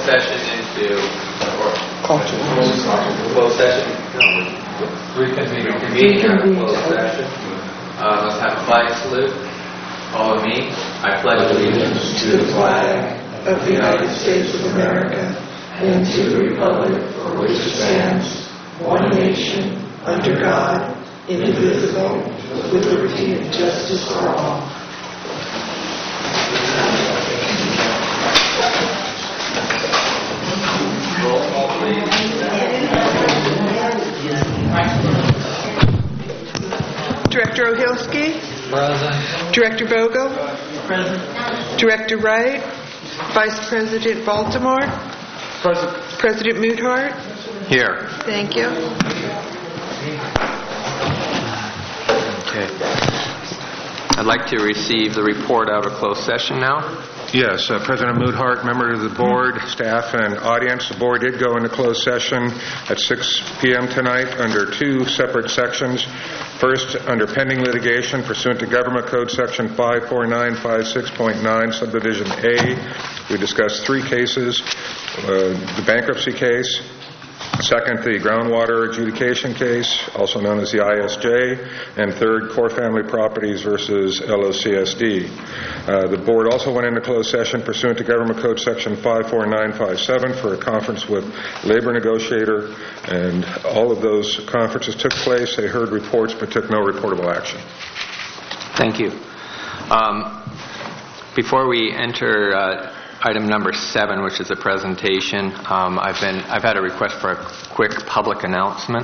session into closed session. Reconvene our closed session. Let's have a flag salute. Follow me. I pledge allegiance to the flag of the United States of America and to the republic for which it stands, one nation, under God, indivisible, with liberty and justice for all. Roll call, please. Director Ohilsky? Present. Director Vogel? Present. Director Wright? Vice President Baltimore? Present. President Moodhart? Here. Thank you. Okay. I'd like to receive the report out of closed session now. Yes, President Moodhart, members of the board, staff, and audience. The board did go into closed session at 6 p.m. tonight under two separate sections. First, under pending litigation pursuant to Government Code Section 54956.9, Subdivision A, we discussed three cases: the bankruptcy case, second, the groundwater adjudication case, also known as the ISJ, and third, Core Family Properties versus LOCSD. The board also went into closed session pursuant to Government Code Section 54957 for a conference with labor negotiator, and all of those conferences took place. They heard reports but took no reportable action. Thank you. Before we enter item number 7, which is a presentation, I've had a request for a quick public announcement.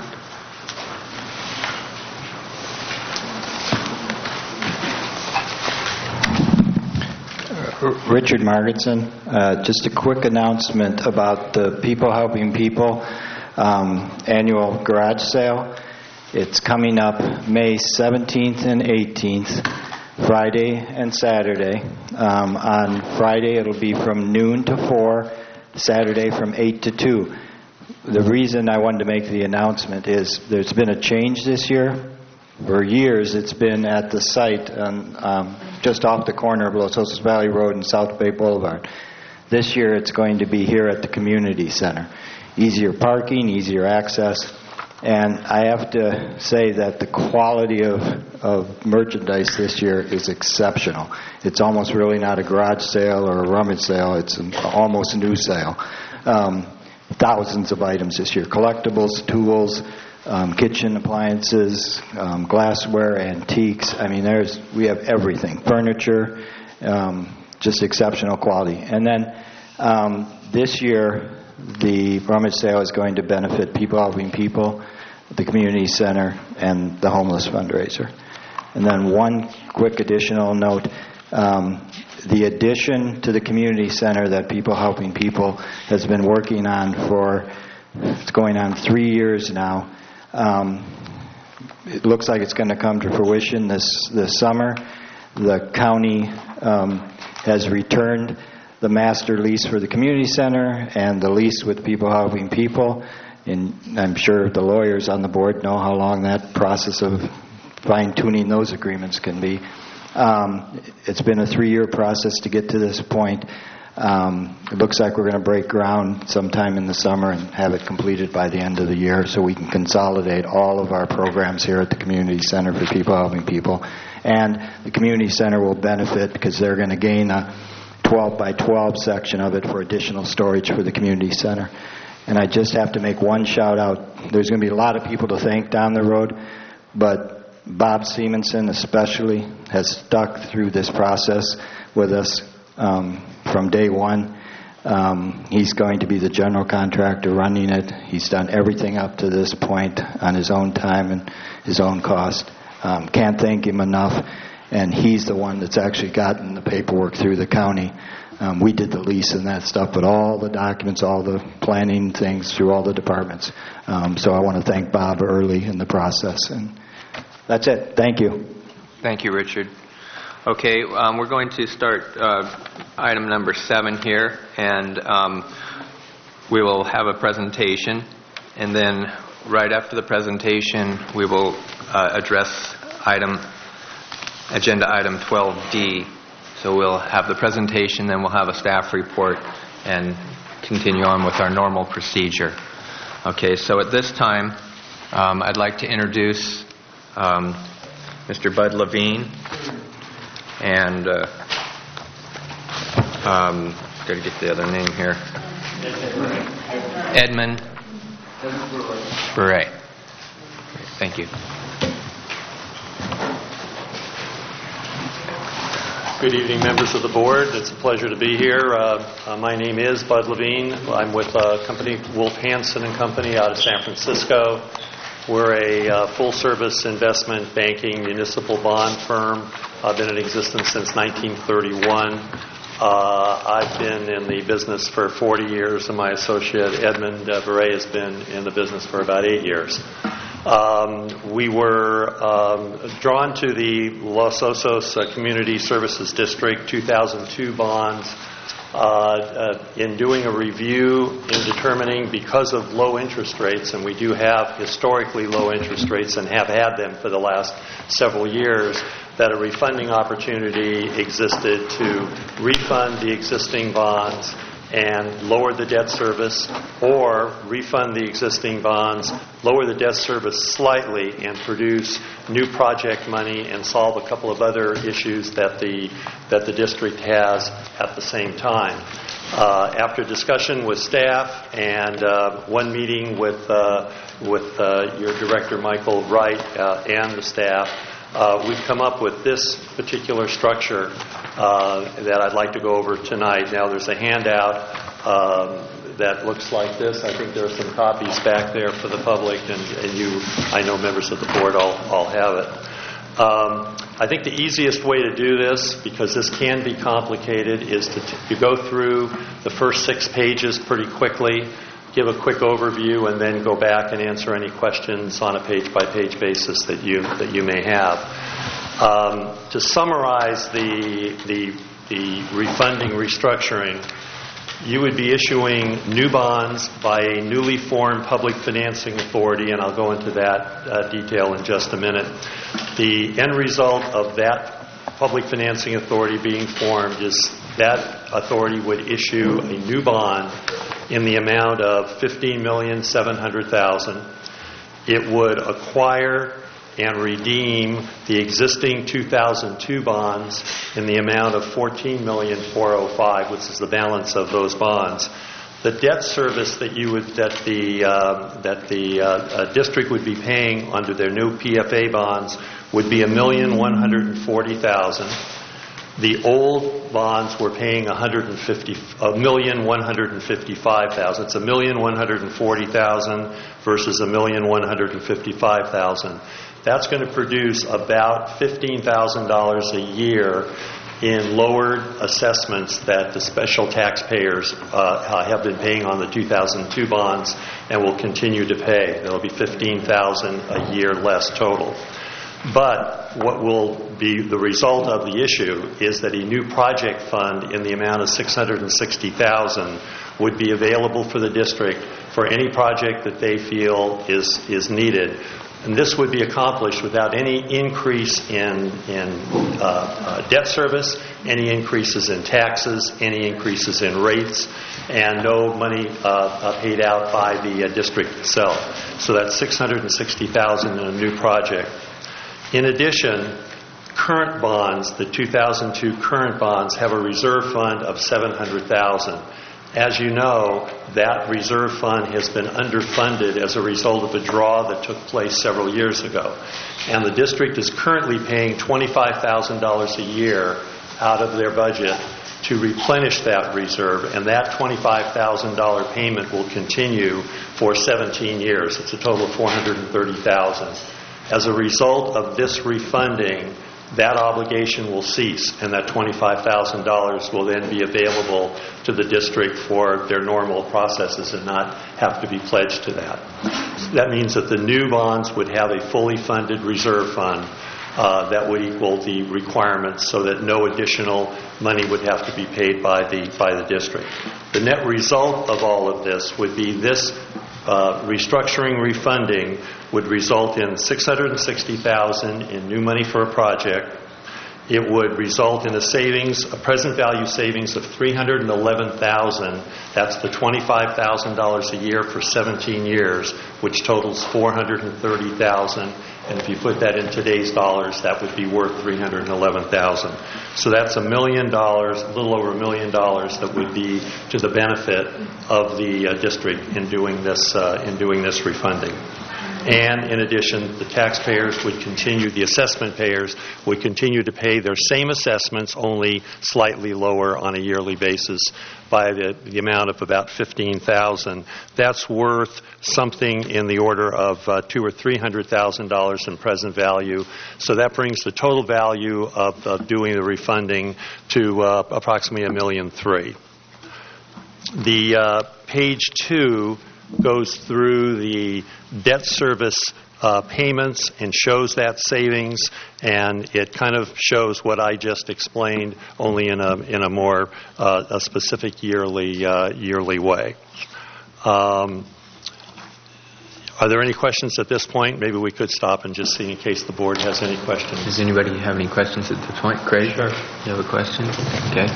Richard Margetson. Just a quick announcement about the People Helping People annual garage sale. It's coming up May 17th and 18th, Friday and Saturday. On Friday it'll be from noon to 4, Saturday from 8 to 2. The reason I wanted to make the announcement is there's been a change this year. For years it's been at the site on, just off the corner of Los Osos Valley Road and South Bay Boulevard. This year it's going to be here at the community center. Easier parking, easier access. And I have to say that the quality of merchandise this year is exceptional. It's almost really not a garage sale or a rummage sale. It's almost a new sale. Thousands of items this year. Collectibles, tools, kitchen appliances, glassware, antiques. I mean, we have everything. Furniture, just exceptional quality. And then this year, the rummage sale is going to benefit People Helping People, the community center, and the homeless fundraiser. And then one quick additional note, the addition to the community center that People Helping People has been working on it's going on 3 years now. It looks like it's going to come to fruition this summer. The county has returned the master lease for the community center and the lease with People Helping People. And I'm sure the lawyers on the board know how long that process of fine-tuning those agreements can be. It's been a 3-year process to get to this point. It looks like we're going to break ground sometime in the summer and have it completed by the end of the year so we can consolidate all of our programs here at the Community Center for People Helping People. And the Community Center will benefit because they're going to gain a 12 by 12 section of it for additional storage for the Community Center. And I just have to make one shout out. There's going to be a lot of people to thank down the road, but Bob Simonson especially has stuck through this process with us from day one. He's going to be the general contractor running it. He's done everything up to this point on his own time and his own cost. Can't thank him enough. And he's the one that's actually gotten the paperwork through the county. We did the lease and that stuff, but all the documents, all the planning things through all the departments. So I want to thank Bob early in the process. And that's it. Thank you. Thank you, Richard. Okay, we're going to start item number 7 here, and we will have a presentation, and then right after the presentation we will address agenda item 12D. So we'll have the presentation, then we'll have a staff report, and continue on with our normal procedure. Okay, so at this time, I'd like to introduce Mr. Bud Levine and got to get the other name here. Edmund Bure. Thank you. Good evening, members of the board. It's a pleasure to be here. My name is Bud Levine. I'm with a company, Wolf Hansen and Company, out of San Francisco. We're a full-service investment banking municipal bond firm. I've been in existence since 1931. I've been in the business for 40 years, and my associate Edmund Bure has been in the business for about 8 years. We were drawn to the Los Osos Community Services District 2002 bonds in doing a review in determining, because of low interest rates, and we do have historically low interest rates and have had them for the last several years, that a refunding opportunity existed to refund the existing bonds and lower the debt service, or refund the existing bonds, lower the debt service slightly, and produce new project money and solve a couple of other issues that the district has at the same time. After discussion with staff and one meeting with your director, Michael Wright, and the staff, we've come up with this particular structure that I'd like to go over tonight. Now, there's a handout that looks like this. I think there are some copies back there for the public, and you, I know members of the board all have it. I think the easiest way to do this, because this can be complicated, is to go through the first 6 pages pretty quickly, give a quick overview, and then go back and answer any questions on a page-by-page basis that you may have. To summarize the refunding restructuring, you would be issuing new bonds by a newly formed public financing authority, and I'll go into that detail in just a minute. The end result of that public financing authority being formed is that authority would issue a new bond in the amount of $15,700,000. It would acquire and redeem the existing 2002 bonds in the amount of $14,405,000, which is the balance of those bonds. The debt service that the district would be paying under their new PFA bonds would be $1,140,000. The old bonds were paying $1,155,000. It's $1,140,000 versus $1,155,000. That's going to produce about $15,000 a year in lowered assessments that the special taxpayers have been paying on the 2002 bonds and will continue to pay. There will be $15,000 a year less total. But what will be the result of the issue is that a new project fund in the amount of $660,000 would be available for the district for any project that they feel is needed. And this would be accomplished without any increase in debt service, any increases in taxes, any increases in rates, and no money paid out by the district itself. So that's $660,000 in a new project. In addition, current bonds, the 2002 current bonds, have a reserve fund of $700,000. As you know, that reserve fund has been underfunded as a result of a draw that took place several years ago. And the district is currently paying $25,000 a year out of their budget to replenish that reserve, and that $25,000 payment will continue for 17 years. It's a total of $430,000. As a result of this refunding, that obligation will cease, and that $25,000 will then be available to the district for their normal processes and not have to be pledged to that. That means that the new bonds would have a fully funded reserve fund that would equal the requirements, so that no additional money would have to be paid by the district. The net result of all of this would be this restructuring refunding would result in $660,000 in new money for a project. it would result in a present value savings of $311,000. That's the $25,000 a year for 17 years, which totals $430,000. And if you put that in today's dollars, that would be worth $311,000. So that's $1 million, a little over $1 million, that would be to the benefit of the district in doing this refunding. And in addition, the taxpayers would continue, the assessment payers would continue to pay their same assessments, only slightly lower on a yearly basis by the amount of about $15,000. That's worth something in the order of $200,000 or $300,000 in present value. So that brings the total value of doing the refunding to approximately $1.3 million. The page 2 goes through the debt service payments and shows that savings, and it kind of shows what I just explained, only in a more a specific yearly way. Are there any questions at this point? Maybe we could stop and just see in case the board has any questions. Does anybody have any questions at this point? Craig? Sure. You have a question? Okay.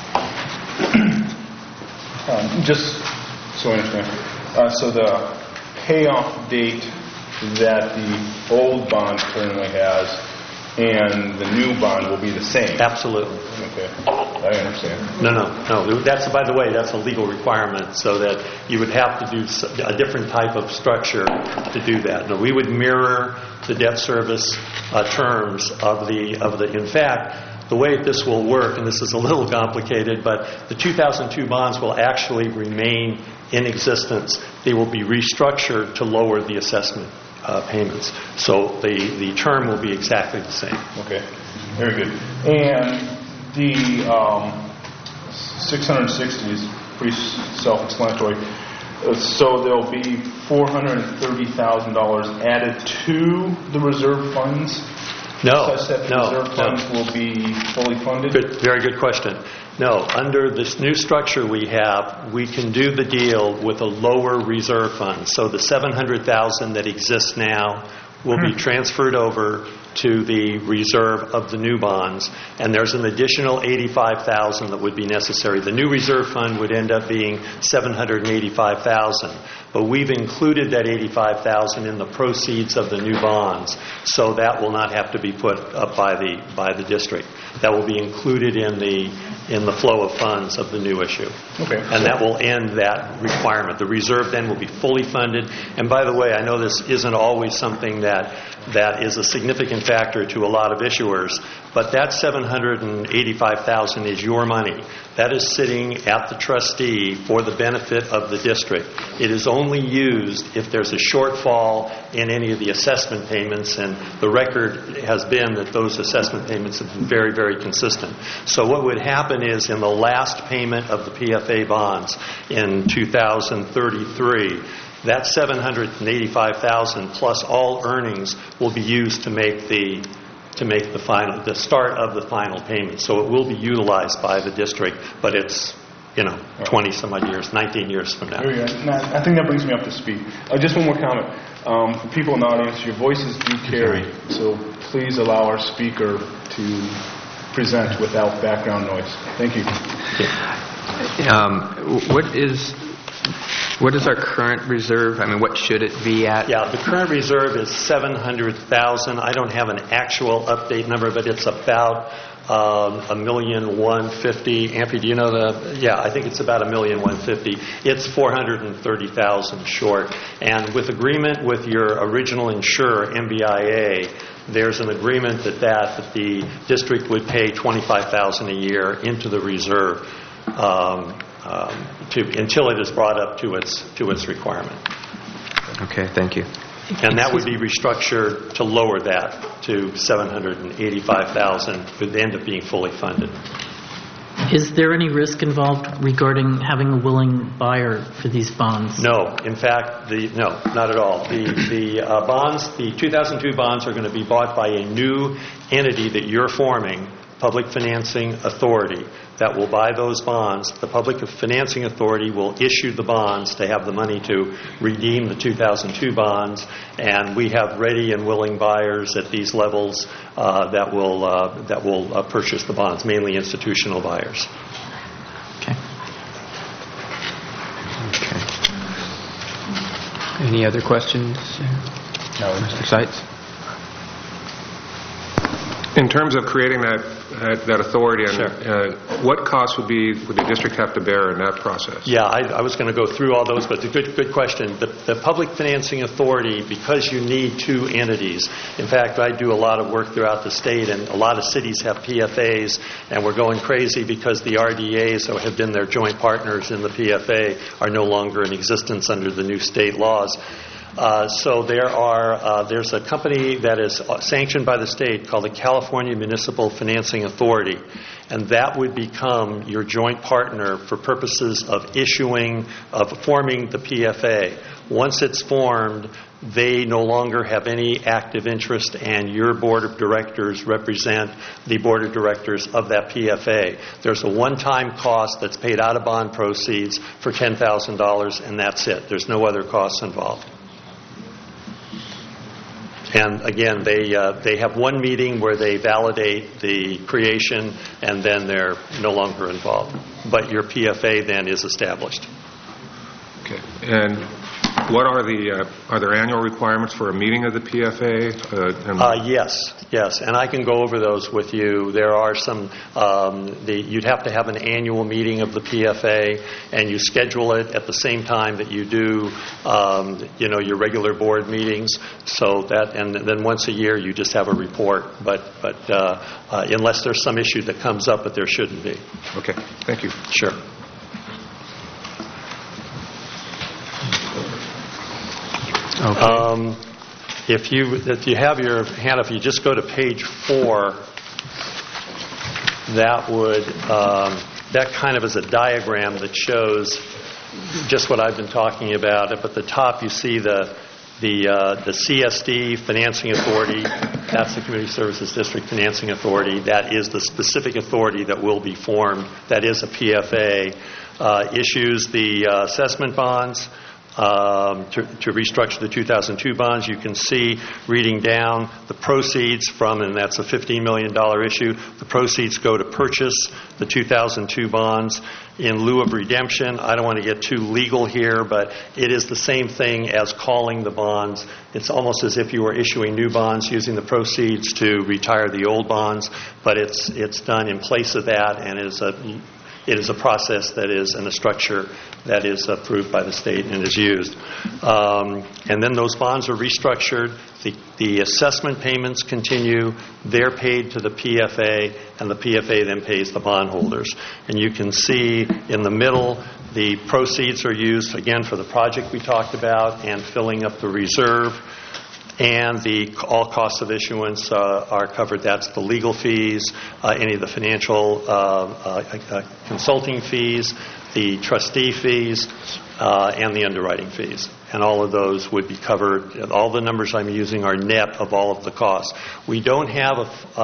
Just so I understand. So the payoff date that the old bond currently has and the new bond will be the same? Absolutely. Okay. I understand. No. That's, by the way, that's a legal requirement, so that you would have to do a different type of structure to do that. No, we would mirror the debt service terms of the. In fact, the way this will work, and this is a little complicated, but the 2002 bonds will actually remain in existence. They will be restructured to lower the assessment payments. So the term will be exactly the same. Okay, very good. And the 660 is pretty self-explanatory. So there will be $430,000 added to the reserve funds? No. Such that the reserve funds will be fully funded? Very good question. No, under this new structure we have, we can do the deal with a lower reserve fund. So the $700,000 that exists now will be transferred over to the reserve of the new bonds, and there's an additional $85,000 that would be necessary. The new reserve fund would end up being $785,000, but we've included that $85,000 in the proceeds of the new bonds, so that will not have to be put up by the district. That will be included in the flow of funds of the new issue. Okay. And that will end that requirement. The reserve then will be fully funded. And by the way, I know this isn't always something that is a significant factor to a lot of issuers, but that $785,000 is your money. That is sitting at the trustee for the benefit of the district. It is only used if there's a shortfall in any of the assessment payments, and the record has been that those assessment payments have been very, very consistent. So what would happen is in the last payment of the PFA bonds in 2033, that $785,000 plus all earnings will be used to make the start of the final payment. So it will be utilized by the district, but it's 20 some odd years, 19 years from now. There you go. Now, I think that brings me up to speed. Just one more comment. For people in the audience, your voices do carry, so please allow our speaker to present without background noise. Thank you. What is our current reserve? I mean, what should it be at? Yeah, the current reserve is $700,000. I don't have an actual update number, but it's about $1,150,000. Amphy, do you know I think it's about $1,150,000. It's $430,000 short. And with agreement with your original insurer, MBIA, there's an agreement that the district would pay $25,000 a year into the reserve until it is brought up to its requirement. Okay, thank you. And that would be restructured to lower that to $785,000. It would end up being fully funded. Is there any risk involved regarding having a willing buyer for these bonds? No. In fact, no, not at all. The bonds, the 2002 bonds, are going to be bought by a new entity that you're forming, Public Financing Authority. that will buy those bonds. The Public Financing Authority will issue the bonds to have the money to redeem the 2002 bonds, and we have ready and willing buyers at these levels that will purchase the bonds, mainly institutional buyers. Okay. Any other questions? No. Mr. Seitz? In terms of creating that authority, and Sure. What costs would the district have to bear in that process? Yeah, I was going to go through all those, but good question. The Public Financing Authority, because you need two entities. In fact, I do a lot of work throughout the state, and a lot of cities have PFAs, and we're going crazy because the RDAs, who have been their joint partners in the PFA, are no longer in existence under the new state laws. So there's a company that is sanctioned by the state called the California Municipal Financing Authority, and that would become your joint partner for purposes of forming the PFA. Once it's formed, they no longer have any active interest, and your board of directors represent the board of directors of that PFA. There's a one-time cost that's paid out of bond proceeds for $10,000, and that's it. There's no other costs involved. And again, they have one meeting where they validate the creation, and then they're no longer involved. But your PFA then is established. Okay. And what are there annual requirements for a meeting of the PFA? Yes, and I can go over those with you. There are some. You'd have to have an annual meeting of the PFA, and you schedule it at the same time that you do, your regular board meetings. So that, and then once a year, you just have a report. But unless there's some issue that comes up, but there shouldn't be. Okay. Thank you. Sure. Okay. If you have your hand up, if you just go to page 4, that kind of is a diagram that shows just what I've been talking about. Up at the top, you see the CSD Financing Authority. That's the Community Services District Financing Authority. That is the specific authority that will be formed. That is a PFA. Issues the assessment bonds. To restructure the 2002 bonds. You can see, reading down, the proceeds from, and that's a $15 million issue, the proceeds go to purchase the 2002 bonds in lieu of redemption. I don't want to get too legal here, but it is the same thing as calling the bonds. It's almost as if you were issuing new bonds using the proceeds to retire the old bonds, but it's done in place of that, and it is a process that is in a structure that is approved by the state and is used. And then those bonds are restructured. The assessment payments continue. They're paid to the PFA, and the PFA then pays the bondholders. And you can see in the middle, the proceeds are used, again, for the project we talked about and filling up the reserve. And all costs of issuance are covered. That's the legal fees, any of the financial consulting fees, the trustee fees, and the underwriting fees. And all of those would be covered. All the numbers I'm using are net of all of the costs. We don't have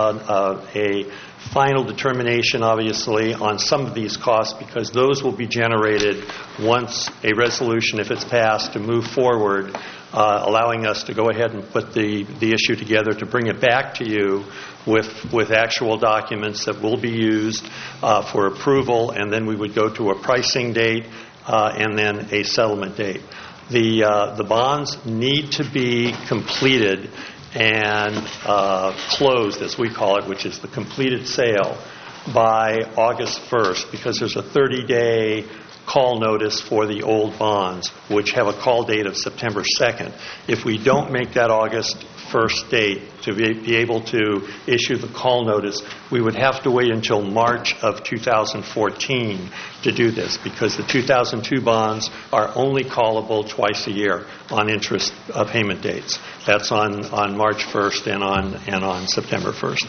a final determination, obviously, on some of these costs, because those will be generated once a resolution, if it's passed, to move forward, allowing us to go ahead and put the issue together to bring it back to you with actual documents that will be used for approval, and then we would go to a pricing date and then a settlement date. The bonds need to be completed and closed, as we call it, which is the completed sale, by August 1st, because there's a 30-day call notice for the old bonds, which have a call date of September 2nd. If we don't make that August 1st date to be able to issue the call notice, we would have to wait until March of 2014 to do this, because the 2002 bonds are only callable twice a year on interest payment dates. That's on March 1st and on September 1st.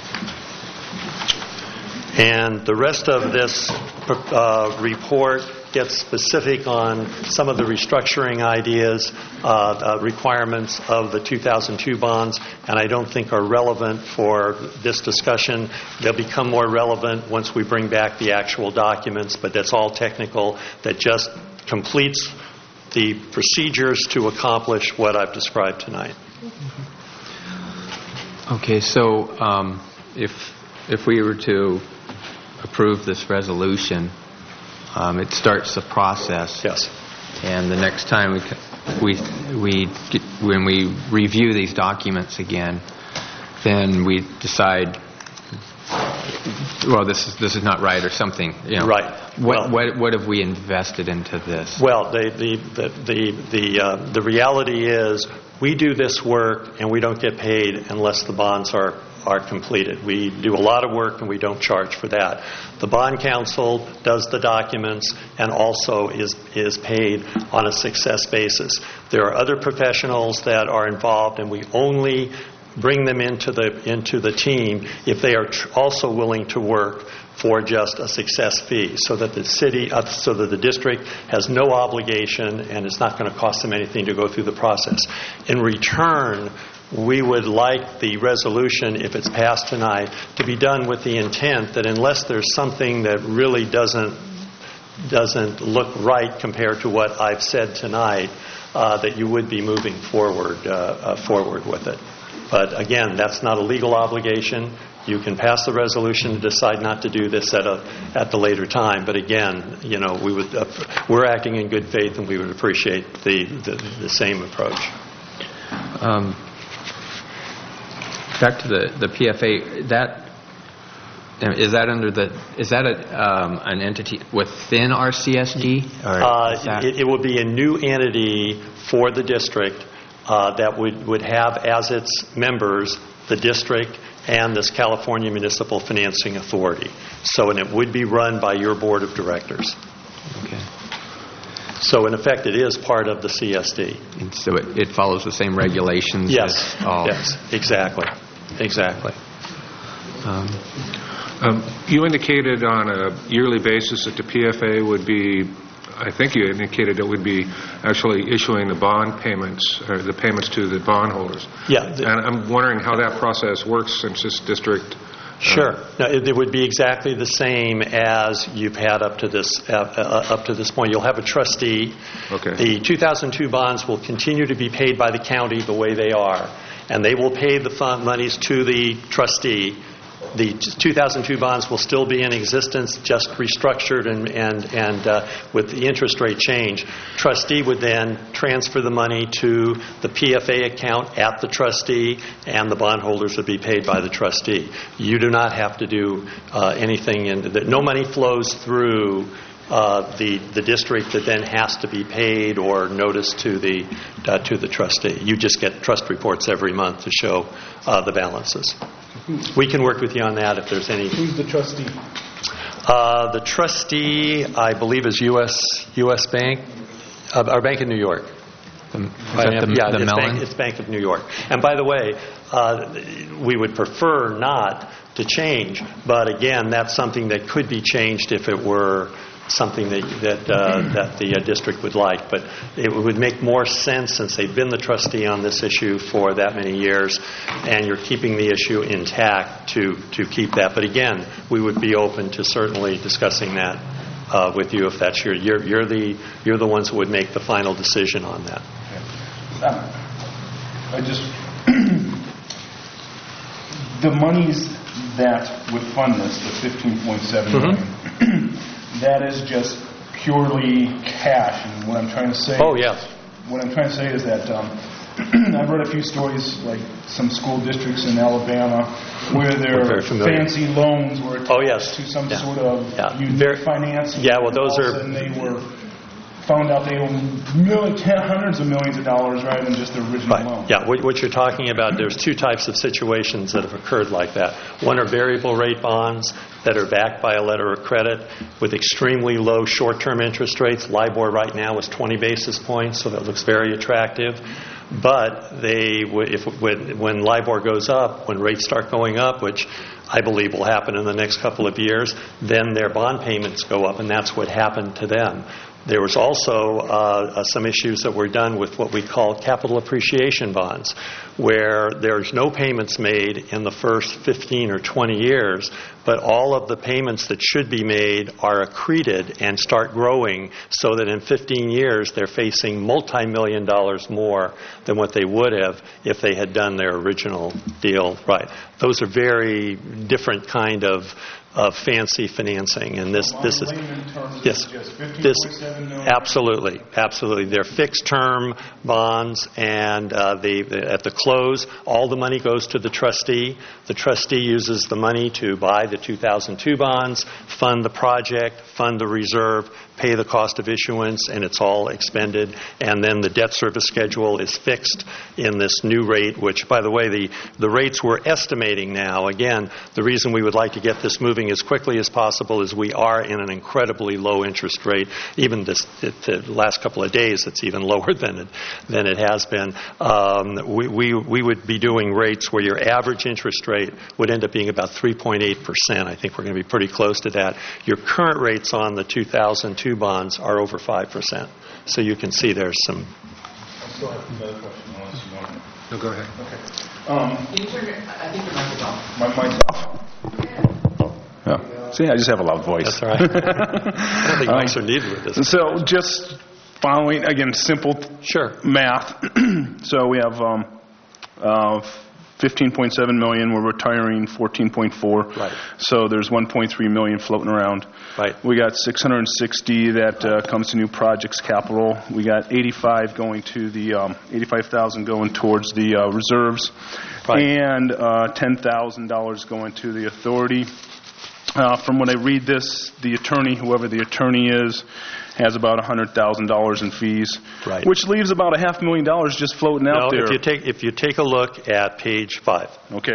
And the rest of this report get specific on some of the restructuring ideas, requirements of the 2002 bonds, and I don't think are relevant for this discussion. They'll become more relevant once we bring back the actual documents, but that's all technical. That just completes the procedures to accomplish what I've described tonight. Okay, so if we were to approve this resolution, it starts the process. Yes. And the next time when we review these documents again, then we decide, well, this is not right or something. You know. Right. What have we invested into this? Well, the reality is we do this work and we don't get paid unless the bonds are completed. We do a lot of work and we don't charge for that. The bond counsel does the documents and also is paid on a success basis. There are other professionals that are involved, and we only bring them into the team if they are also willing to work for just a success fee, so that the district has no obligation and it's not going to cost them anything to go through the process. In return, we would like the resolution, if it's passed tonight, to be done with the intent that unless there's something that really doesn't look right compared to what I've said tonight, that you would be moving forward with it. But again, that's not a legal obligation. You can pass the resolution and decide not to do this at the later time. But again, we're acting in good faith, and we would appreciate the same approach. Back to the PFA. Is that an entity within our CSD? Or it will be a new entity for the district that would have as its members the district and this California Municipal Financing Authority. And it would be run by your board of directors. Okay. So in effect, it is part of the CSD. And so it follows the same regulations? Yes. Yes. Exactly. You indicated on a yearly basis that the PFA would be, I think you indicated it would be actually issuing the bond payments, or the payments to the bondholders. Yeah. And I'm wondering how that process works since this district... Sure. No, it would be exactly the same as you've had up to this point. You'll have a trustee. Okay. The 2002 bonds will continue to be paid by the county the way they are, and they will pay the fund monies to the trustee. The 2002 bonds will still be in existence, just restructured and with the interest rate change. Trustee would then transfer the money to the PFA account at the trustee, and the bondholders would be paid by the trustee. You do not have to do anything. No money flows through the district that then has to be paid or noticed to the trustee. You just get trust reports every month to show the balances. We can work with you on that if there's any. Who's the trustee? The trustee, I believe, is U.S. Bank, our bank in New York. It's Bank of New York. And by the way, we would prefer not to change, but again, that's something that could be changed if it were something that the district would like. But it would make more sense, since they've been the trustee on this issue for that many years, and you're keeping the issue intact, to keep that. But again, we would be open to certainly discussing that with you if that's you're the ones who would make the final decision on that. The monies that would fund this, the $15.7 million. That is just purely cash, and what I'm trying to say. Oh, yes. What I'm trying to say is that I've read a few stories, like some school districts in Alabama, where their fancy loans were attached to some sort of unique financing. Yeah, well, those are. And they were found out they own hundreds of millions of dollars rather than just the original loan. Yeah, what you're talking about, there's two types of situations that have occurred like that. One are variable rate bonds that are backed by a letter of credit with extremely low short-term interest rates. LIBOR right now is 20 basis points, so that looks very attractive. But when LIBOR goes up, when rates start going up, which I believe will happen in the next couple of years, then their bond payments go up, and that's what happened to them. There was also some issues that were done with what we call capital appreciation bonds, where there's no payments made in the first 15 or 20 years, but all of the payments that should be made are accreted and start growing so that in 15 years they're facing multi-million dollars more than what they would have if they had done their original deal right. Those are very different kind of fancy financing, and this is yes, this absolutely. They're fixed term bonds, and at the close, all the money goes to the trustee. The trustee uses the money to buy the 2002 bonds, fund the project, fund the reserve, pay the cost of issuance, and it's all expended. And then the debt service schedule is fixed in this new rate, which, by the way, the rates we're estimating now, again, the reason we would like to get this moving as quickly as possible is we are in an incredibly low interest rate. Even the last couple of days, it's even lower than it has been. We would be doing rates where your average interest rate would end up being about 3.8%. I think we're going to be pretty close to that. Your current rates on the 2002 bonds are over 5%. So you can see there's some... I still have another question, unless you want to... No, go ahead. Okay. Can you turn your... I think your mic is off. My mic's off? Yeah. See, I just have a loud voice. That's all right. I don't think mics are needed with this. So just following, again, simple math. So we have 15.7 million. We're retiring 14.4. Right. So there's 1.3 million floating around. Right. We got 660 that comes to new projects capital. We got 85 going to the 85,000 going towards the reserves, and $10,000 going to the authority. From when I read this, the attorney, whoever the attorney is, has about $100,000 in fees, which leaves about $500,000 just floating out there. If you take a look at page 5. Okay.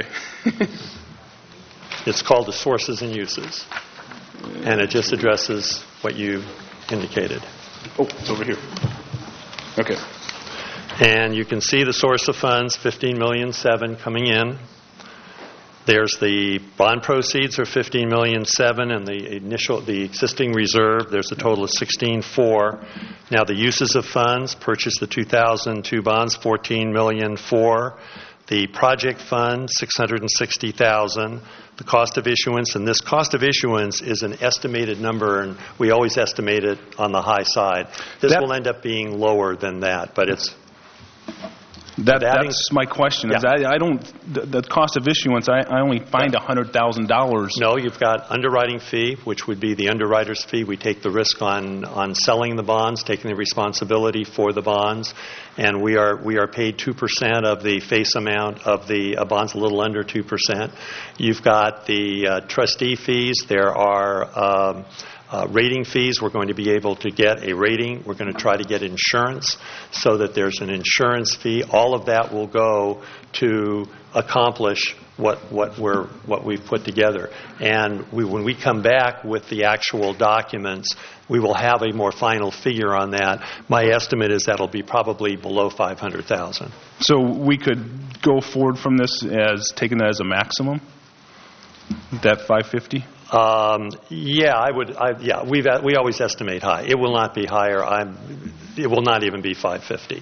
It's called the sources and uses, and it just addresses what you indicated. Oh, it's over here. Okay. And you can see the source of funds, $15.7 million coming in. There's the bond proceeds are $15.7 million, and the existing reserve, there's a total of $16.4 million. Now the uses of funds, purchased the 2002 bonds, $14.4 million. The project fund, $660,000. The cost of issuance, and this cost of issuance is an estimated number, and we always estimate it on the high side. This will end up being lower than that, but it's... That's my question. Is I don't. The cost of issuance, I only find $100,000. No, you've got underwriting fee, which would be the underwriter's fee. We take the risk on selling the bonds, taking the responsibility for the bonds, and we are paid 2% of the face amount of the bonds, a little under 2%. You've got the trustee fees. There are rating fees. We're going to be able to get a rating. We're going to try to get insurance so that there's an insurance fee. All of that will go to accomplish what we've put together. And when we come back with the actual documents, we will have a more final figure on that. My estimate is that'll be probably below $500,000. So we could go forward from this as taking that as a maximum? That 550? Yeah, I would. We always estimate high. It will not be higher. It will not even be 550.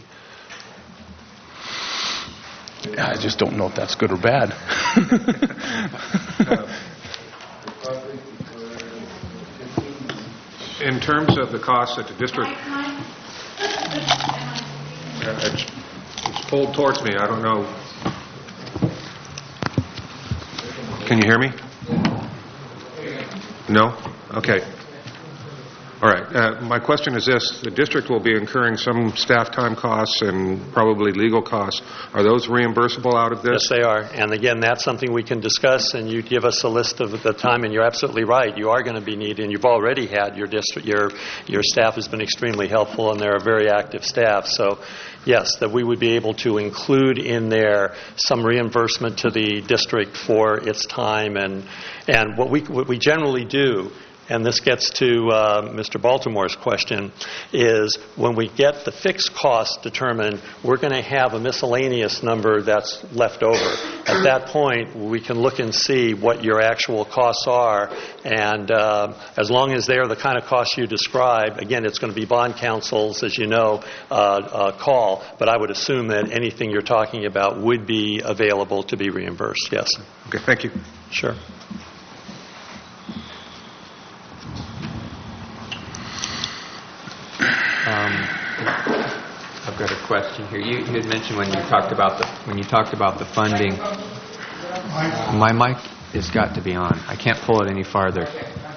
I just don't know if that's good or bad. In terms of the costs that the district, it's pulled towards me. I don't know. Can you hear me? No? Okay. All right. My question is this. The district will be incurring some staff time costs and probably legal costs. Are those reimbursable out of this? Yes, they are. And again, that's something we can discuss, and you give us a list of the time, and you're absolutely right. You are going to be needing, you've already had your district, your staff has been extremely helpful, and they're a very active staff. So, yes, that we would be able to include in there some reimbursement to the district for its time. And what we generally do and this gets to Mr. Baltimore's question, is when we get the fixed cost determined, we're going to have a miscellaneous number that's left over. At that point, we can look and see what your actual costs are, and as long as they're the kind of costs you describe, again, it's going to be bond counsel's, as you know, call, but I would assume that anything you're talking about would be available to be reimbursed, yes. Okay, thank you. Sure. I've got a question here. You had mentioned when you talked about the funding. My mic has got to be on. I can't pull it any farther.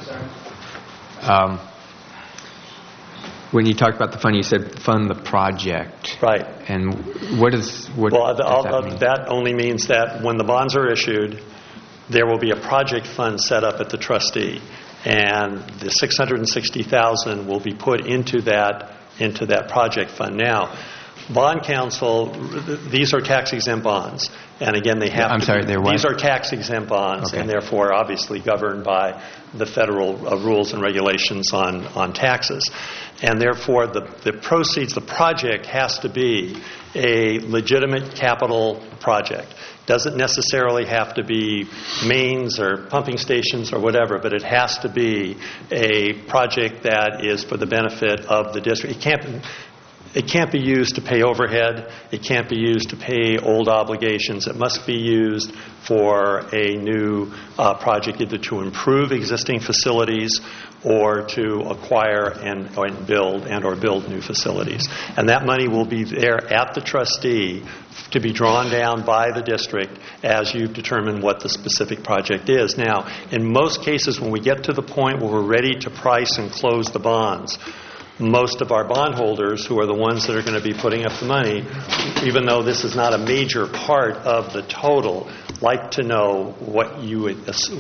When you talked about the funding, you said fund the project. Right. And what does that mean? That only means that when the bonds are issued, there will be a project fund set up at the trustee, and the $660,000 will be put into that project fund. Now, bond counsel, these are tax-exempt bonds, and again, they have. They're what? These are tax-exempt bonds, okay. And therefore, obviously, governed by the federal rules and regulations on taxes, and therefore, the proceeds, the project has to be a legitimate capital project. Doesn't necessarily have to be mains or pumping stations or whatever, but it has to be a project that is for the benefit of the district. It can't be used to pay overhead. It can't be used to pay old obligations. It must be used for a new project, either to improve existing facilities or to acquire and build new facilities. And that money will be there at the trustee to be drawn down by the district as you determine what the specific project is. Now, in most cases, when we get to the point where we're ready to price and close the bonds, most of our bondholders, who are the ones that are going to be putting up the money, even though this is not a major part of the total, like to know what you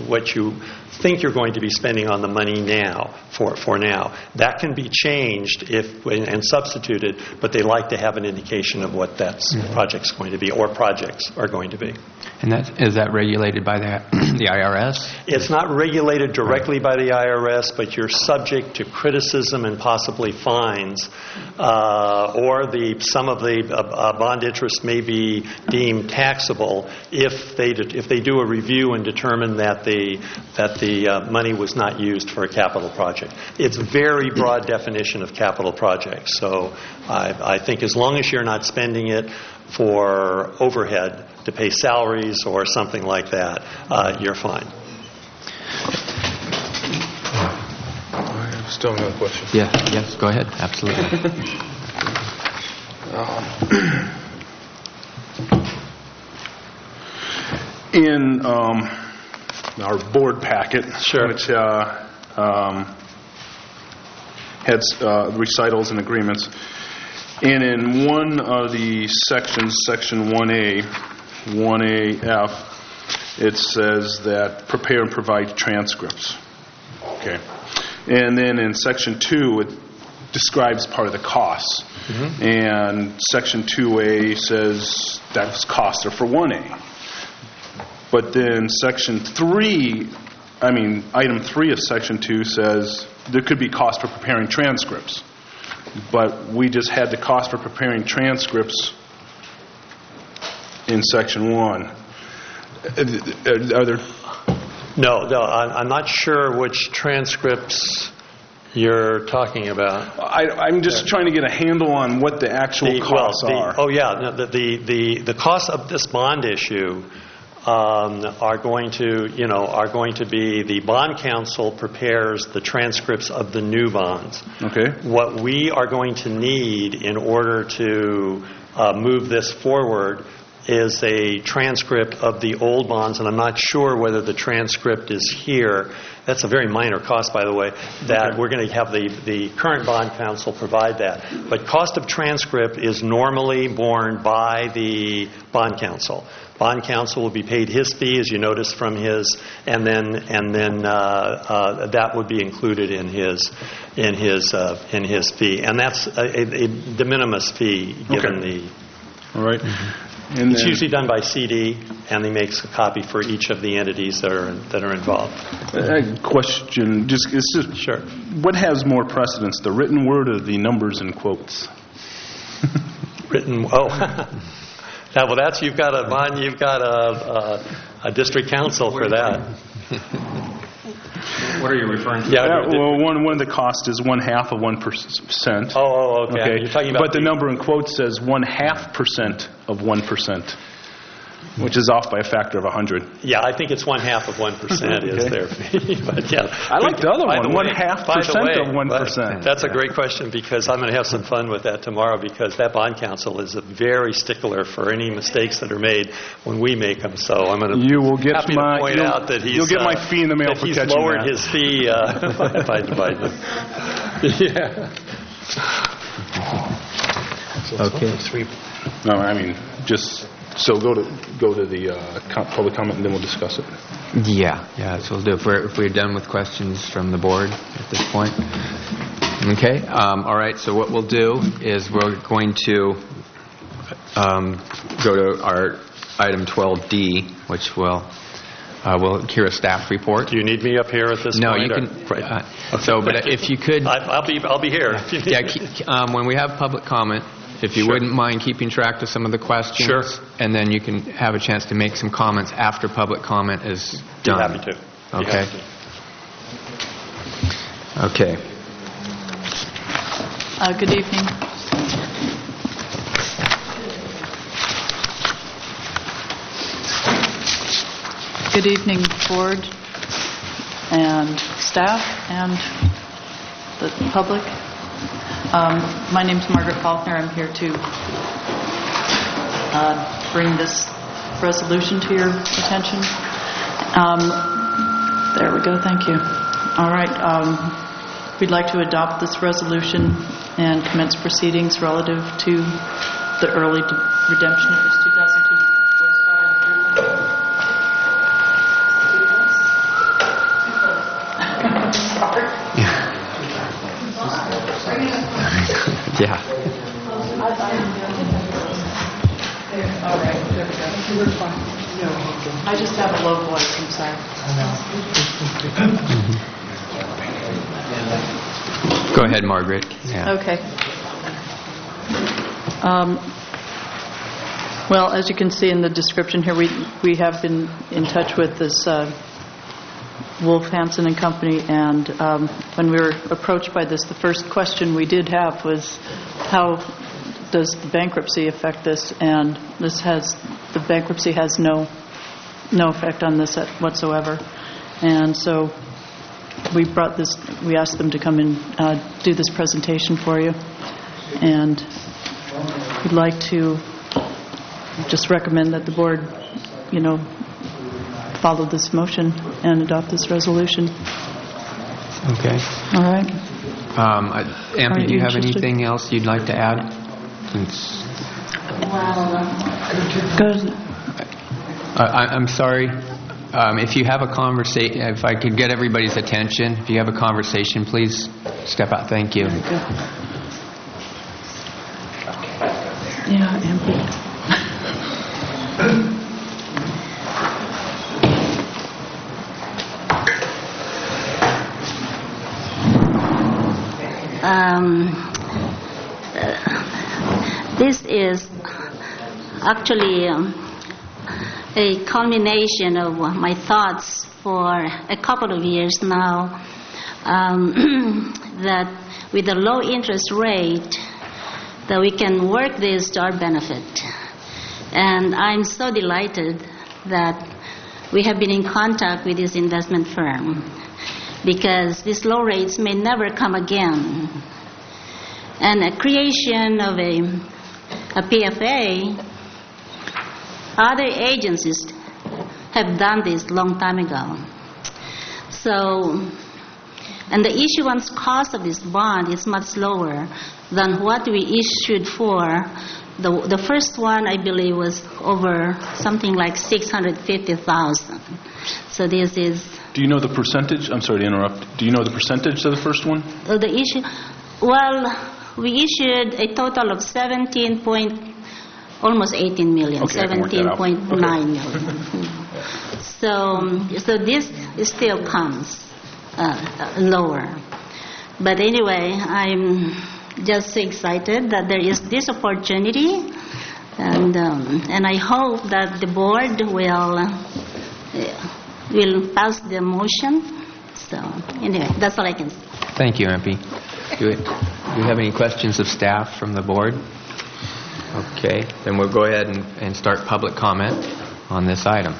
think you're going to be spending on the money now for now. That can be changed and substituted, but they like to have an indication of what that project's going to be or projects are going to be. And is that regulated by the IRS? It's not regulated directly by the IRS, but you're subject to criticism and possibly fines, or some of the bond interest may be deemed taxable if they do a review and determine that the money was not used for a capital project. It's a very broad definition of capital projects. So I think as long as you're not spending it for overhead to pay salaries or something like that, you're fine. I still have another question. Yes, go ahead. Absolutely. In our board packet, Sure. which had recitals and agreements, and in one of the sections, section 1A, 1AF, it says that prepare and provide transcripts. Okay. And then in section 2, it describes part of the costs. Mm-hmm. And section 2A says that costs are for 1A. But then section 3, item 3 of section 2 says there could be cost for preparing transcripts. But we just had the cost for preparing transcripts in section 1. Are there... No, I'm not sure which transcripts you're talking about. I'm just trying to get a handle on what the actual costs are. Oh, yeah. The costs of this bond issue are going to be the bond counsel prepares the transcripts of the new bonds. Okay. What we are going to need in order to move this forward is a transcript of the old bonds, and I'm not sure whether the transcript is here. That's a very minor cost, by the way, that we're going to have the current bond counsel provide that. But cost of transcript is normally borne by the bond counsel. Bond counsel will be paid his fee, as you noticed from his, and then that would be included in his fee, and that's a de minimis fee given the. All right. And It's then- usually done by CD, and he makes a copy for each of the entities that are involved. Question, Sure. what has more precedence, the written word or the numbers and quotes? Written. Oh, well, that's you've got a district council for that. What are you referring to? Yeah. Well, one of the cost is 1/2 of 1%. Oh, okay. Okay. You're talking about But the number in quotes says 1/2% of 1%, which is off by a factor of 100. Yeah, I think it's 1/2 of 1% is Okay. their fee. But yeah, I like the other by one, way- 1/2% by the way, of 1%. That's a great question because I'm going to have some fun with that tomorrow because that bond counsel is a very stickler for any mistakes that are made when we make them. So I'm going to You will get happy my to point you'll- out that he's you'll get my fee in the mail that for he's catching lowered that. his fee by yeah. Okay. No, I mean, just, so go to the public comment and then we'll discuss it. Yeah, so we'll do if we're done with questions from the board at this point. Okay, all right, so what we'll do is we're going to go to our item 12D, which we'll hear a staff report. Do you need me up here at this No, point? you or- can. Right. But if you could, I'll be here. when we have public comment, if you Sure. wouldn't mind keeping track of some of the questions, Sure. and then you can have a chance to make some comments after public comment is Be done. happy to. Be Okay. happy to. Okay. Good evening. Good evening, board and staff and the public. My name's Margaret Faulkner. I'm here to bring this resolution to your attention. There we go. Thank you. All right. We'd like to adopt this resolution and commence proceedings relative to the early redemption of this 2002 West Garden Improvement. Yeah. All right. I just have a low voice. I'm sorry. Go ahead, Margaret. Yeah. Okay. Well, as you can see in the description here, we have been in touch with this Wolf Hansen and Company, and when we were approached by this, the first question we did have was, how does the bankruptcy affect this? And the bankruptcy has no effect on this whatsoever. And so we asked them to come and do this presentation for you. And we'd like to just recommend that the board, follow this motion and adopt this resolution. Okay. All right. Amber, do you have interested? anything else you'd like to add? Good. I'm sorry. If you have a conversation, if I could get everybody's attention, if you have a conversation, please step out. Thank you. Yeah, Amber. This is actually a culmination of my thoughts for a couple of years now, that with a low interest rate, that we can work this to our benefit. And I'm so delighted that we have been in contact with this investment firm, because these low rates may never come again. And a creation of a PFA, other agencies have done this long time ago. So, and the issuance cost of this bond is much lower than what we issued for. The first one, I believe, was over something like $650,000. So this is... Do you know the percentage? I'm sorry to interrupt. Do you know the percentage of the first one? The issue... Well, we issued a total of 17.5 almost 18 million, Okay, I can work that out. 17.9 million. So this still comes lower. But anyway, I'm just so excited that there is this opportunity, and I hope that the board will pass the motion. So anyway, that's all I can say. Thank you, MP. Do you have any questions of staff from the board? Okay, then we'll go ahead and start public comment on this item.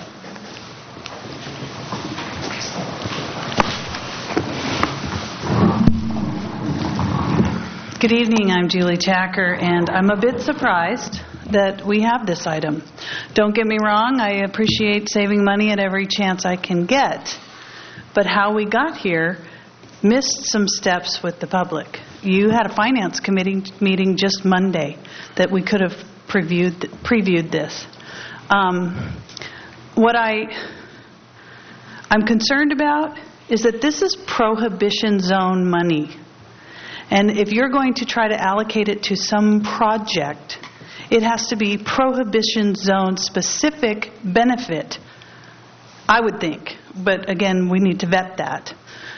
Good evening, I'm Julie Tacker, and I'm a bit surprised that we have this item. Don't get me wrong, I appreciate saving money at every chance I can get, but how we got here missed some steps with the public. You had a finance committee meeting just Monday that we could have previewed this. What I'm concerned about is that this is prohibition zone money. And if you're going to try to allocate it to some project, it has to be prohibition zone specific benefit, I would think. But again, we need to vet that.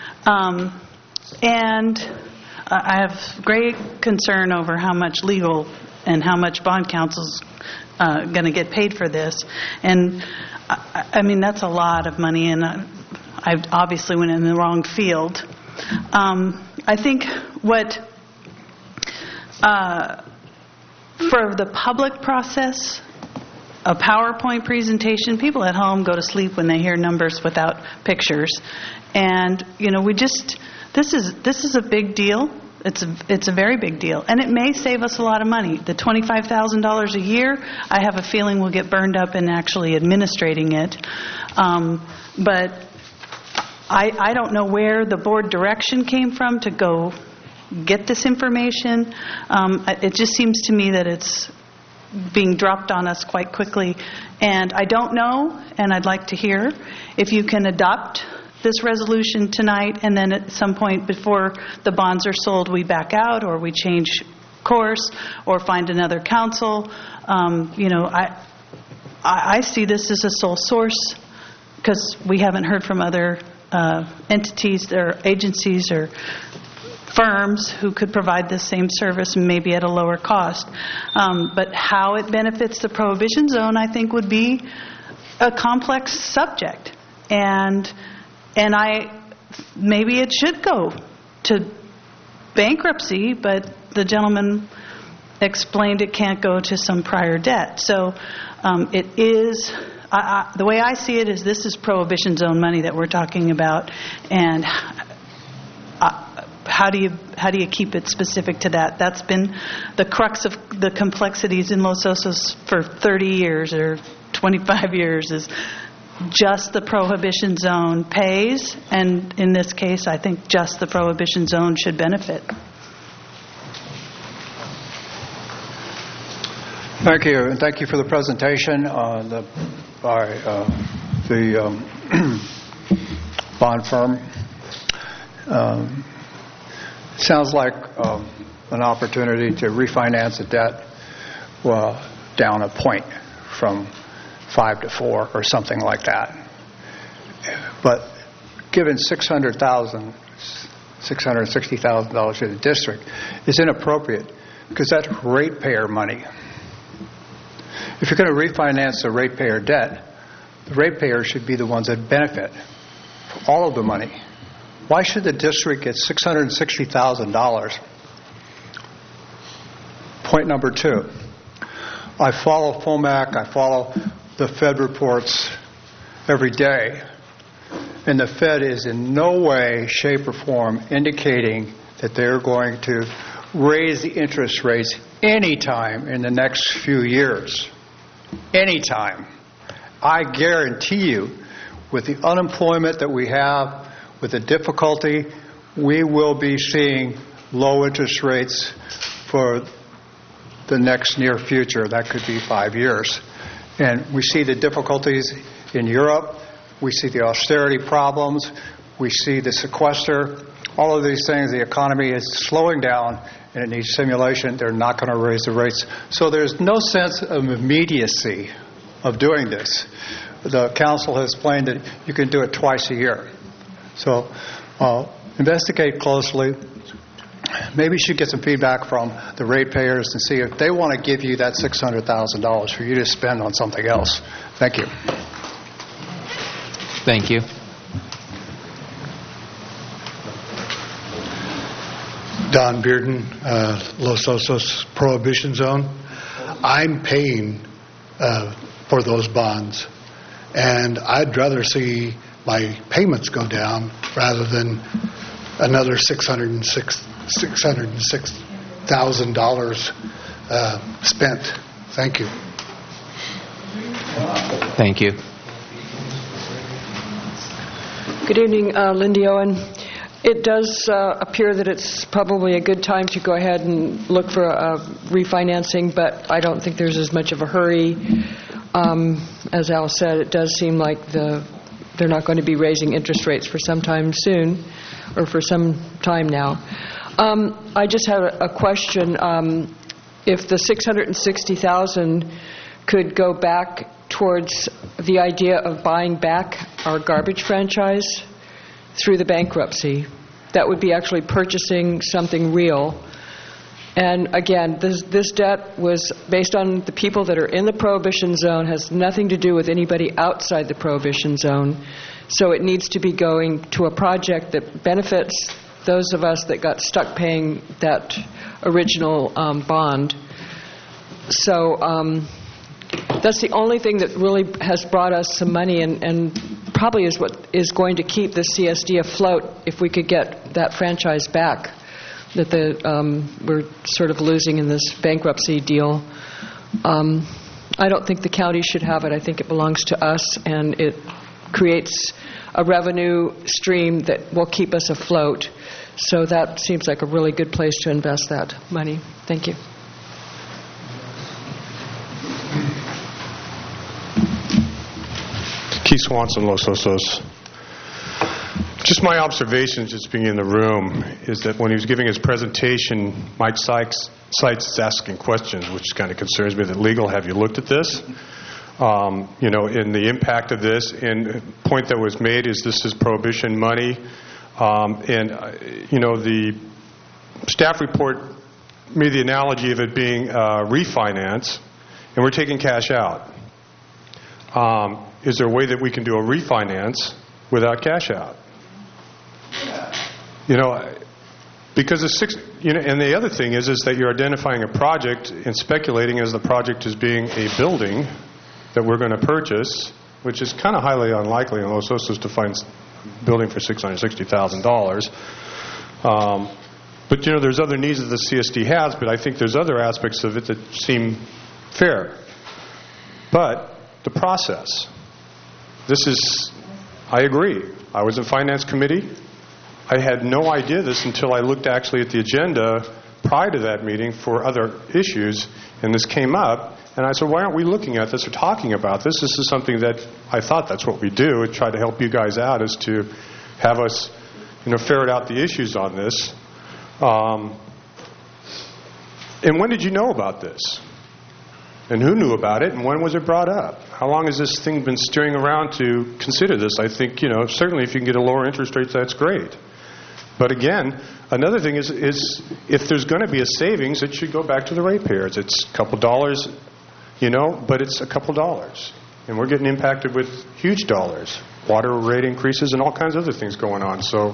And I have great concern over how much legal and how much bond counsel's going to get paid for this. And I mean, that's a lot of money, and I obviously went in the wrong field. I think what, for the public process, a PowerPoint presentation, people at home go to sleep when they hear numbers without pictures. And, you know, this is a big deal. It's a very big deal. And it may save us a lot of money. The $25,000 a year, I have a feeling will get burned up in actually administrating it. But I don't know where the board direction came from to go get this information. It just seems to me that it's being dropped on us quite quickly. And I don't know, and I'd like to hear, if you can adopt this resolution tonight, and then at some point before the bonds are sold, we back out, or we change course, or find another counsel. You know, I see this as a sole source, because we haven't heard from other entities or agencies or firms who could provide this same service, maybe at a lower cost. But how it benefits the prohibition zone, I think, would be a complex subject. And maybe it should go to bankruptcy, but the gentleman explained it can't go to some prior debt. So it is, the way I see it is, this is prohibition zone money that we're talking about, and how do you keep it specific to that? That's been the crux of the complexities in Los Osos for 30 years or 25 years, is just the prohibition zone pays, and in this case, I think just the prohibition zone should benefit. Thank you, and thank you for the presentation by the bond firm. Sounds like an opportunity to refinance a debt down a point from 5 to 4 or something like that. But given $660,000 to the district is inappropriate, because that's ratepayer money. If you're going to refinance the ratepayer debt, the ratepayers should be the ones that benefit from all of the money. Why should the district get $660,000? Point number 2. I follow FOMAC, I follow the Fed reports every day, and the Fed is in no way, shape, or form indicating that they're going to raise the interest rates anytime in the next few years. Anytime. I guarantee you, with the unemployment that we have, with the difficulty, we will be seeing low interest rates for the next near future. That could be 5 years. And we see the difficulties in Europe. We see the austerity problems. We see the sequester. All of these things, the economy is slowing down, and it needs simulation, they're not going to raise the rates. So there's no sense of immediacy of doing this. The council has explained that you can do it twice a year. So investigate closely. Maybe you should get some feedback from the ratepayers and see if they want to give you that $600,000 for you to spend on something else. Thank you. Thank you. Don Bearden, Los Osos Prohibition Zone. I'm paying for those bonds, and I'd rather see my payments go down rather than another $606,000 spent. Thank you. Thank you. Good evening, Lindy Owen. It does appear that it's probably a good time to go ahead and look for refinancing, but I don't think there's as much of a hurry. As Al said, it does seem like they're not going to be raising interest rates for some time soon, or for some time now. I just have a question. If the $660,000 could go back towards the idea of buying back our garbage franchise through the bankruptcy, that would be actually purchasing something real. And again, this debt was based on the people that are in the Prohibition Zone, has nothing to do with anybody outside the Prohibition Zone. So it needs to be going to a project that benefits those of us that got stuck paying that original bond. So that's the only thing that really has brought us some money, and probably is what is going to keep the CSD afloat if we could get that franchise back that we're sort of losing in this bankruptcy deal. I don't think the county should have it. I think it belongs to us, and it creates a revenue stream that will keep us afloat. So that seems like a really good place to invest that money. Thank you. Keith Swanson, Los Osos. Just my observation, just being in the room, is that when he was giving his presentation, Mike Sykes is asking questions, which kind of concerns me. That legal, have you looked at this? In the impact of this, and the point that was made is this is prohibition money. The staff report made the analogy of it being refinance, and we're taking cash out. Is there a way that we can do a refinance without cash out? Because and the other thing is that you're identifying a project and speculating as the project as being a building that we're going to purchase, which is kind of highly unlikely in Los Osos to find a building for $660,000. But there's other needs that the CSD has, but I think there's other aspects of it that seem fair. But the process. I agree. I was in Finance Committee. I had no idea this until I looked actually at the agenda prior to that meeting for other issues, and this came up, and I said, why aren't we looking at this or talking about this? This is something that I thought that's what we do, and try to help you guys out, is to have us, ferret out the issues on this. And when did you know about this? And who knew about it, and when was it brought up? How long has this thing been steering around to consider this? I think, certainly if you can get a lower interest rate, that's great. But again, another thing is if there's going to be a savings, it should go back to the ratepayers. It's a couple dollars, but it's a couple dollars. And we're getting impacted with huge dollars. Water rate increases and all kinds of other things going on. So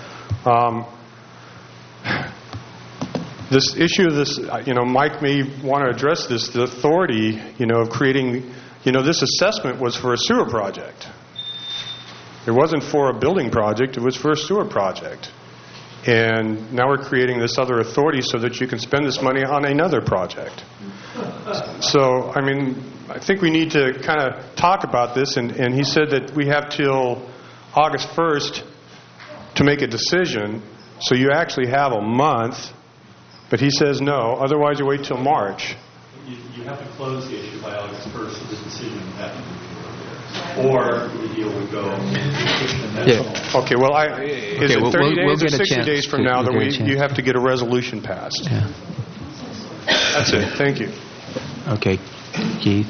this issue of this, Mike may want to address this, the authority, of creating, this assessment was for a sewer project. It wasn't for a building project, it was for a sewer project. And now we're creating this other authority so that you can spend this money on another project. So, I think we need to kind of talk about this, and he said that we have till August 1st to make a decision, so you actually have a month. But he says no, otherwise you wait till March. You have to close the issue by August 1st, so the decision would have to be or the deal would go. Yeah. Okay, well, is it 30 we'll days or get a 60 chance days from to- now that we'll get a chance. you have to get a resolution passed? Yeah. That's it. Thank you. Okay, Keith.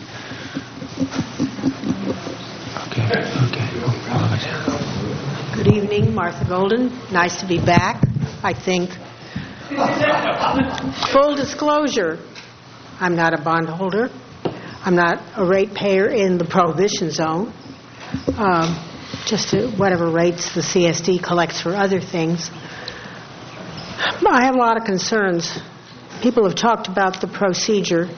Good evening, Martha Golden. Nice to be back, I think. Full disclosure, I'm not a bondholder. I'm not a ratepayer in the prohibition zone, just whatever rates the CSD collects for other things. I have a lot of concerns. People have talked about the procedure.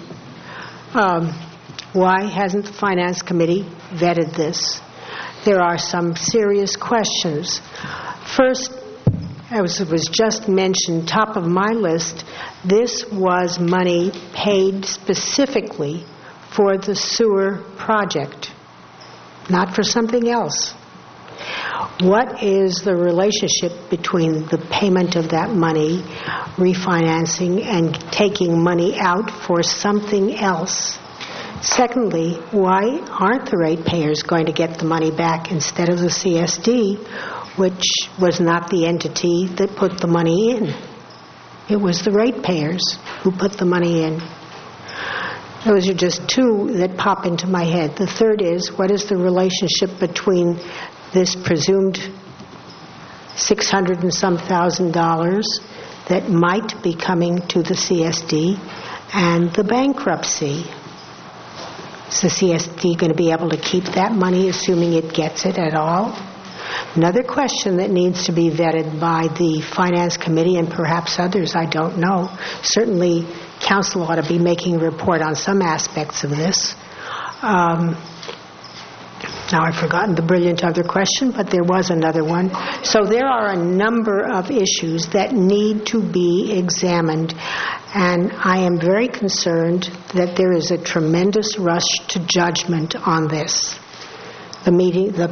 Why hasn't the Finance Committee vetted this? There are some serious questions. First, as was just mentioned, top of my list, this was money paid specifically for the sewer project, not for something else. What is the relationship between the payment of that money, refinancing, and taking money out for something else? Secondly, why aren't the ratepayers going to get the money back instead of the CSD, which was not the entity that put the money in? It was the ratepayers who put the money in. Those are just two that pop into my head. The third is, what is the relationship between this presumed $600 and some thousand that might be coming to the CSD and the bankruptcy? Is the CSD going to be able to keep that money, assuming it gets it at all? Another question that needs to be vetted by the Finance Committee and perhaps others, I don't know. Certainly, Council ought to be making a report on some aspects of this. Now I've forgotten the brilliant other question, but there was another one. So there are a number of issues that need to be examined, and I am very concerned that there is a tremendous rush to judgment on this. The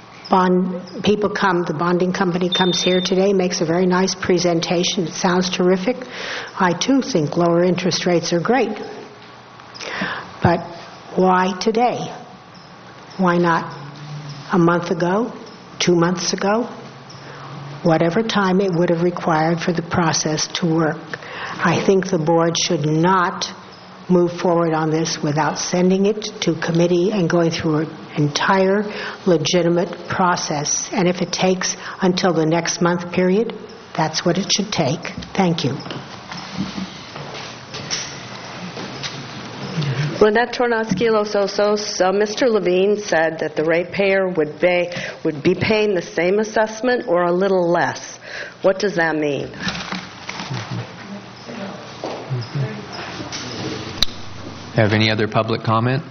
bonding company comes here today, makes a very nice presentation. It sounds terrific. I too think lower interest rates are great. But why today? Why not a month ago, 2 months ago? Whatever time it would have required for the process to work. I think the board should not move forward on this without sending it to committee and going through an entire legitimate process. And if it takes until the next month period, that's what it should take. Thank you. Lynette Tornotsky, Los Osos. Mr. Levine said that the ratepayer would be paying the same assessment or a little less. What does that mean? Have any other public comment?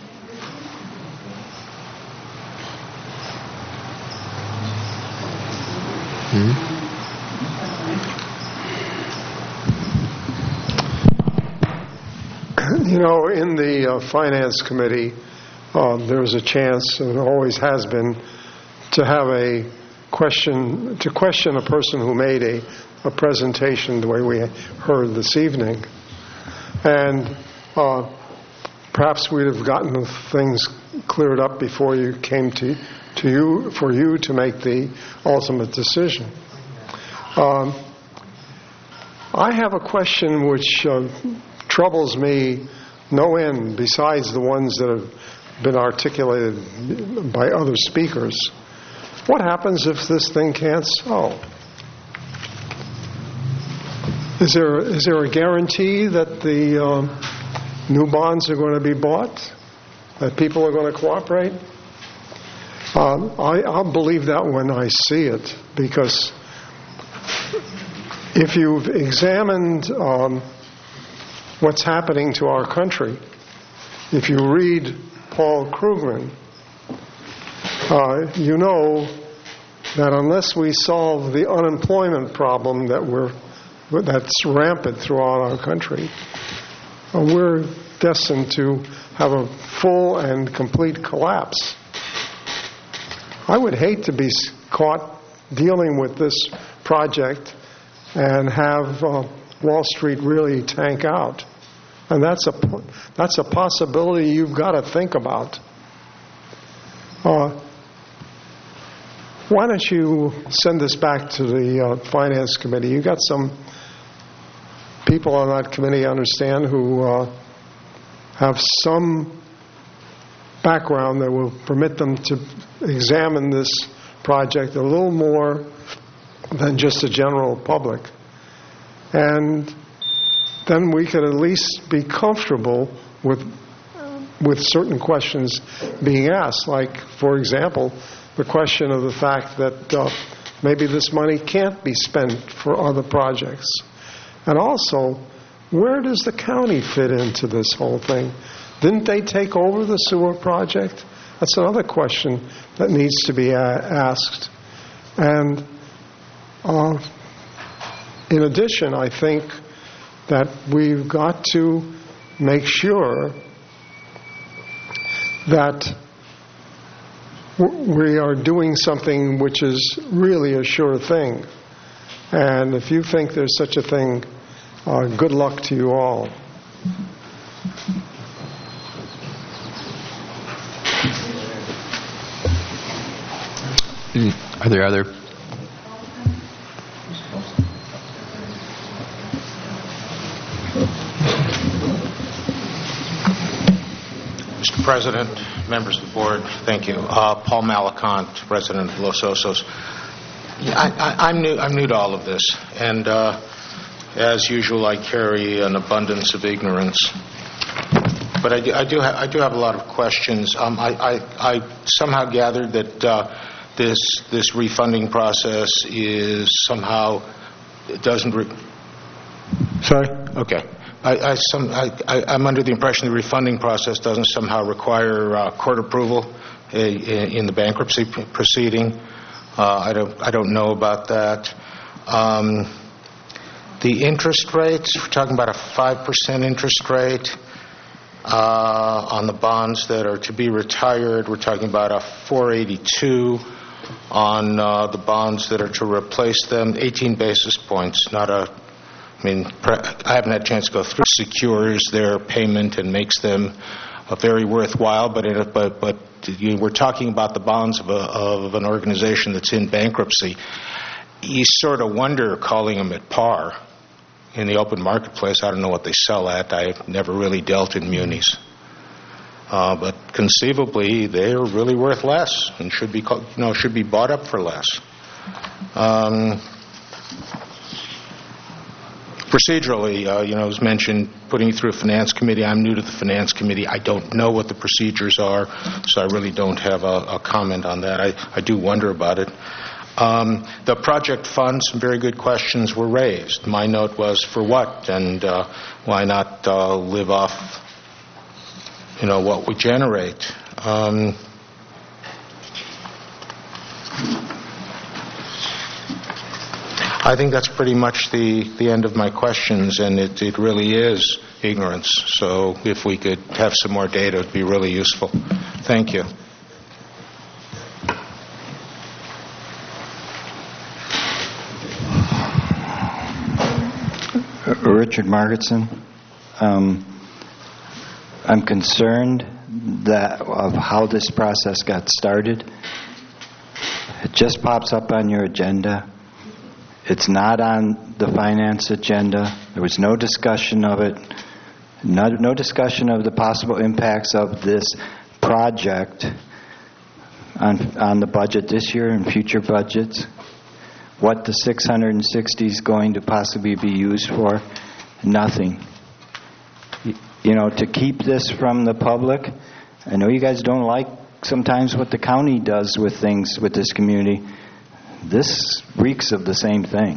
You know, in the Finance Committee, there's a chance, and always has been, to have a question a person who made a presentation the way we heard this evening. And perhaps we'd have gotten things cleared up before you came to you, for you to make the ultimate decision. I have a question which troubles me no end, besides the ones that have been articulated by other speakers. What happens if this thing can't sell? Is there a guarantee that the new bonds are going to be bought? That people are going to cooperate? I'll believe that when I see it, because if you've examined what's happening to our country, if you read Paul Krugman, you know that unless we solve the unemployment problem that's rampant throughout our country, we're destined to have a full and complete collapse. I would hate to be caught dealing with this project and have Wall Street really tank out. And that's a possibility you've got to think about. Why don't you send this back to the Finance Committee? You got some people on that committee, I understand, who have some background that will permit them to examine this project a little more than just the general public. And then we could at least be comfortable with certain questions being asked, like, for example, the question of the fact that maybe this money can't be spent for other projects. And also, where does the county fit into this whole thing? Didn't they take over the sewer project? That's another question that needs to be asked. And in addition, I think that we've got to make sure that we are doing something which is really a sure thing. And if you think there's such a thing, good luck to you all. Are there other? Mr. President, members of the board, thank you. Paul Malacant, resident of Los Osos. I'm new to all of this, and as usual, I carry an abundance of ignorance. But I do have a lot of questions. I somehow gathered that this refunding process is somehow doesn't. Sorry. Okay. I'm under the impression the refunding process doesn't somehow require court approval in the bankruptcy proceeding. I don't know about that. The interest rates, we're talking about a 5% interest rate on the bonds that are to be retired. We're talking about a 482 on the bonds that are to replace them. 18 basis points, I haven't had a chance to go through. Secures their payment and makes them very worthwhile, but we're talking about the bonds of an organization that's in bankruptcy. You sort of wonder calling them at par in the open marketplace. I don't know what they sell at. I've never really dealt in munis. But conceivably, they're really worth less and should be bought up for less. Procedurally, it was mentioned putting it through a finance committee. I'm new to the finance committee. I don't know what the procedures are, so I really don't have a comment on that. I do wonder about it. The project fund, some very good questions were raised. My note was, for what? And why not live off, what we generate? I think that's pretty much the end of my questions, and it really is ignorance. So if we could have some more data, it would be really useful. Thank you. Richard Margetson. I'm concerned of how this process got started. It just pops up on your agenda. It's not on the finance agenda. There was no discussion of it. No discussion of the possible impacts of this project on the budget this year and future budgets. What the 660 is going to possibly be used for. Nothing. To keep this from the public, I know you guys don't like sometimes what the county does with things with this community. This reeks of the same thing.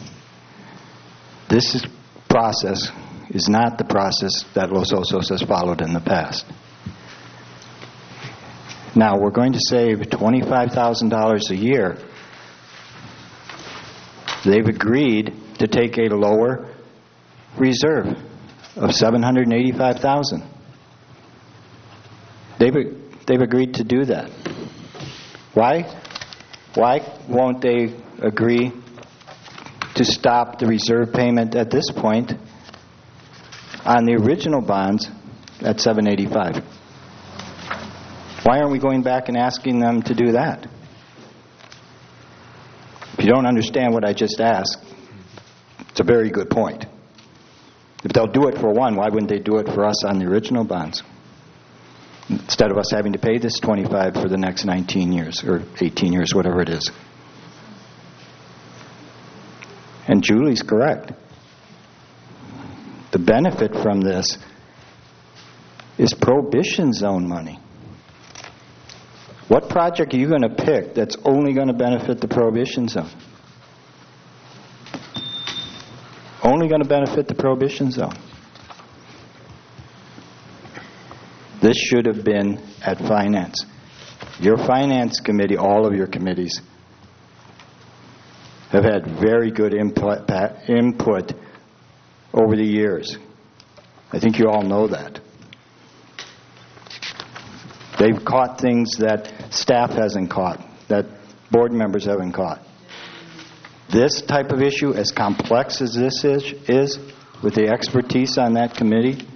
This process is not the process that Los Osos has followed in the past. Now, we're going to save $25,000 a year. They've agreed to take a lower reserve of $785,000. They've agreed to do that. Why? Why won't they agree to stop the reserve payment at this point on the original bonds at $785? Why aren't we going back and asking them to do that? If you don't understand what I just asked, it's a very good point. If they'll do it for one, why wouldn't they do it for us on the original bonds? Instead of us having to pay this $25 for the next 19 years or 18 years, whatever it is. And Julie's correct. The benefit from this is Prohibition Zone money. What project are you going to pick that's only going to benefit the Prohibition Zone? Only going to benefit the Prohibition Zone. This should have been at Finance. Your Finance Committee, all of your committees, have had very good input over the years. I think you all know that. They've caught things that staff hasn't caught, that board members haven't caught. This type of issue, as complex as this is with the expertise on that committee,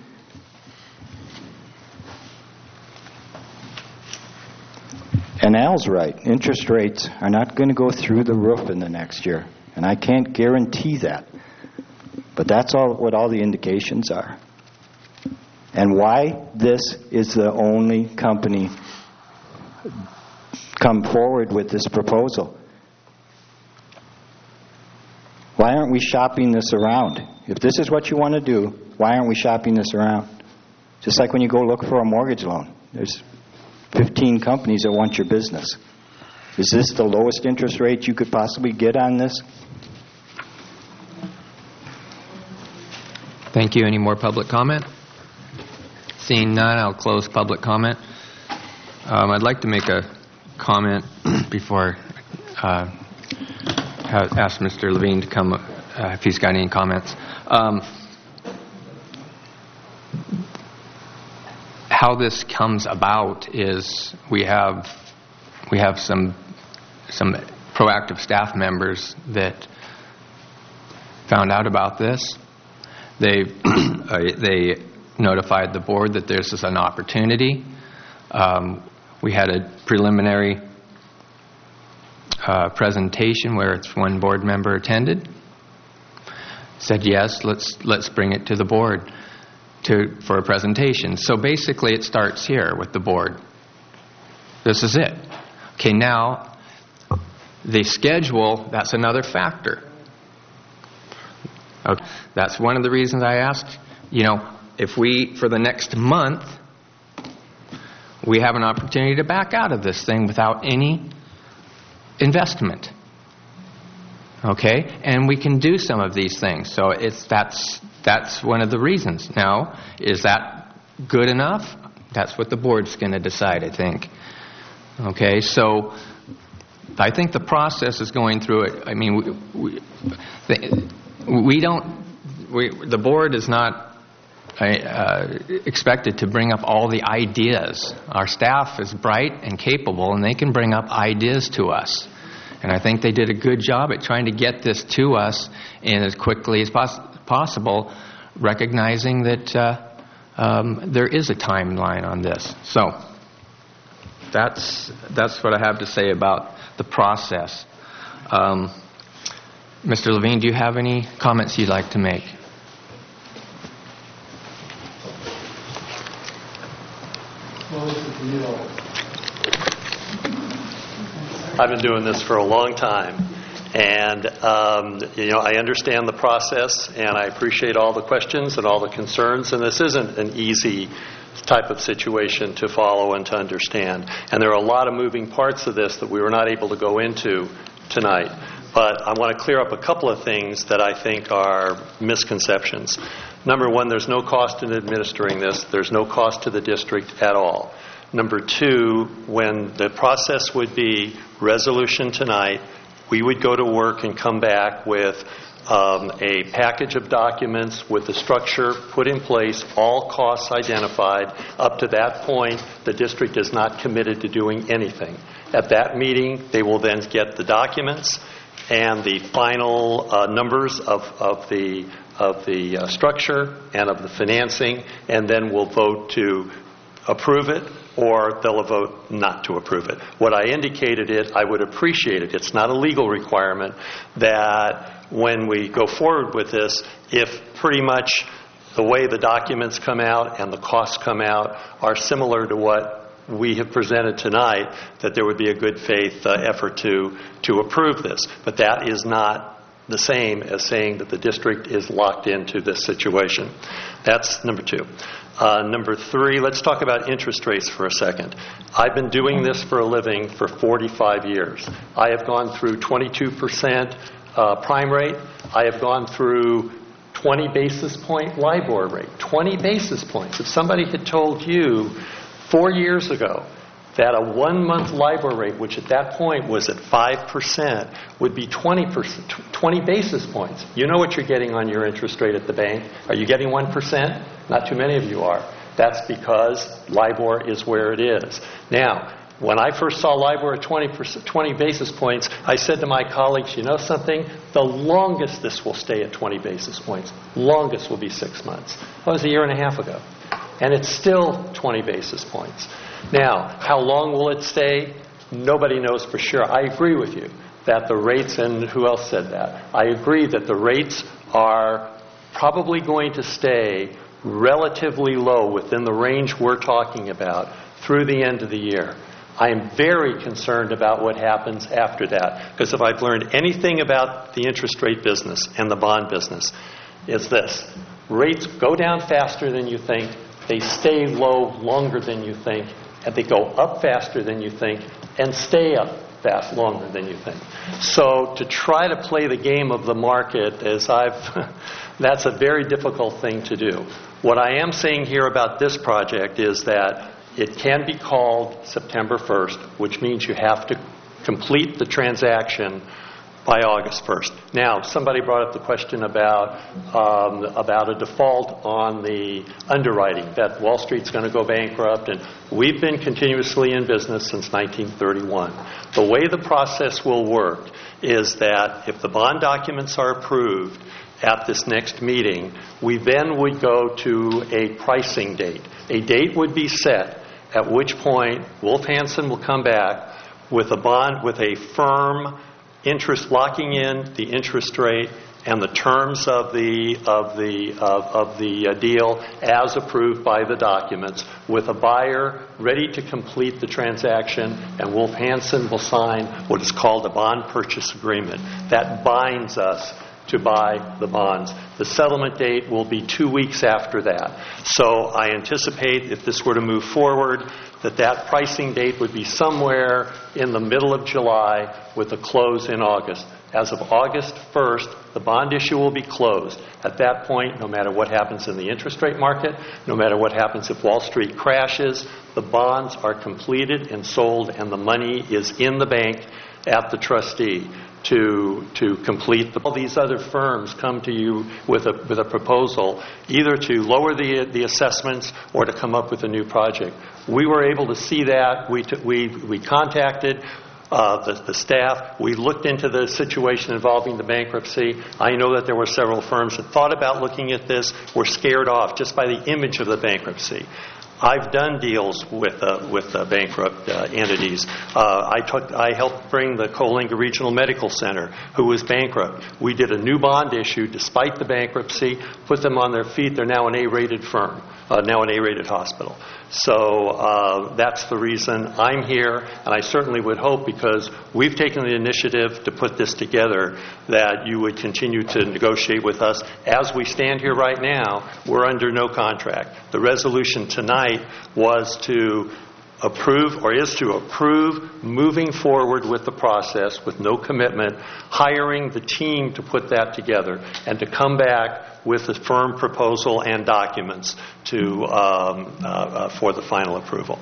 and Al's right, interest rates are not going to go through the roof in the next year. And I can't guarantee that. But that's what all the indications are. And why this is the only company come forward with this proposal. Why aren't we shopping this around? If this is what you want to do, why aren't we shopping this around? Just like when you go look for a mortgage loan. There's 15 companies that want your business. Is this the lowest interest rate you could possibly get on this? Thank you. Any more public comment? Seeing none, I'll close public comment. I'd like to make a comment before I ask Mr. Levine to come if he's got any comments. How this comes about is we have some proactive staff members that found out about this. They notified the board that this is an opportunity. We had a preliminary presentation where it's one board member attended. Said yes, let's bring it to the board for a presentation. So basically it starts here with the board. This is it. Okay, now the schedule, that's another factor. Okay, that's one of the reasons I asked, if we, for the next month, we have an opportunity to back out of this thing without any investment. Okay? And we can do some of these things. So that's one of the reasons. Now, is that good enough? That's what the board's going to decide, I think. Okay? So I think the process is going through it. I mean, the board is not expected to bring up all the ideas. Our staff is bright and capable, and they can bring up ideas to us. And I think they did a good job at trying to get this to us in as quickly as possible, recognizing that there is a timeline on this. So that's what I have to say about the process. Mr. Levine, do you have any comments you'd like to make? I've been doing this for a long time, and I understand the process, and I appreciate all the questions and all the concerns, and this isn't an easy type of situation to follow and to understand. And there are a lot of moving parts of this that we were not able to go into tonight. But I want to clear up a couple of things that I think are misconceptions. Number one, there's no cost in administering this. There's no cost to the district at all. Number two, when the process would be resolution tonight, we would go to work and come back with a package of documents with the structure put in place, all costs identified. Up to that point, the district is not committed to doing anything. At that meeting, they will then get the documents and the final numbers of the structure and of the financing, and then we'll vote to approve it or they'll vote not to approve it. What I indicated I would appreciate it. It's not a legal requirement that when we go forward with this, if pretty much the way the documents come out and the costs come out are similar to what we have presented tonight, that there would be a good faith effort to approve this. But that is not the same as saying that the district is locked into this situation. That's number 2. Number 3, let's talk about interest rates for a second. I've been doing this for a living for 45 years. I have gone through 22% prime rate. I have gone through 20 basis point LIBOR rate. 20 basis points. If somebody had told you 4 years ago that a 1-month LIBOR rate, which at that point was at 5%, would be 20 basis points. You know what you're getting on your interest rate at the bank. Are you getting 1%? Not too many of you are. That's because LIBOR is where it is. Now, when I first saw LIBOR at 20 basis points, I said to my colleagues, you know something? The longest this will stay at 20 basis points, longest will be 6 months. That was a year and a half ago. And it's still 20 basis points. Now, how long will it stay? Nobody knows for sure. I agree with you that the rates, and who else said that? I agree that the rates are probably going to stay relatively low within the range we're talking about through the end of the year. I am very concerned about what happens after that, because if I've learned anything about the interest rate business and the bond business, it's this. Rates go down faster than you think. They stay low longer than you think, and they go up faster than you think, and stay up fast longer than you think. So to try to play the game of the market, that's a very difficult thing to do. What I am saying here about this project is that it can be called September 1st, which means you have to complete the transaction by August 1st. Now, somebody brought up the question about a default on the underwriting, that Wall Street's going to go bankrupt, and we've been continuously in business since 1931. The way the process will work is that if the bond documents are approved at this next meeting, we then would go to a pricing date. A date would be set at which point Wolf Hansen will come back with a bond, with a firm interest, locking in the interest rate and the terms of the deal as approved by the documents, with a buyer ready to complete the transaction, and Wolf Hansen will sign what is called a bond purchase agreement. That binds us to buy the bonds. The settlement date will be 2 weeks after that. So I anticipate, if this were to move forward, that pricing date would be somewhere in the middle of July with a close in August. As of August 1st, the bond issue will be closed. At that point, no matter what happens in the interest rate market, no matter what happens if Wall Street crashes, the bonds are completed and sold, and the money is in the bank at the trustee to complete. All these other firms come to you with a proposal, either to lower the assessments or to come up with a new project. We were able to see that. We contacted the staff. We looked into the situation involving the bankruptcy. I know that there were several firms that thought about looking at this, were scared off just by the image of the bankruptcy. I've done deals with bankrupt entities. I helped bring the Coalinga Regional Medical Center, who was bankrupt. We did a new bond issue despite the bankruptcy, put them on their feet. They're now an A-rated firm, now an A-rated hospital. So that's the reason I'm here, and I certainly would hope, because we've taken the initiative to put this together, that you would continue to negotiate with us. As we stand here right now, we're under no contract. The resolution tonight was to approve, or is to approve, moving forward with the process with no commitment, hiring the team to put that together, and to come back with a firm proposal and documents to for the final approval.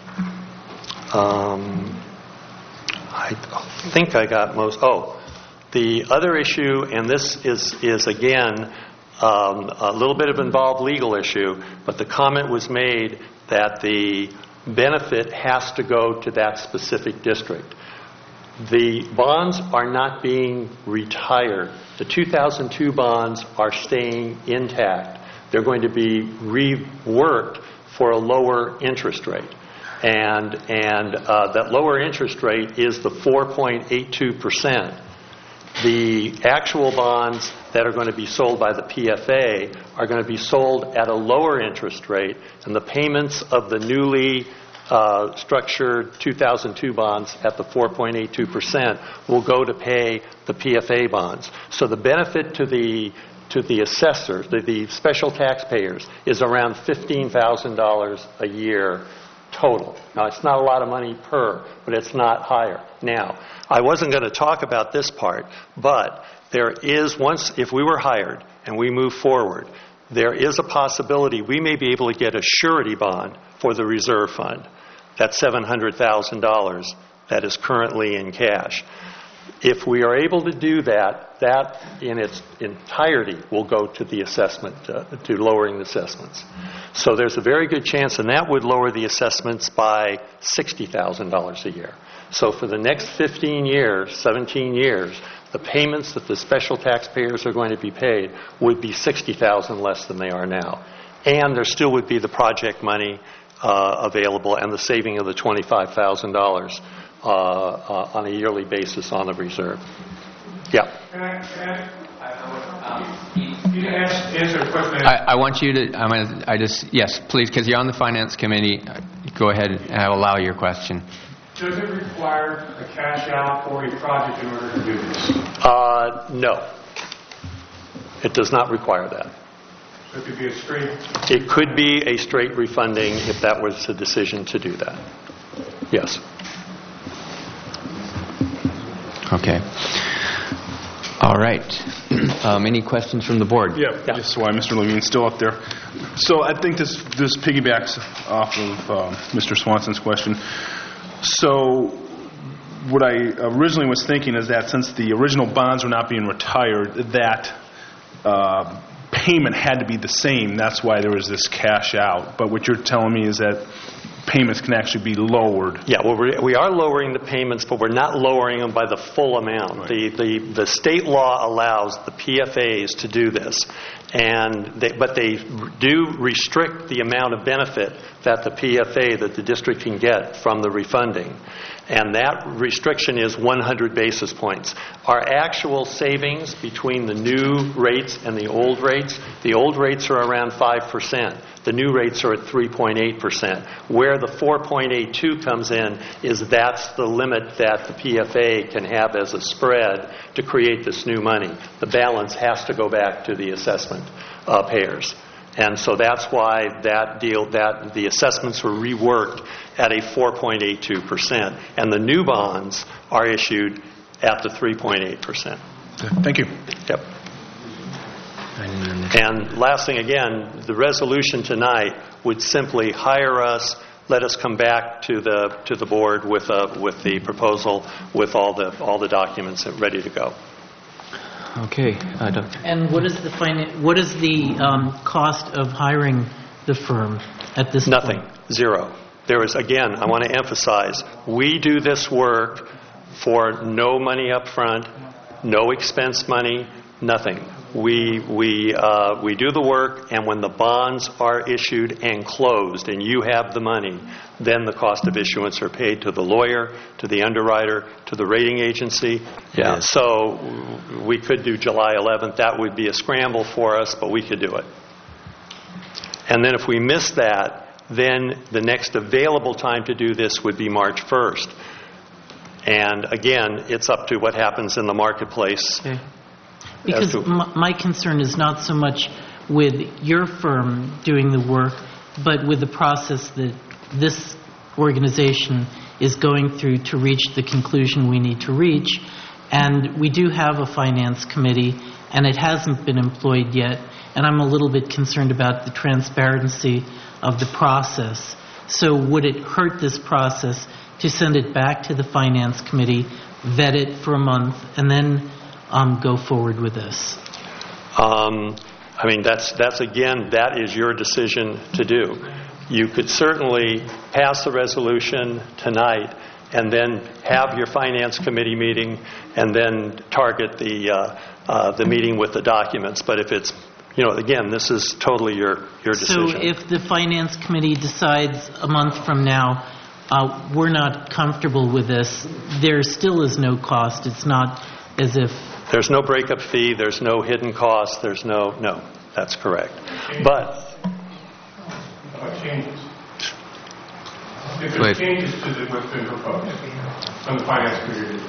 I think I got most. The other issue, and this is again a little bit of involved legal issue, but the comment was made that the benefit has to go to that specific district. The bonds are not being retired. The 2002 bonds are staying intact. They're going to be reworked for a lower interest rate. And that lower interest rate is the 4.82%. The actual bonds that are going to be sold by the PFA are going to be sold at a lower interest rate, and the payments of the newly structured 2002 bonds at the 4.82% will go to pay the PFA bonds. So the benefit to the assessors, the special taxpayers, is around $15,000 a year total. Now, it's not a lot of money per, but it's not higher. Now, I wasn't going to talk about this part, but there is, if we were hired and we move forward, there is a possibility we may be able to get a surety bond for the reserve fund. That's $700,000 that is currently in cash. If we are able to do that, that in its entirety will go to the assessment, to lowering the assessments. So there's a very good chance, and that would lower the assessments by $60,000 a year. So for the next 15 years, 17 years, the payments that the special taxpayers are going to be paid would be $60,000 less than they are now. And there still would be the project money available and the saving of the $25,000 on a yearly basis on the reserve. Yeah. You can answer a question. I want you to, yes, please, because you're on the Finance Committee. Go ahead and I'll allow your question. Does it require a cash out or a project in order to do this? No. It does not require that. So it could be a straight... It could be a straight refunding if that was the decision to do that. Yes. Okay. All right. Any questions from the board? Yeah. Just why Mr. Levine's still up there. So I think this piggybacks off of Mr. Swanson's question. So what I originally was thinking is that since the original bonds were not being retired, that payment had to be the same. That's why there was this cash out. But what you're telling me is that payments can actually be lowered. Yeah, well, we are lowering the payments, but we're not lowering them by the full amount. Right. The state law allows the PFAs to do this, but they do restrict the amount of benefit that the PFA, that the district can get from the refunding. And that restriction is 100 basis points. Our actual savings between the new rates and the old rates are around 5%. The new rates are at 3.8%. Where the 4.82 comes in is that's the limit that the PFA can have as a spread to create this new money. The balance has to go back to the assessment payers. And so that's why the assessments were reworked at a 4.82%. And the new bonds are issued at the 3.8%. Thank you. Yep. And last thing, again, the resolution tonight would simply hire us, let us come back to the board with the proposal, with all the documents ready to go. Okay. And what is the cost of hiring the firm at this Nothing. point? Zero. There is, again, I want to emphasize, we do this work for no money up front, no expense money, nothing. We do the work, and when the bonds are issued and closed and you have the money, then the cost of issuance are paid to the lawyer, to the underwriter, to the rating agency. Yeah. So we could do July 11th. That would be a scramble for us, but we could do it. And then if we miss that, then the next available time to do this would be March 1st. And again, it's up to what happens in the marketplace. Okay. Because my concern is not so much with your firm doing the work, but with the process that this organization is going through to reach the conclusion we need to reach. And we do have a finance committee, and it hasn't been employed yet. And I'm a little bit concerned about the transparency of the process. So would it hurt this process to send it back to the finance committee, vet it for a month, and then go forward with this? I mean, that's again, that is your decision to do. You could certainly pass the resolution tonight and then have your finance committee meeting and then target the meeting with the documents. But if it's, again, this is totally your decision. So if the finance committee decides a month from now we're not comfortable with this, there still is no cost. It's not as if... There's no breakup fee, there's no hidden cost, there's no, that's correct. But... changes. If there's changes to what's been proposed from the finance community.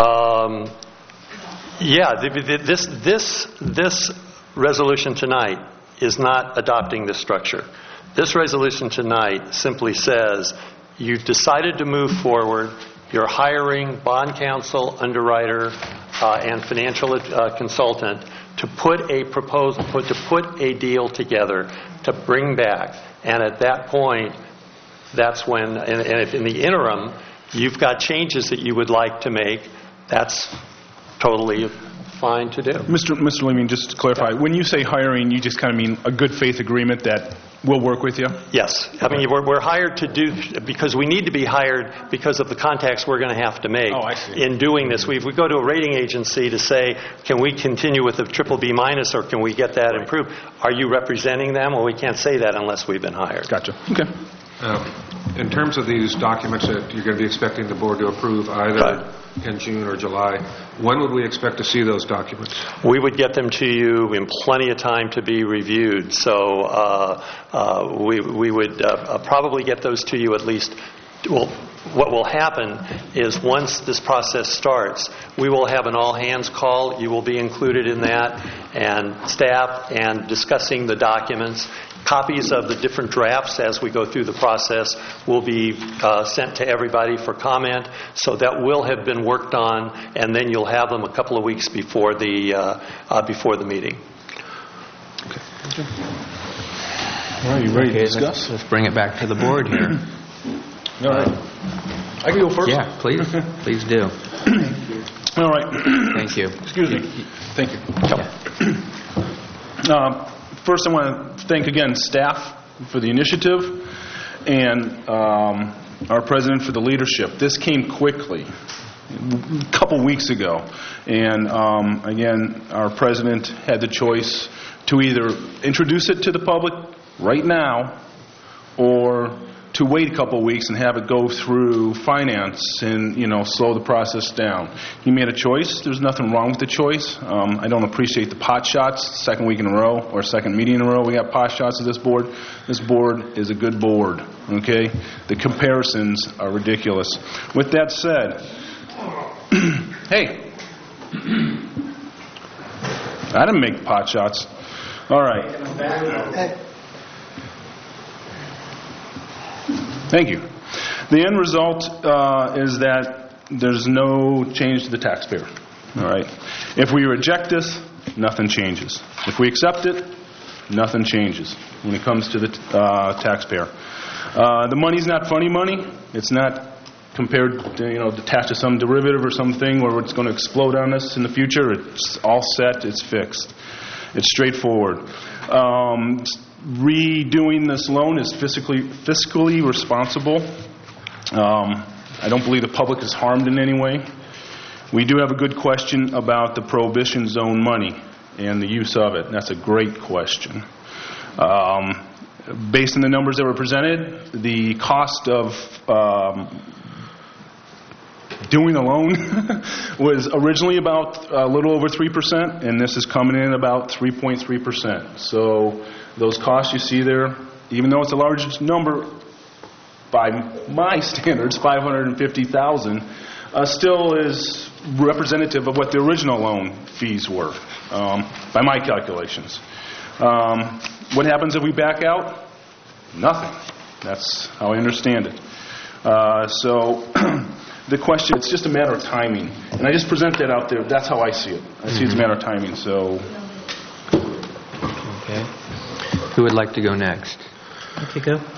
This resolution tonight is not adopting this structure. This resolution tonight simply says you've decided to move forward. You're hiring bond counsel, underwriter, and financial consultant to put a proposal, to put a deal together to bring back. And at that point, that's when, and if in the interim, you've got changes that you would like to make, that's totally fine to do. Mr. Levine, just to clarify, when you say hiring, you just kind of mean a good faith agreement that we'll work with you? Yes. I mean, we're hired to do, because we need to be hired because of the contacts we're going to have to make in doing this. We go to a rating agency to say, can we continue with the BBB- or can we get that improved? Are you representing them? Well, we can't say that unless we've been hired. Gotcha. Okay. In terms of these documents that you're going to be expecting the board to approve either in June or July, when would we expect to see those documents? We would get them to you in plenty of time to be reviewed. So we would probably get those to you at least. Well, what will happen is once this process starts, we will have an all-hands call. You will be included in that, and staff, and discussing the documents. Copies of the different drafts as we go through the process will be sent to everybody for comment. So that will have been worked on, and then you'll have them a couple of weeks before the meeting. Okay. All right, you ready to discuss? Let's bring it back to the board here. All right. I can go first? Yeah, please. Please do. All right. Thank you. Excuse me. Thank you. First, I want to thank again staff for the initiative and our president for the leadership. This came quickly, a couple weeks ago. And again, our president had the choice to either introduce it to the public right now or to wait a couple weeks and have it go through finance and, slow the process down. He made a choice. There's nothing wrong with the choice. I don't appreciate the pot shots, second week in a row or second meeting in a row we got pot shots at this board. This board is a good board, okay? The comparisons are ridiculous. With that said, hey, I didn't make pot shots. All right. Thank you. The end result is that there's no change to the taxpayer. All right. If we reject this, nothing changes. If we accept it, nothing changes when it comes to the taxpayer. The money's not funny money. It's not compared to, attached to some derivative or something where it's going to explode on us in the future. It's all set. It's fixed. It's straightforward. Redoing this loan is fiscally responsible. I don't believe the public is harmed in any way. We do have a good question about the prohibition zone money and the use of it. That's a great question. Based on the numbers that were presented, the cost of doing the loan was originally about a little over 3%, and this is coming in about 3.3%. So those costs you see there, even though it's the largest number by my standards, $550,000, still is representative of what the original loan fees were, by my calculations. What happens if we back out? Nothing. That's how I understand it. So the question, it's just a matter of timing. And I just present that out there. That's how I see it. I see it's a matter of timing. So. Okay. Who would like to go next? I could go.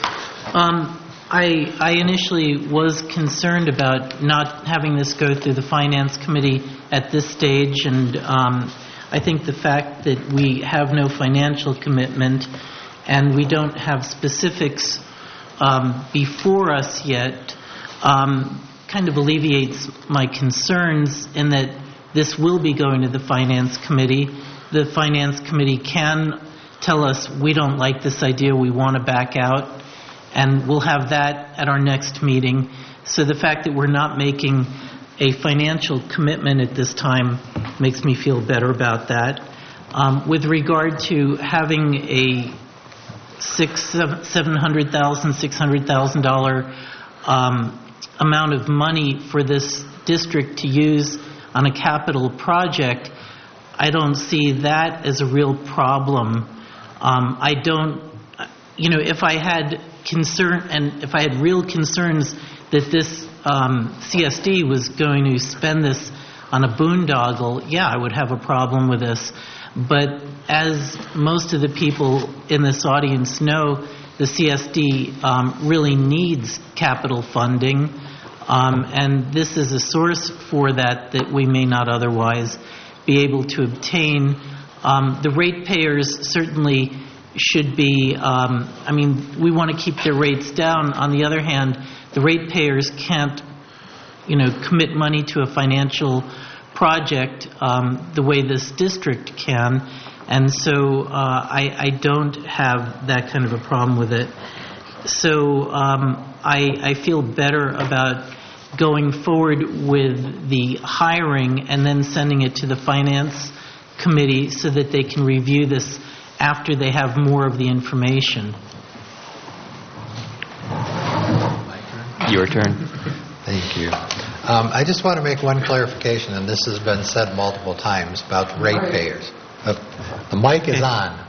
I initially was concerned about not having this go through the Finance Committee at this stage, and I think the fact that we have no financial commitment and we don't have specifics before us yet kind of alleviates my concerns in that this will be going to the Finance Committee. The Finance Committee can tell us we don't like this idea, we want to back out. and we'll have that at our next meeting. So the fact that we're not making a financial commitment at this time makes me feel better about that. With regard to having a $700,000, $600,000 amount of money for this district to use on a capital project, I don't see that as a real problem. I don't, if I had concern and if I had real concerns that this CSD was going to spend this on a boondoggle, yeah, I would have a problem with this. But as most of the people in this audience know, the CSD really needs capital funding, and this is a source for that we may not otherwise be able to obtain. The ratepayers certainly should be, we want to keep their rates down. On the other hand, the ratepayers can't, commit money to a financial project the way this district can, and so I don't have that kind of a problem with it. So I feel better about going forward with the hiring and then sending it to the Finance Committee so that they can review this after they have more of the information. Your turn. Thank you. I just want to make one clarification, and this has been said multiple times about ratepayers. The mic is on.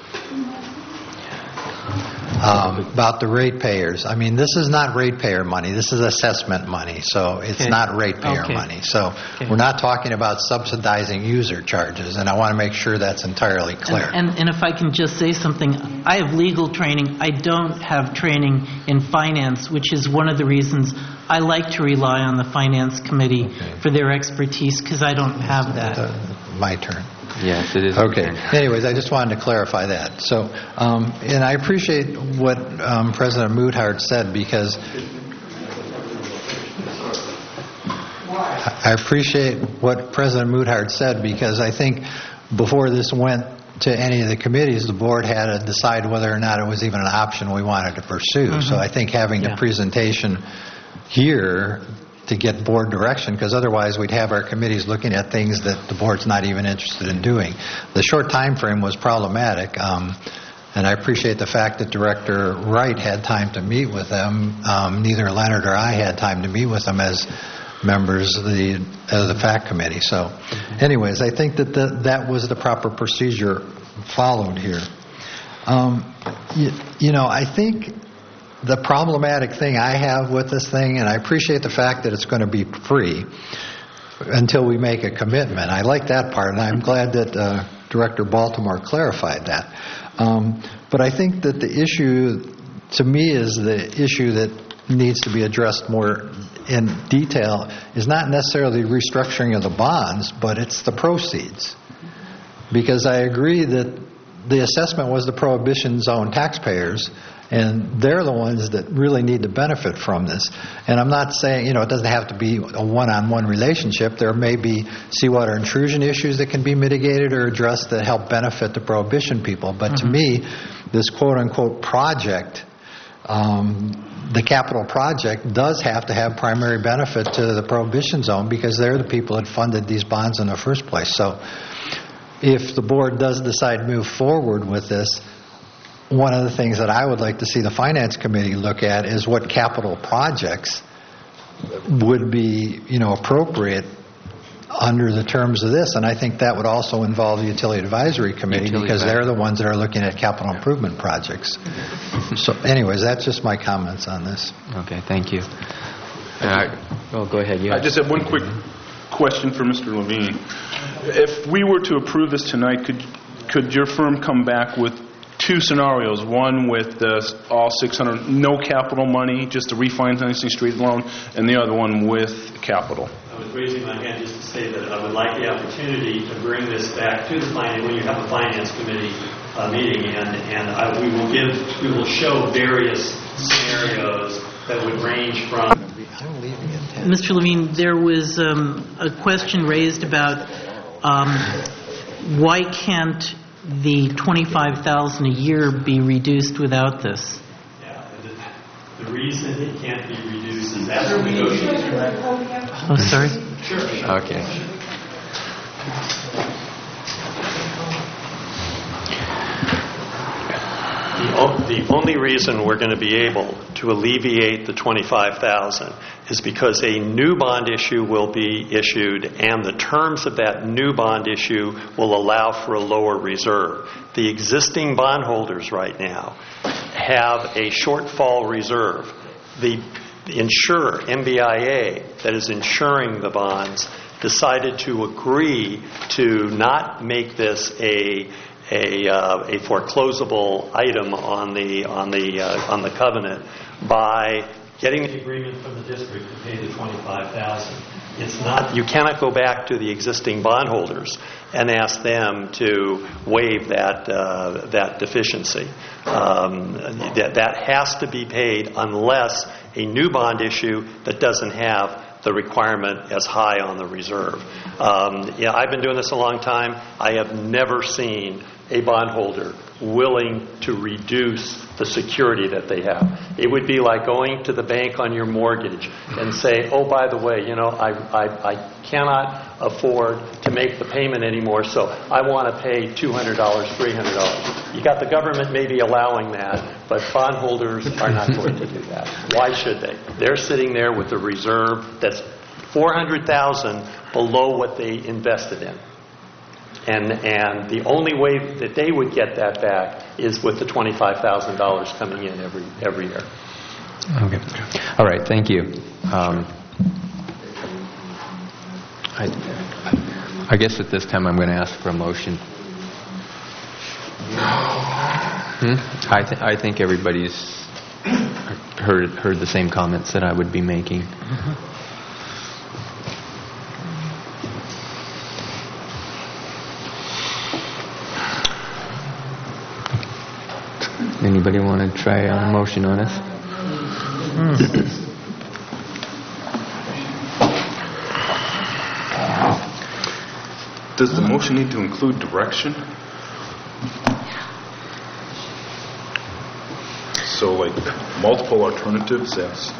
About the ratepayers. This is not ratepayer money. This is assessment money, so it's not ratepayer money. So we're not talking about subsidizing user charges, and I want to make sure that's entirely clear. And if I can just say something, I have legal training. I don't have training in finance, which is one of the reasons I like to rely on the Finance Committee for their expertise, because I don't have that. My turn. Yes, it is. Okay. Anyways, I just wanted to clarify that. So, and I appreciate what President Moodhart said, because I think before this went to any of the committees, the board had to decide whether or not it was even an option we wanted to pursue. Mm-hmm. So I think having the presentation here to get board direction, because otherwise we'd have our committees looking at things that the board's not even interested in doing. The short time frame was problematic, and I appreciate the fact that Director Wright had time to meet with them. Neither Leonard or I had time to meet with them as members of the FACT committee. So anyways, I think that that was the proper procedure followed here. I think the problematic thing I have with this thing, and I appreciate the fact that it's going to be free until we make a commitment. I like that part, and I'm glad that Director Baltimore clarified that. But I think that the issue, to me, is the issue that needs to be addressed more in detail is not necessarily restructuring of the bonds, but it's the proceeds. Because I agree that the assessment was the prohibition zone taxpayers, and they're the ones that really need to benefit from this. And I'm not saying, it doesn't have to be a one-on-one relationship. There may be seawater intrusion issues that can be mitigated or addressed that help benefit the prohibition people. But to me, this quote-unquote project, the capital project, does have to have primary benefit to the prohibition zone, because they're the people that funded these bonds in the first place. So if the board does decide to move forward with this, one of the things that I would like to see the Finance Committee look at is what capital projects would be, appropriate under the terms of this. And I think that would also involve the Utility Advisory Committee, because they're the ones that are looking at capital improvement projects. So anyways, that's just my comments on this. Okay, thank you. Go ahead. I just have one quick question for Mr. Levine. If we were to approve this tonight, could your firm come back with two scenarios, one with all 600, no capital money, just a refinancing straight loan, and the other one with capital? I was raising my hand just to say that I would like the opportunity to bring this back to the finance when you have a Finance Committee meeting, and we will show various scenarios that would range from. Mr. Levine, there was a question raised about why can't the $25,000 a year be reduced without this? The reason it can't be reduced is after negotiation. Oh, sorry? Sure. Okay. The only reason we're going to be able to alleviate the $25,000 is because a new bond issue will be issued, and the terms of that new bond issue will allow for a lower reserve. The existing bondholders right now have a shortfall reserve. The insurer, MBIA, that is insuring the bonds, decided to agree to not make this a foreclosable item on the covenant by getting the agreement from the district to pay the $25,000. It's not. You cannot go back to the existing bondholders and ask them to waive that deficiency. That has to be paid unless a new bond issue that doesn't have the requirement as high on the reserve. I've been doing this a long time. I have never seen a bondholder willing to reduce the security that they have. It would be like going to the bank on your mortgage and say, oh, by the way, I cannot afford to make the payment anymore, so I want to pay $200, $300. You got the government maybe allowing that, but bondholders are not going to do that. Why should they? They're sitting there with a reserve that's $400,000 below what they invested in. And the only way that they would get that back is with the $25,000 coming in every year. Okay. All right. Thank you. I guess at this time I'm going to ask for a motion. I think everybody's heard the same comments that I would be making. Anybody want to try a motion on us? Does the motion need to include direction? So, like, multiple alternatives, yes.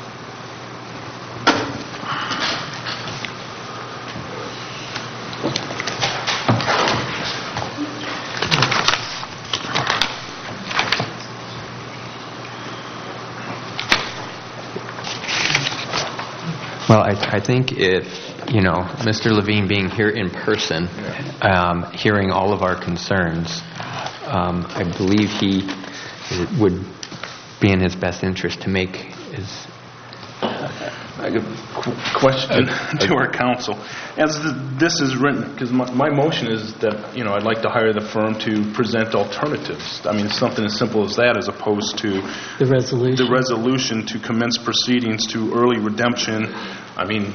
Well, I think if, Mr. Levine being here in person, hearing all of our concerns, I believe he would be in his best interest to make his... Question to our counsel. As this is written, because my motion is that, I'd like to hire the firm to present alternatives. I mean, something as simple as that, as opposed to the resolution to commence proceedings to early redemption. I mean...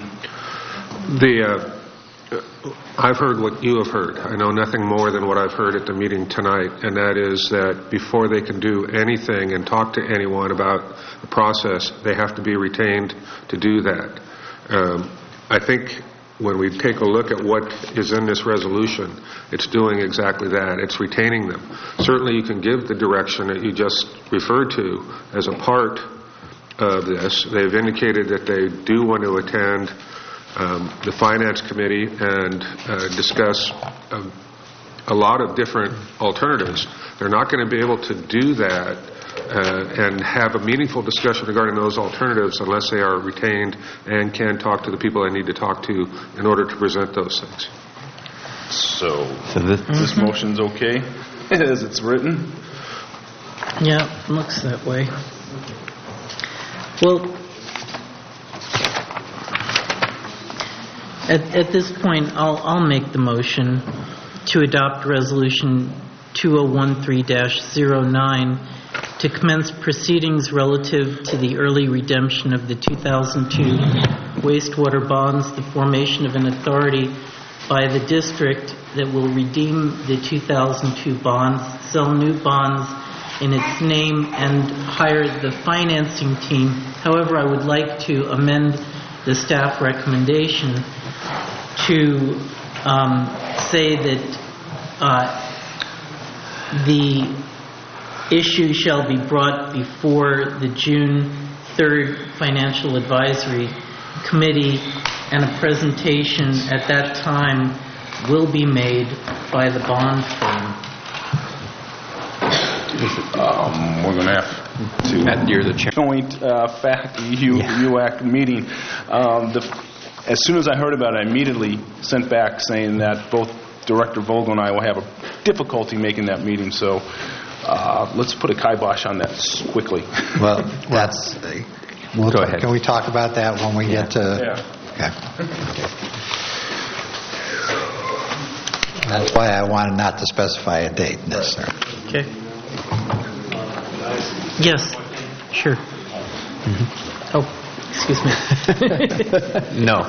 I've heard what you have heard. I know nothing more than what I've heard at the meeting tonight, and that is that before they can do anything and talk to anyone about the process, they have to be retained to do that. I think when we take a look at what is in this resolution, it's doing exactly that. It's retaining them. Certainly you can give the direction that you just referred to as a part of this. They've indicated that they do want to attend the Finance Committee and discuss a lot of different alternatives. They're not going to be able to do that and have a meaningful discussion regarding those alternatives unless they are retained and can talk to the people they need to talk to in order to present those things. So this motion's okay as it's written? Yeah, looks that way. Well, at this point, I'll make the motion to adopt Resolution 2013-09 to commence proceedings relative to the early redemption of the 2002 wastewater bonds, the formation of an authority by the district that will redeem the 2002 bonds, sell new bonds in its name, and hire the financing team. However, I would like to amend the staff recommendation to say that the issue shall be brought before the June 3rd Financial Advisory Committee, and a presentation at that time will be made by the bond firm. We're going to have to... You're the chair. Joint UAC meeting. As soon as I heard about it, I immediately sent back saying that both Director Vogel and I will have a difficulty making that meeting, so let's put a kibosh on that quickly. Well, that's... Go ahead. Can we talk about that when we get to... Yeah. Okay. That's why I wanted not to specify a date necessarily. Okay. Yes, sure. Mm-hmm. Oh, excuse me. No.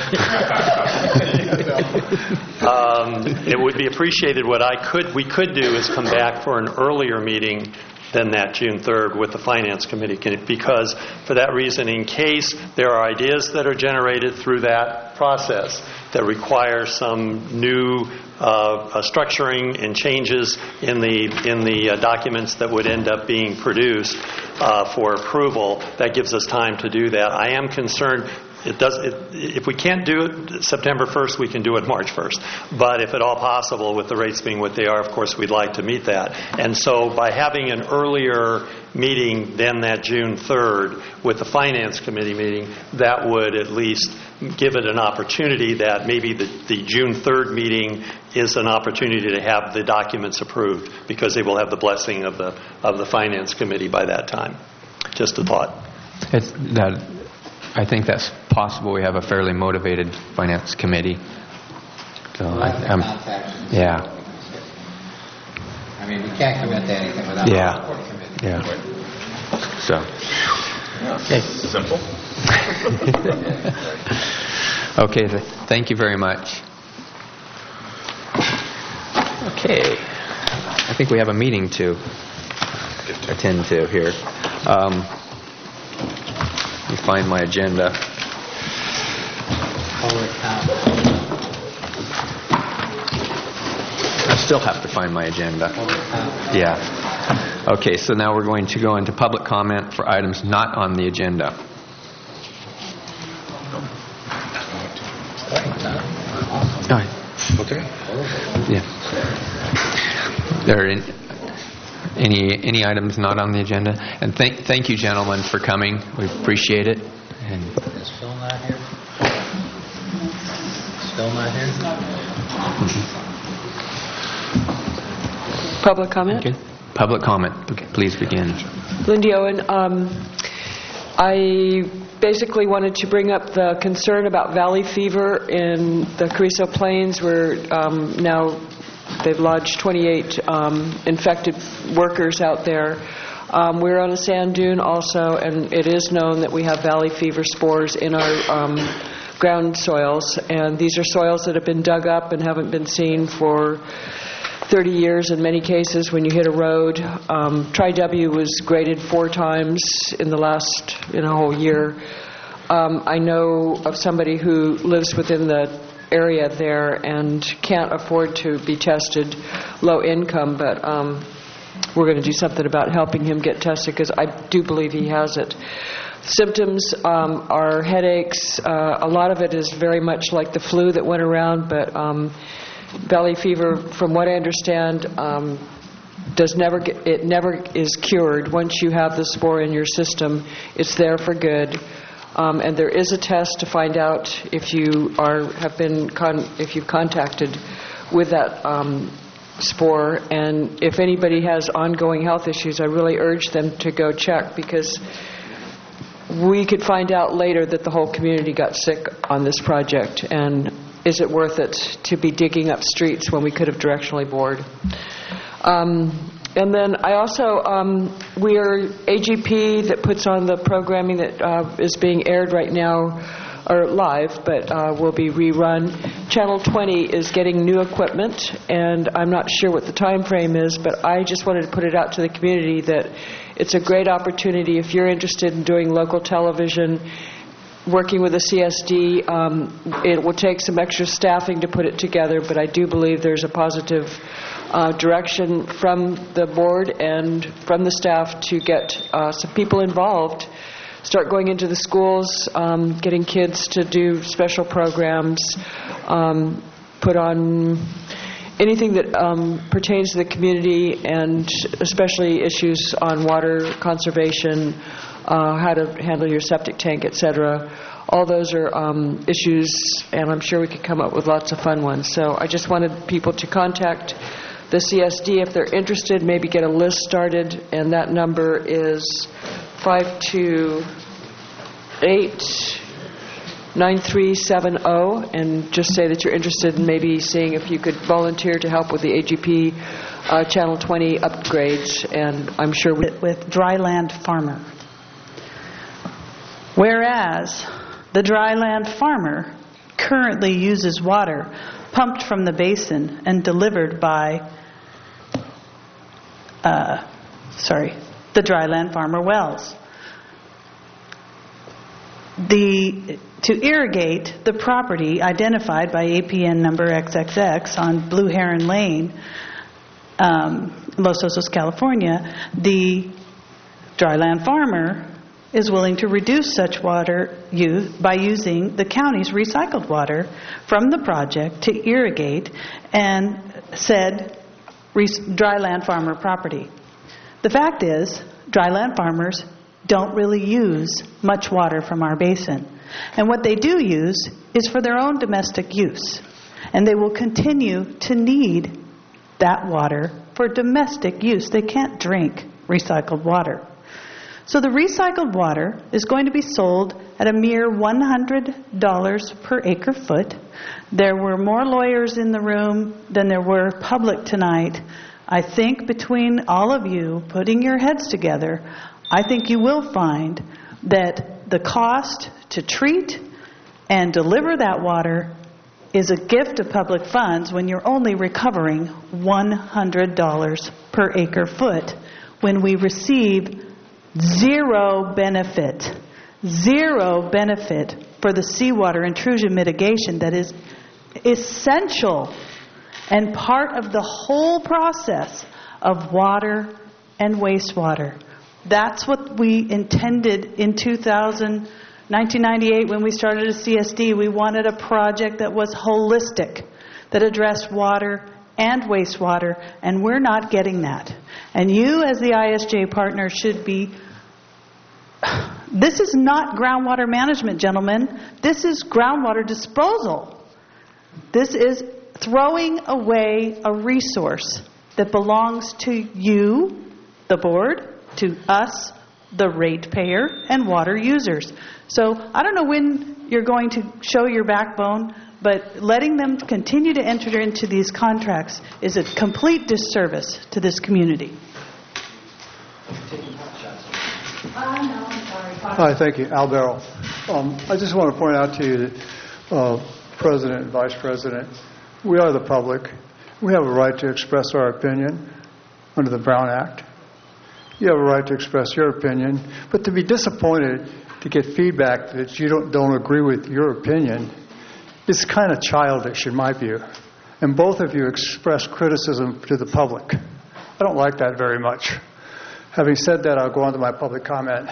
It would be appreciated. What we could do is come back for an earlier meeting than that June 3rd with the Finance Committee, because for that reason, in case there are ideas that are generated through that process that require some new structuring and changes in the documents that would end up being produced for approval, that gives us time to do that. I am concerned. If we can't do it September 1st, we can do it March 1st. But if at all possible, with the rates being what they are, of course, we'd like to meet that. And so by having an earlier meeting than that June 3rd with the Finance Committee meeting, that would at least give it an opportunity that maybe the June 3rd meeting is an opportunity to have the documents approved, because they will have the blessing of the Finance Committee by that time. Just a thought. I think that's possible. We have a fairly motivated Finance Committee. So yeah. I mean, we can't commit to anything without a report committee. Yeah. So. Okay. Simple. Okay. Thank you very much. Okay. I think we have a meeting to attend to here. Let me find my agenda. I still have to find my agenda. Yeah. Okay, so now we're going to go into public comment for items not on the agenda. Okay. Yeah. There are any items not on the agenda? And thank you, gentlemen, for coming. We appreciate it. And is Phil not here? Still not here? Public comment? Okay. Public comment. Okay, please begin. Lindy Owen. I basically wanted to bring up the concern about valley fever in the Carrizo Plains, where now they've lodged 28 infected workers out there. We're on a sand dune also, and it is known that we have valley fever spores in our ground soils. And these are soils that have been dug up and haven't been seen for 30 years in many cases when you hit a road. Tri-W was graded 4 times in the last whole year. I know of somebody who lives within the area there and can't afford to be tested, low income, but we're going to do something about helping him get tested, because I do believe he has it. Symptoms are headaches. A lot of it is very much like the flu that went around, but valley fever, from what I understand, it never is cured. Once you have the spore in your system, it's there for good. And there is a test to find out if you if you've contacted with that spore. And if anybody has ongoing health issues, I really urge them to go check, because we could find out later that the whole community got sick on this project. And is it worth it to be digging up streets when we could have directionally bored? And then I also, we are AGP that puts on the programming that is being aired right now, or live, but will be rerun. Channel 20 is getting new equipment, and I'm not sure what the time frame is, but I just wanted to put it out to the community that it's a great opportunity if you're interested in doing local television working with the CSD. It will take some extra staffing to put it together, but I do believe there's a positive direction from the board and from the staff to get some people involved, start going into the schools, getting kids to do special programs, put on anything that pertains to the community, and especially issues on water conservation, how to handle your septic tank, etc. All those are issues, and I'm sure we could come up with lots of fun ones. So I just wanted people to contact the CSD if they're interested, maybe get a list started, and that number is 528-9370, and just say that you're interested in maybe seeing if you could volunteer to help with the AGP Channel 20 upgrades, and I'm sure with Dryland Farmer. Whereas the Dryland Farmer currently uses water pumped from the basin and delivered by the Dryland Farmer wells. To irrigate the property identified by APN number XXX on Blue Heron Lane, Los Osos, California, the Dryland Farmer is willing to reduce such water use by using the county's recycled water from the project to irrigate and said Dryland Farmer property. The fact is, Dryland Farmers don't really use much water from our basin. And what they do use is for their own domestic use. And they will continue to need that water for domestic use. They can't drink recycled water. So the recycled water is going to be sold at a mere $100 per acre foot. There were more lawyers in the room than there were public tonight. I think between all of you putting your heads together, I think you will find that the cost to treat and deliver that water is a gift of public funds when you're only recovering $100 per acre foot when we receive zero benefit for the seawater intrusion mitigation that is essential and part of the whole process of water and wastewater. That's what we intended in 1998 when we started a CSD. We wanted a project that was holistic, that addressed water and wastewater, and we're not getting that. And you, as the ISJ partner, should be... This is not groundwater management, gentlemen. This is groundwater disposal. This is throwing away a resource that belongs to you, the board, to us, the ratepayer, and water users. So I don't know when you're going to show your backbone, but letting them continue to enter into these contracts is a complete disservice to this community. Hi, thank you. Al Barrow. I just want to point out to you that President and Vice President, we are the public. We have a right to express our opinion under the Brown Act. You have a right to express your opinion, but to be disappointed to get feedback that you don't agree with your opinion is kind of childish in my view. And both of you express criticism to the public. I don't like that very much. Having said that, I'll go on to my public comment.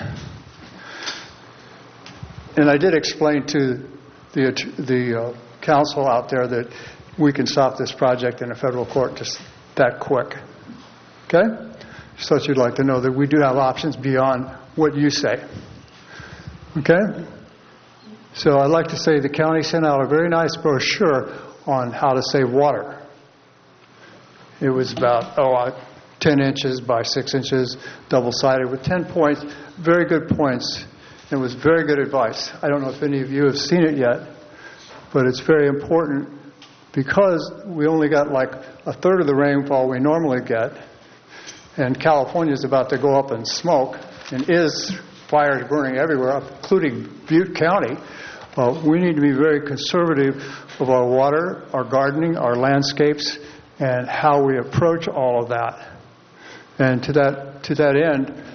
And I did explain to the council out there that we can stop this project in a federal court just that quick. Okay? Just thought you'd like to know that we do have options beyond what you say. Okay? So I'd like to say the county sent out a very nice brochure on how to save water. It was about 10 inches by 6 inches, double-sided with 10 points, very good points. It was very good advice. I don't know if any of you have seen it yet, but it's very important because we only got like a third of the rainfall we normally get, and California is about to go up in smoke, and is fires burning everywhere, including Butte County. We need to be very conservative of our water, our gardening, our landscapes, and how we approach all of that. And to that end,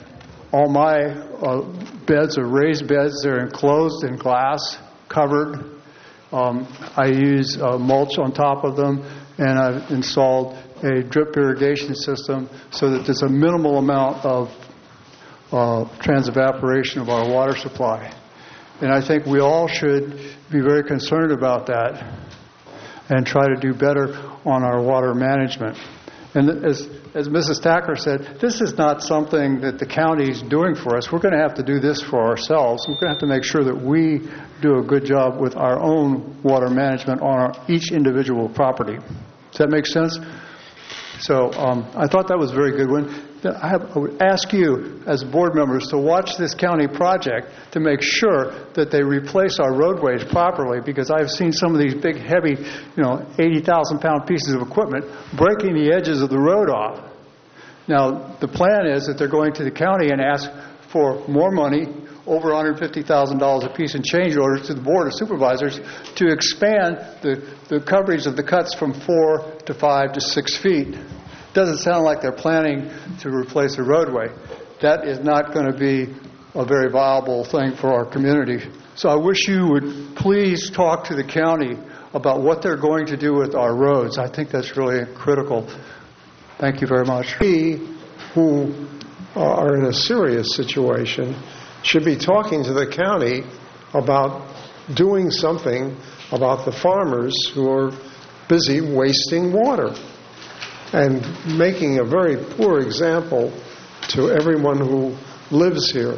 All my beds are raised beds. They're enclosed in glass, covered. I use mulch on top of them, and I've installed a drip irrigation system so that there's a minimal amount of transevaporation of our water supply. And I think we all should be very concerned about that and try to do better on our water management. And as Mrs. Thacker said, this is not something that the county is doing for us. We're going to have to do this for ourselves. We're going to have to make sure that we do a good job with our own water management on each individual property. Does that make sense? So I thought that was a very good one. I would ask you as board members to watch this county project to make sure that they replace our roadways properly, because I've seen some of these big, heavy, 80,000-pound pieces of equipment breaking the edges of the road off. Now, the plan is that they're going to the county and ask for more money, over $150,000 a piece in change orders to the Board of Supervisors to expand the coverage of the cuts from 4 to 5 to 6 feet. Doesn't sound like they're planning to replace a roadway. That is not going to be a very viable thing for our community. So I wish you would please talk to the county about what they're going to do with our roads. I think that's really critical. Thank you very much. We who are in a serious situation should be talking to the county about doing something about the farmers who are busy wasting water and making a very poor example to everyone who lives here.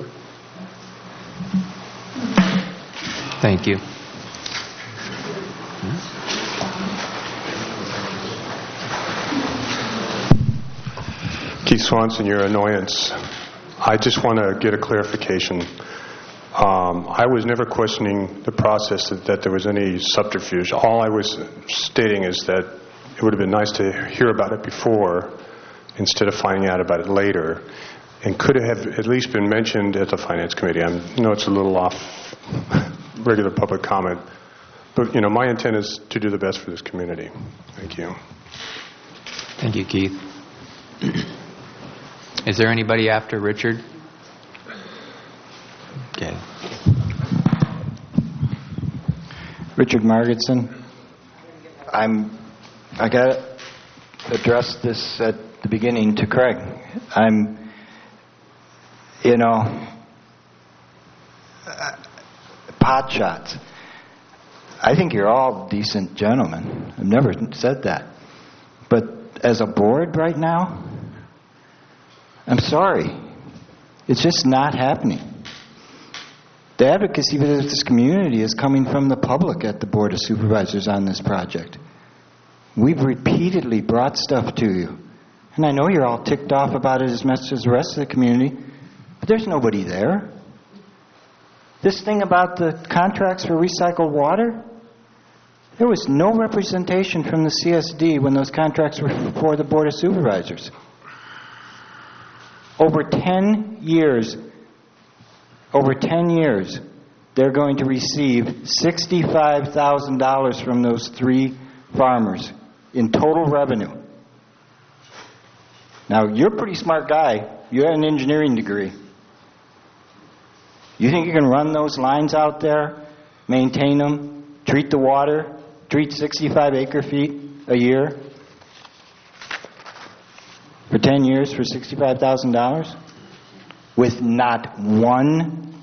Thank you. Keith Swanson, your annoyance. I just want to get a clarification. I was never questioning the process that there was any subterfuge. All I was stating is that it would have been nice to hear about it before instead of finding out about it later. And could it have at least been mentioned at the Finance Committee? I know it's a little off regular public comment. But, my intent is to do the best for this community. Thank you. Thank you, Keith. Is there anybody after Richard? Okay. Richard Margetson. I got to address this at the beginning to Craig. Pot shots. I think you're all decent gentlemen. I've never said that. But as a board right now, I'm sorry. It's just not happening. The advocacy for this community is coming from the public at the Board of Supervisors on this project. We've repeatedly brought stuff to you. And I know you're all ticked off about it as much as the rest of the community, but there's nobody there. This thing about the contracts for recycled water, there was no representation from the CSD when those contracts were before the Board of Supervisors. Over 10 years, they're going to receive $65,000 from those 3 farmers in total revenue. Now, you're a pretty smart guy. You have an engineering degree. You think you can run those lines out there, maintain them, treat the water, treat 65 acre-feet a year for 10 years for $65,000 with not one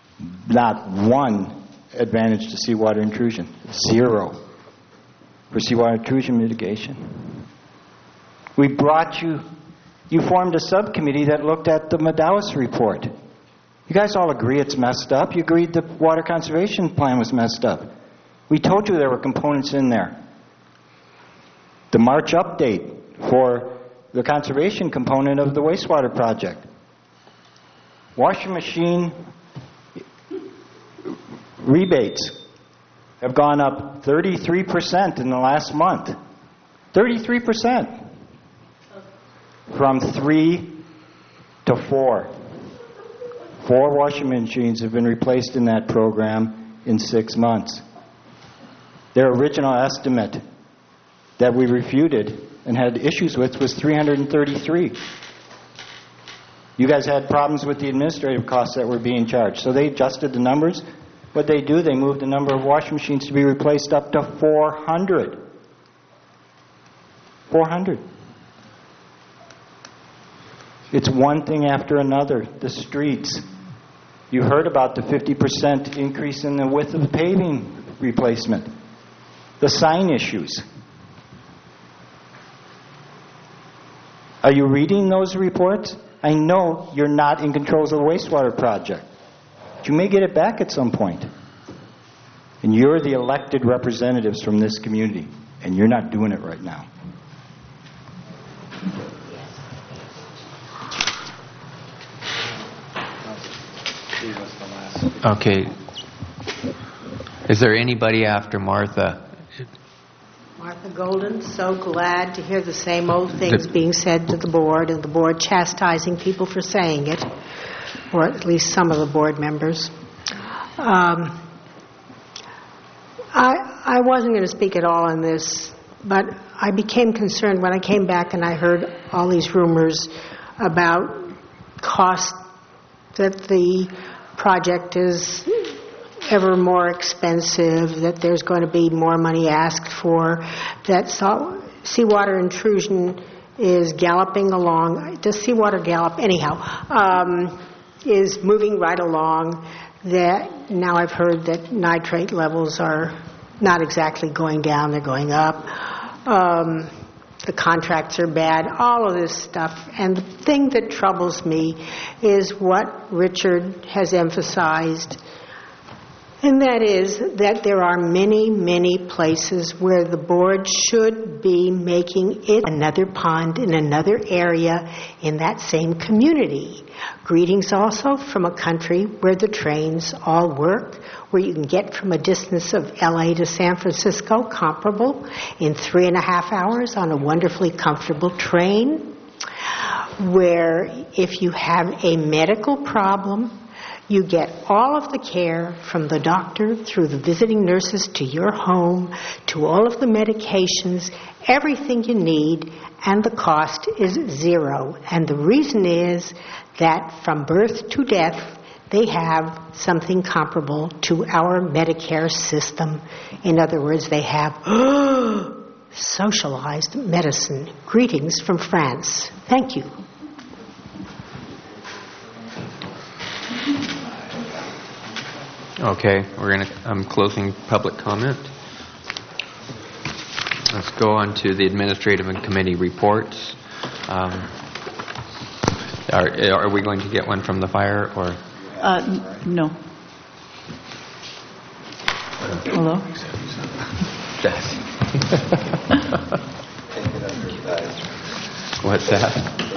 advantage to seawater intrusion? 0 for seawater intrusion mitigation. We brought you formed a subcommittee that looked at the Medawis report. You guys all agree it's messed up. You agreed the water conservation plan was messed up. We told you there were components in there. The March update for the conservation component of the wastewater project. Washing machine rebates have gone up 33% in the last month. 33%. From 3 to 4. 4 washing machines have been replaced in that program in 6 months. Their original estimate that we refuted and had issues with was 333. You guys had problems with the administrative costs that were being charged. So they adjusted the numbers. What they do, they moved the number of washing machines to be replaced up to 400. 400. It's one thing after another. The streets. You heard about the 50% increase in the width of the paving replacement. The sign issues. Are you reading those reports? I know you're not in control of the wastewater project. But you may get it back at some point. And you're the elected representatives from this community. And you're not doing it right now. Okay. Is there anybody after Martha? Martha Golden, so glad to hear the same old things being said to the board, and the board chastising people for saying it, or at least some of the board members. I wasn't going to speak at all on this, but I became concerned when I came back and I heard all these rumors about cost, that the project is ever more expensive, that there's going to be more money asked for, that seawater intrusion is galloping along. Does seawater gallop? Anyhow, is moving right along. That now I've heard that nitrate levels are not exactly going down, they're going up. The contracts are bad, all of this stuff. And the thing that troubles me is what Richard has emphasized, and that is that there are many, many places where the board should be making it another pond in another area in that same community. Greetings also from a country where the trains all work, where you can get from a distance of LA to San Francisco comparable in 3.5 hours on a wonderfully comfortable train, where if you have a medical problem, you get all of the care from the doctor through the visiting nurses to your home, to all of the medications, everything you need, and the cost is zero. And the reason is that from birth to death, they have something comparable to our Medicare system. In other words, they have socialized medicine. Greetings from France. Thank you. Okay, I'm closing public comment. Let's go on to the administrative and committee reports. Are we going to get one from the fire or? No. Hello? Yes. What's that?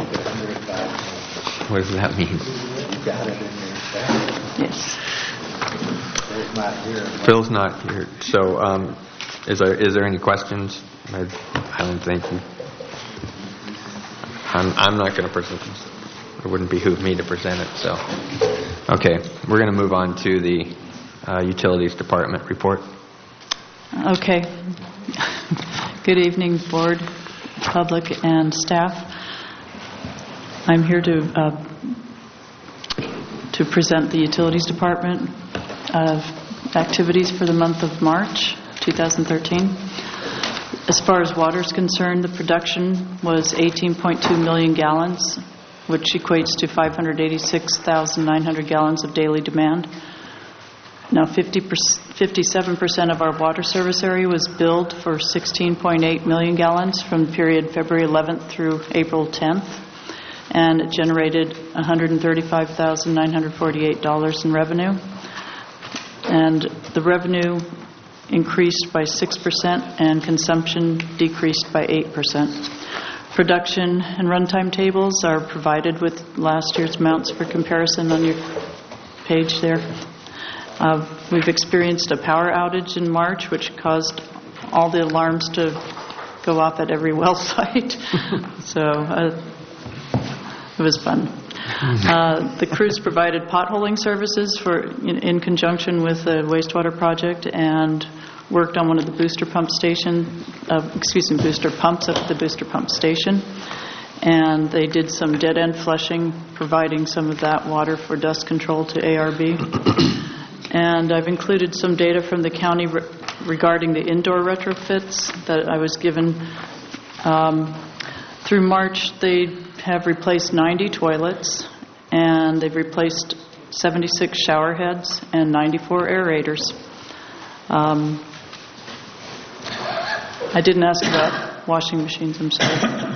What does that mean? Yes. Phil's not here. So, is there any questions? I don't think. I'm not going to present this. It wouldn't behoove me to present it. So, okay, we're going to move on to the Utilities Department report. Okay. Good evening, board, public, and staff. I'm here to present the Utilities Department activities for the month of March 2013. As far as water is concerned, the production was 18.2 million gallons, which equates to 586,900 gallons of daily demand. Now, 57% of our water service area was billed for 16.8 million gallons from the period February 11th through April 10th, and it generated $135,948 in revenue. And the revenue increased by 6% and consumption decreased by 8%. Production and runtime tables are provided with last year's amounts for comparison on your page there. We've experienced a power outage in March, which caused all the alarms to go off at every well site. So it was fun. The crews provided potholing services in conjunction with the wastewater project and worked on one of the booster pumps up at the booster pump station. and they did some dead-end flushing, providing some of that water for dust control to ARB. And I've included some data from the county regarding the indoor retrofits that I was given. Through March, they have replaced 90 toilets, and they've replaced 76 shower heads and 94 aerators. I didn't ask about washing machines, I'm sorry.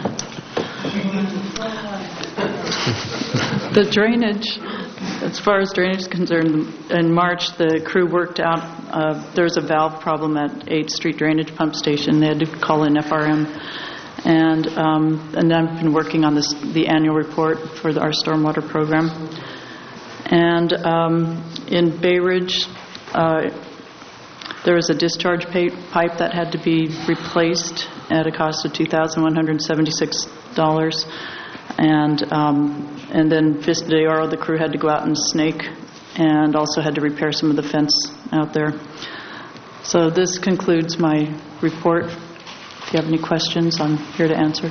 The drainage, as far as drainage is concerned, in March the crew worked out, there's a valve problem at 8th Street Drainage Pump Station. They had to call in FRM. And I've been working on the annual report for our stormwater program. And in Bay Ridge, there was a discharge pipe that had to be replaced at a cost of $2,176. And then Vista de Oro, the crew had to go out and snake and also had to repair some of the fence out there. So this concludes my report. If you have any questions, I'm here to answer.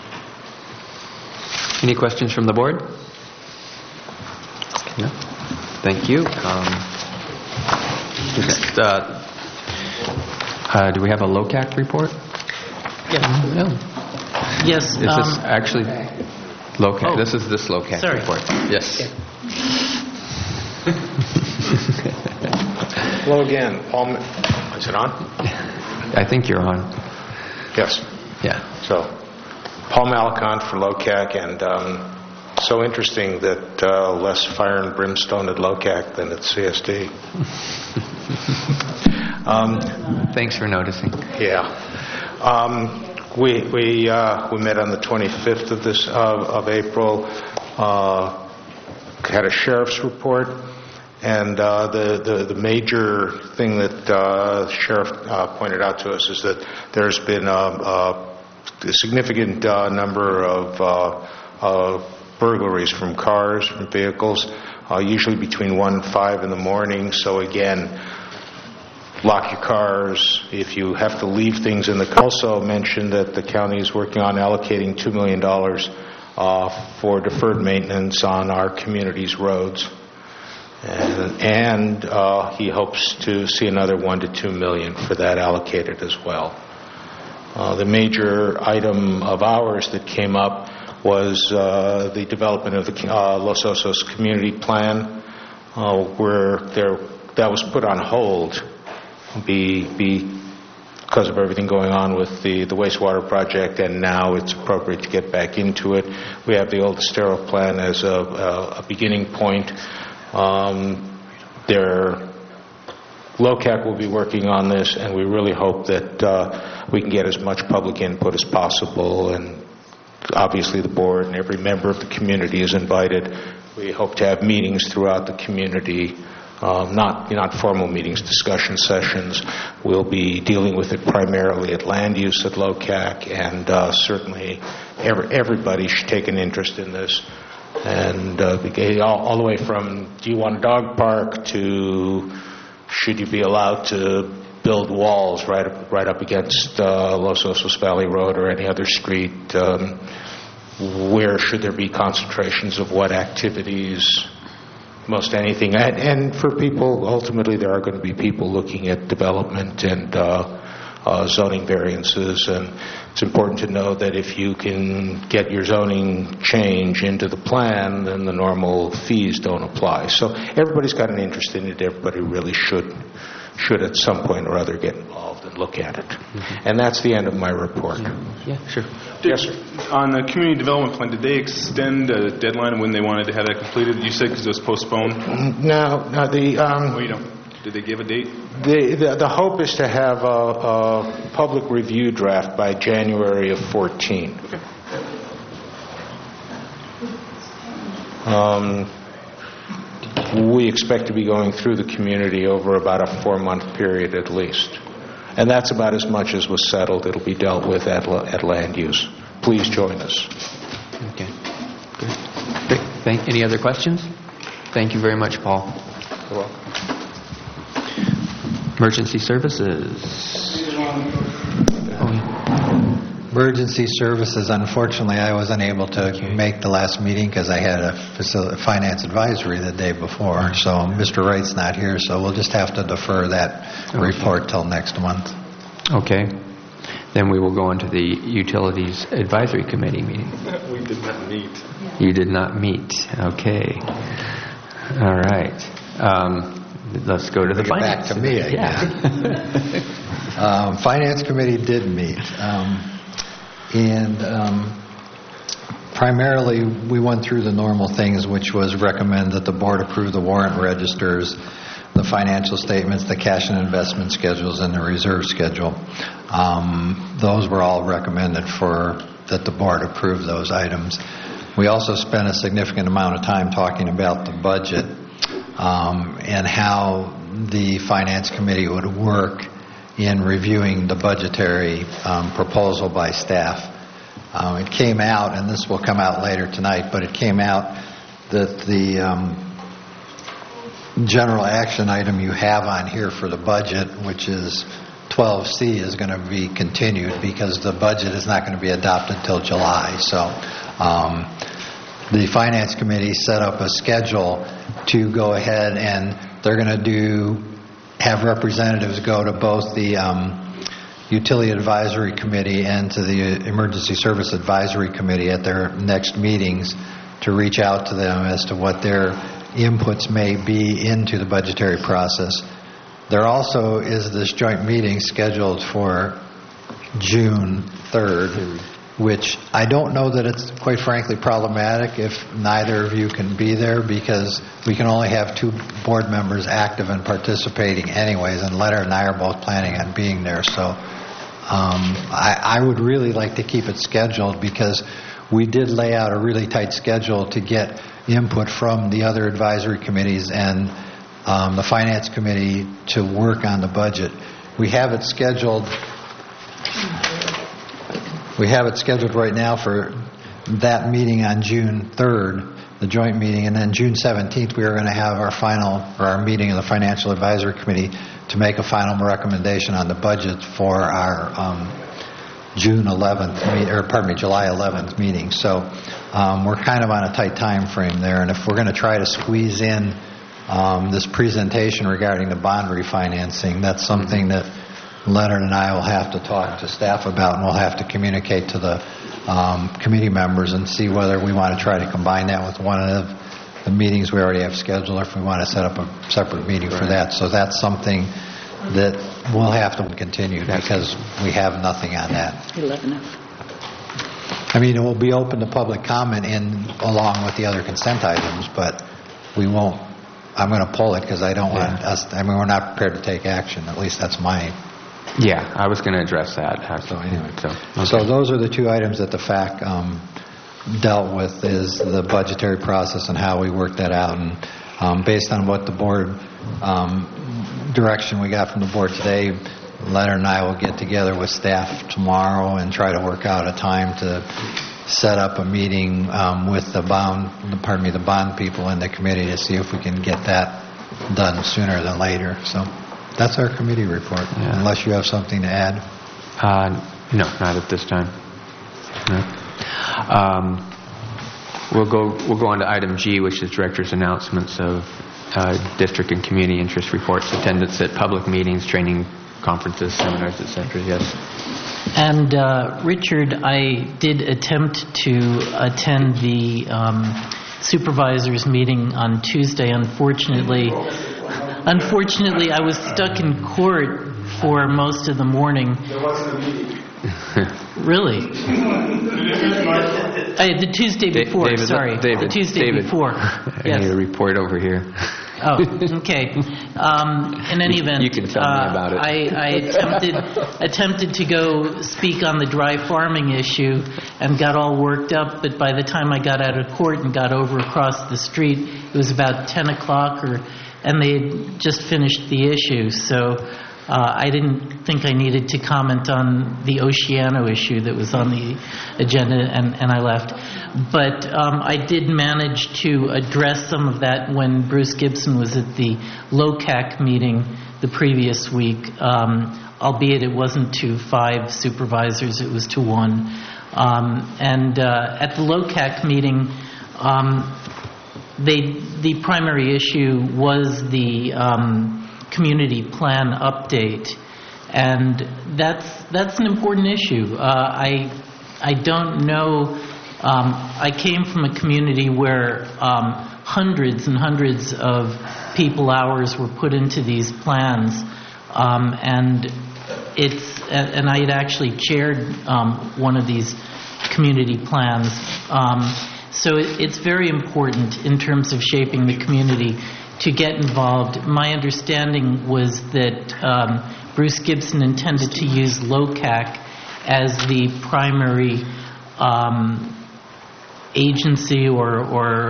Any questions from the board? No? Thank you. Do we have a LOCAC report? Yeah. No. Yes. Is this actually LOCAC? Oh, this is this LOCAC sorry. report. Yes. Hello again. Paul, is it on? I think you're on. Yes. Yeah. So, Paul Malicant for LOCAC, and so interesting that less fire and brimstone at LOCAC than at CSD. Thanks for noticing. Yeah. We met on the 25th of April. Had a sheriff's report, and the major thing that the sheriff pointed out to us is that there's been a significant number of burglaries from cars, from vehicles, usually between 1 and 5 in the morning. So again, lock your cars if you have to leave things in the car. Also mentioned that the county is working on allocating $2 million for deferred maintenance on our community's roads. And he hopes to see another $1 to $2 million for that allocated as well. The major item of ours that came up was the development of the Los Osos community plan, where that was put on hold because of everything going on with the wastewater project, and now it's appropriate to get back into it. We have the old Estero plan as a beginning point. LOCAC will be working on this, and we really hope that we can get as much public input as possible, and obviously the board and every member of the community is invited. We hope to have meetings throughout the community, not formal meetings, discussion sessions. We'll be dealing with it primarily at land use at LOCAC, and certainly everybody should take an interest in this. And all the way from, do you want a dog park, to should you be allowed to build walls right up against Los Osos Valley Road or any other street? Where should there be concentrations of what activities? Most anything. And for people, ultimately there are going to be people looking at development and zoning variances, and it's important to know that if you can get your zoning change into the plan, then the normal fees don't apply. So everybody's got an interest in it. Everybody really should at some point or other get involved and look at it. Mm-hmm. And that's the end of my report. Yeah, sure. Yes, sir. On the community development plan, did they extend a deadline of when they wanted to have that completed? You said because it was postponed? No, the... Oh, you don't? Did they give a date? The hope is to have a public review draft by January of 14. Okay. We expect to be going through the community over about a 4-month period at least. And that's about as much as was settled. It'll be dealt with at land use. Please join us. Okay. Good. Any other questions? Thank you very much, Paul. You're welcome. Emergency services. Emergency Services, unfortunately, I was unable to make the last meeting because I had a finance advisory the day before. So Mr. Wright's not here, so we'll just have to defer that report till next month. Okay. Then we will go into the Utilities Advisory Committee meeting. We did not meet. You did not meet. Okay. All right. Let's go to the Finance Committee. Back to me again. Finance Committee did meet. Primarily, we went through the normal things, which was recommend that the board approve the warrant registers, the financial statements, the cash and investment schedules, and the reserve schedule. Those were all recommended that the board approve those items. We also spent a significant amount of time talking about the budget and how the Finance Committee would work in reviewing the budgetary proposal by staff. It came out, and this will come out later tonight, but it came out that the general action item you have on here for the budget, which is 12C, is going to be continued because the budget is not going to be adopted till July. So the Finance Committee set up a schedule to go ahead, and they're going to have representatives go to both the Utility Advisory Committee and to the Emergency Service Advisory Committee at their next meetings to reach out to them as to what their inputs may be into the budgetary process. There also is this joint meeting scheduled for June 3rd, which I don't know that it's, quite frankly, problematic if neither of you can be there, because we can only have 2 board members active and participating anyways, and Leonard and I are both planning on being there. So I would really like to keep it scheduled, because we did lay out a really tight schedule to get input from the other advisory committees and the Finance Committee to work on the budget. We have it scheduled right now for that meeting on June 3rd, the joint meeting, and then June 17th we are going to have our meeting of the Financial Advisory Committee to make a final recommendation on the budget for our July 11th meeting. So we're kind of on a tight time frame there, and if we're going to try to squeeze in this presentation regarding the bond refinancing, that's something that Leonard and I will have to talk to staff about, and we'll have to communicate to the committee members and see whether we want to try to combine that with one of the meetings we already have scheduled, or if we want to set up a separate meeting for that. So that's something that we'll have to continue, because we have nothing on that. 11F. I mean, it will be open to public comment along with the other consent items, but we won't. I'm going to pull it because I don't want us. I mean, we're not prepared to take action. At least that's my. Yeah, I was going to address that. So anyway, So those are the 2 items that the FAC dealt with, is the budgetary process and how we work that out. And based on what the board direction we got from the board today, Leonard and I will get together with staff tomorrow and try to work out a time to set up a meeting with the bond people in the committee to see if we can get that done sooner than later. So that's our committee report, unless you have something to add. No, not at this time. No. We'll go on to item G, which is director's announcements of district and community interest reports, attendance at public meetings, training conferences, seminars, etc. Yes. And Richard, I did attempt to attend the supervisors meeting on Tuesday. Unfortunately, I was stuck in court for most of the morning. There wasn't a meeting. Really? The Tuesday before, sorry. The Tuesday before. I need a report over here. Oh, okay. In any event, you can tell me about it. I attempted to go speak on the dry farming issue and got all worked up, but by the time I got out of court and got over across the street, it was about 10 o'clock, and they had just finished the issue. So I didn't think I needed to comment on the Oceano issue that was on the agenda, and I left. But I did manage to address some of that when Bruce Gibson was at the LOCAC meeting the previous week. albeit it wasn't to 5 supervisors, it was to 1. At the LOCAC meeting, the primary issue was the community plan update, and that's an important issue. I don't know. I came from a community where hundreds and hundreds of people hours were put into these plans, and I had actually chaired one of these community plans. So it's very important in terms of shaping the community to get involved. My understanding was that Bruce Gibson intended to use LOCAC as the primary agency or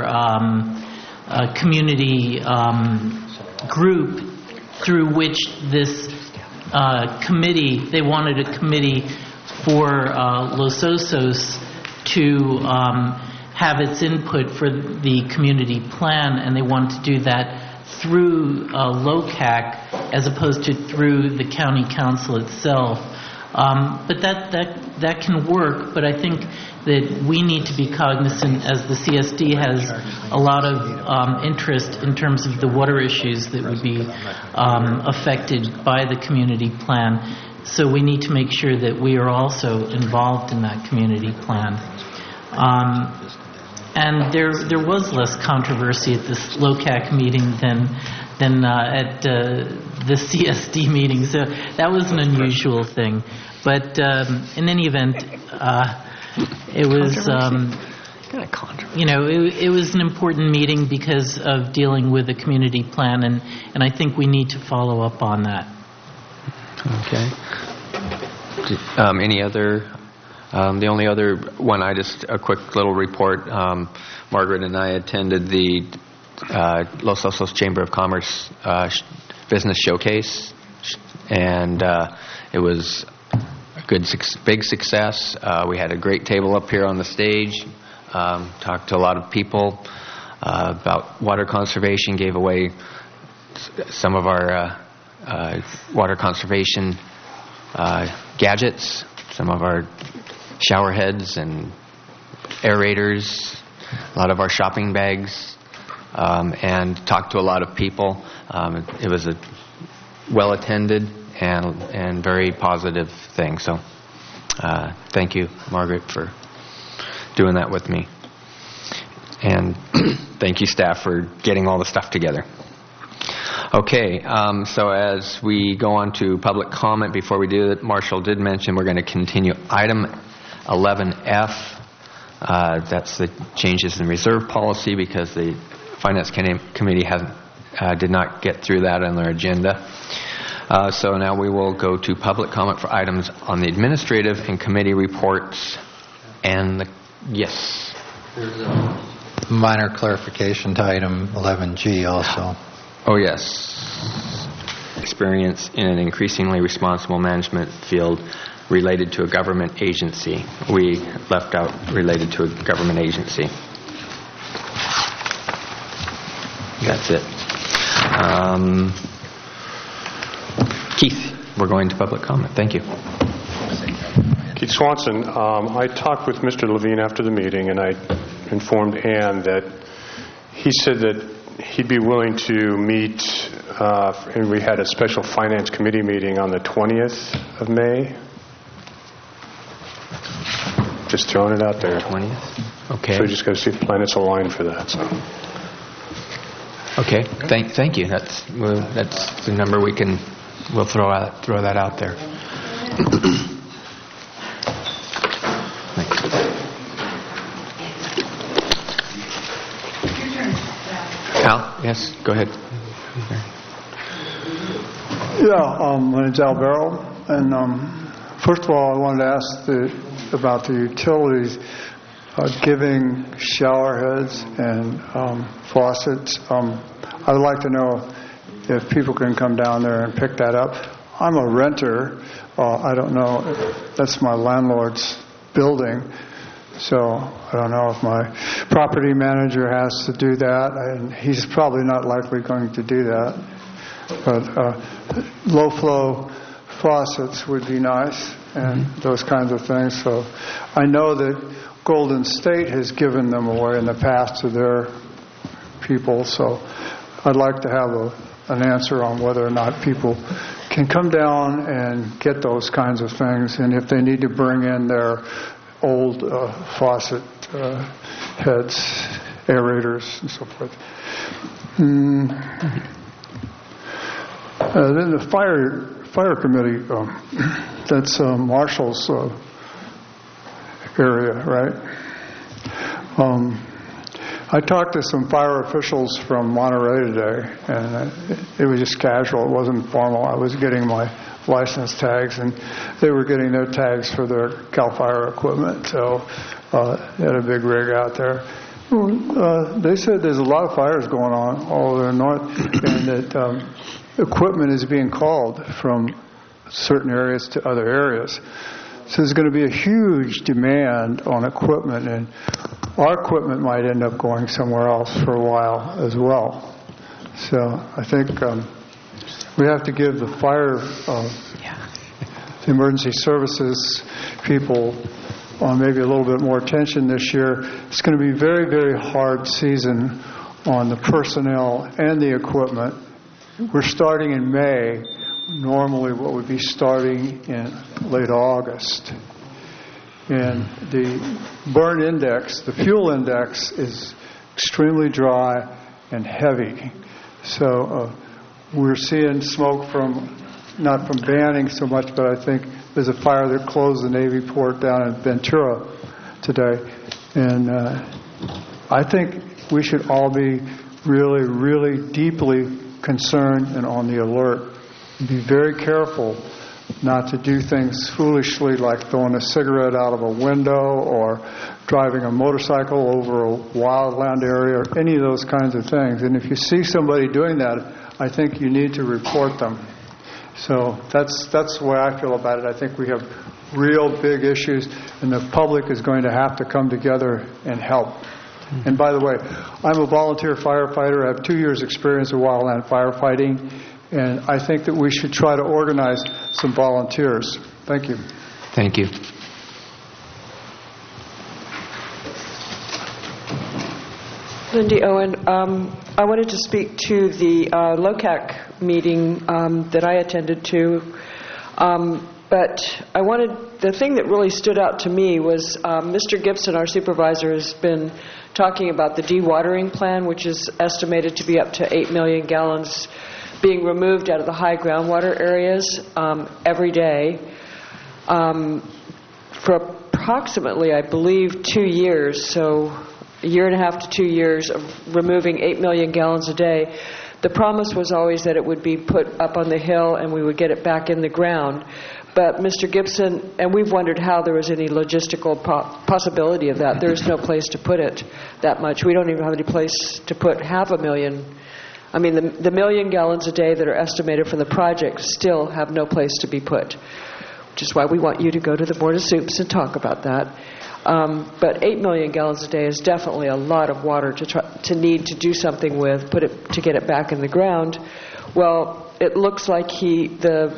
community group through which this committee, they wanted a committee for Los Osos to have its input for the community plan, and they wanted to do that through LOCAC as opposed to through the county council itself. But that can work, but I think that we need to be cognizant, as the CSD has a lot of interest in terms of the water issues that would be affected by the community plan. So we need to make sure that we are also involved in that community plan. And there was less controversy at this LOCAC meeting than at the CSD meeting, so that was an unusual thing. But in any event, it was it was an important meeting because of dealing with the community plan, and I think we need to follow up on that. Okay. Any other? The only other one, a quick little report. Margaret and I attended the Los Osos Chamber of Commerce Business Showcase, and it was a big success. We had a great table up here on the stage, talked to a lot of people about water conservation, gave away some of our water conservation gadgets, some of our shower heads and aerators, a lot of our shopping bags, and talked to a lot of people. It was a well-attended and very positive thing. So thank you, Margaret, for doing that with me. And thank you, staff, for getting all the stuff together. Okay, so as we go on to public comment, before we do that, Marshall did mention we're going to continue item 11F. That's the changes in reserve policy, because the Finance Committee did not get through that on their agenda. So now we will go to public comment for items on the administrative and committee reports. And yes. There's a minor clarification to item 11G also. Oh, yes. Experience in an increasingly responsible management field related to a government agency. We left out related to a government agency. That's it. Keith, we're going to public comment. Thank you. Keith Swanson, I talked with Mr. Levine after the meeting, and I informed Ann that he said that he'd be willing to meet, and we had a special Finance Committee meeting on the 20th of May. Just throwing it out there. 20th? Okay. So we just got to see if the planets align for that. So. Okay. Thank you. That's the number we'll throw that out there. Al, yes, go ahead. Yeah, my name's Al Barrow, and first of all, I wanted to ask about the utilities giving shower heads and faucets. I would like to know if people can come down there and pick that up. I'm a renter. I don't know. That's my landlord's building. So I don't know if my property manager has to do that, and he's probably not likely going to do that. But low flow faucets would be nice, and those kinds of things. So I know that Golden State has given them away in the past to their people, so I'd like to have an answer on whether or not people can come down and get those kinds of things, and if they need to bring in their old faucet heads, aerators, and so forth. Then the fire committee, that's Marshall's area, right? I talked to some fire officials from Monterey today, and it was just casual. It wasn't formal. I was getting my license tags, and they were getting their tags for their CAL FIRE equipment. So they had a big rig out there. They said there's a lot of fires going on all over the north, and that equipment is being called from certain areas to other areas. So there's going to be a huge demand on equipment, and our equipment might end up going somewhere else for a while as well. So I think we have to give the fire, the emergency services people maybe a little bit more attention this year. It's going to be a very, very hard season on the personnel and the equipment. We're starting in May. Normally what would be starting in late August. And the burn index, the fuel index, is extremely dry and heavy. So we're seeing smoke from, not from banning so much, but I think there's a fire that closed the Navy port down in Ventura today. And I think we should all be really, really deeply concerned and on the alert. Be very careful not to do things foolishly like throwing a cigarette out of a window or driving a motorcycle over a wildland area or any of those kinds of things. And if you see somebody doing that, I think you need to report them. So that's the way I feel about it. I think we have real big issues, and the public is going to have to come together and help. And by the way, I'm a volunteer firefighter. I have 2 years' experience in wildland firefighting. And I think that we should try to organize some volunteers. Thank you. Thank you. Lindy Owen, I wanted to speak to the LOCAC meeting that I attended to. But the thing that really stood out to me was Mr. Gibson, our supervisor, has been talking about the dewatering plan, which is estimated to be up to 8 million gallons being removed out of the high groundwater areas every day for approximately, I believe, 2 years, so a year and a half to 2 years of removing 8 million gallons a day. The promise was always that it would be put up on the hill and we would get it back in the ground. But Mr. Gibson, and we've wondered how there was any logistical possibility of that. There's no place to put it that much. We don't even have any place to put 500,000. I mean, the 1 million gallons a day that are estimated for the project still have no place to be put, which is why we want you to go to the Board of Soups and talk about that. But 8 million gallons a day is definitely a lot of water to need to do something with, to get it back in the ground. Well, it looks like the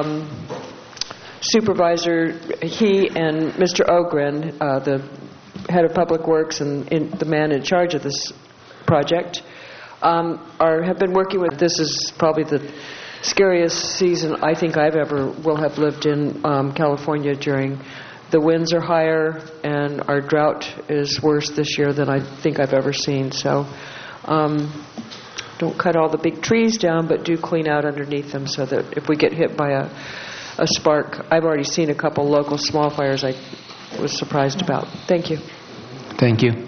supervisor, he and Mr. Ogren, the head of Public Works and the man in charge of this project, have been working with. This is probably the scariest season I think I will have lived in California. During the winds are higher and our drought is worse this year than I think I've ever seen. So don't cut all the big trees down, but do clean out underneath them so that if we get hit by a spark. I've already seen a couple local small fires I was surprised about. Thank you. Thank you.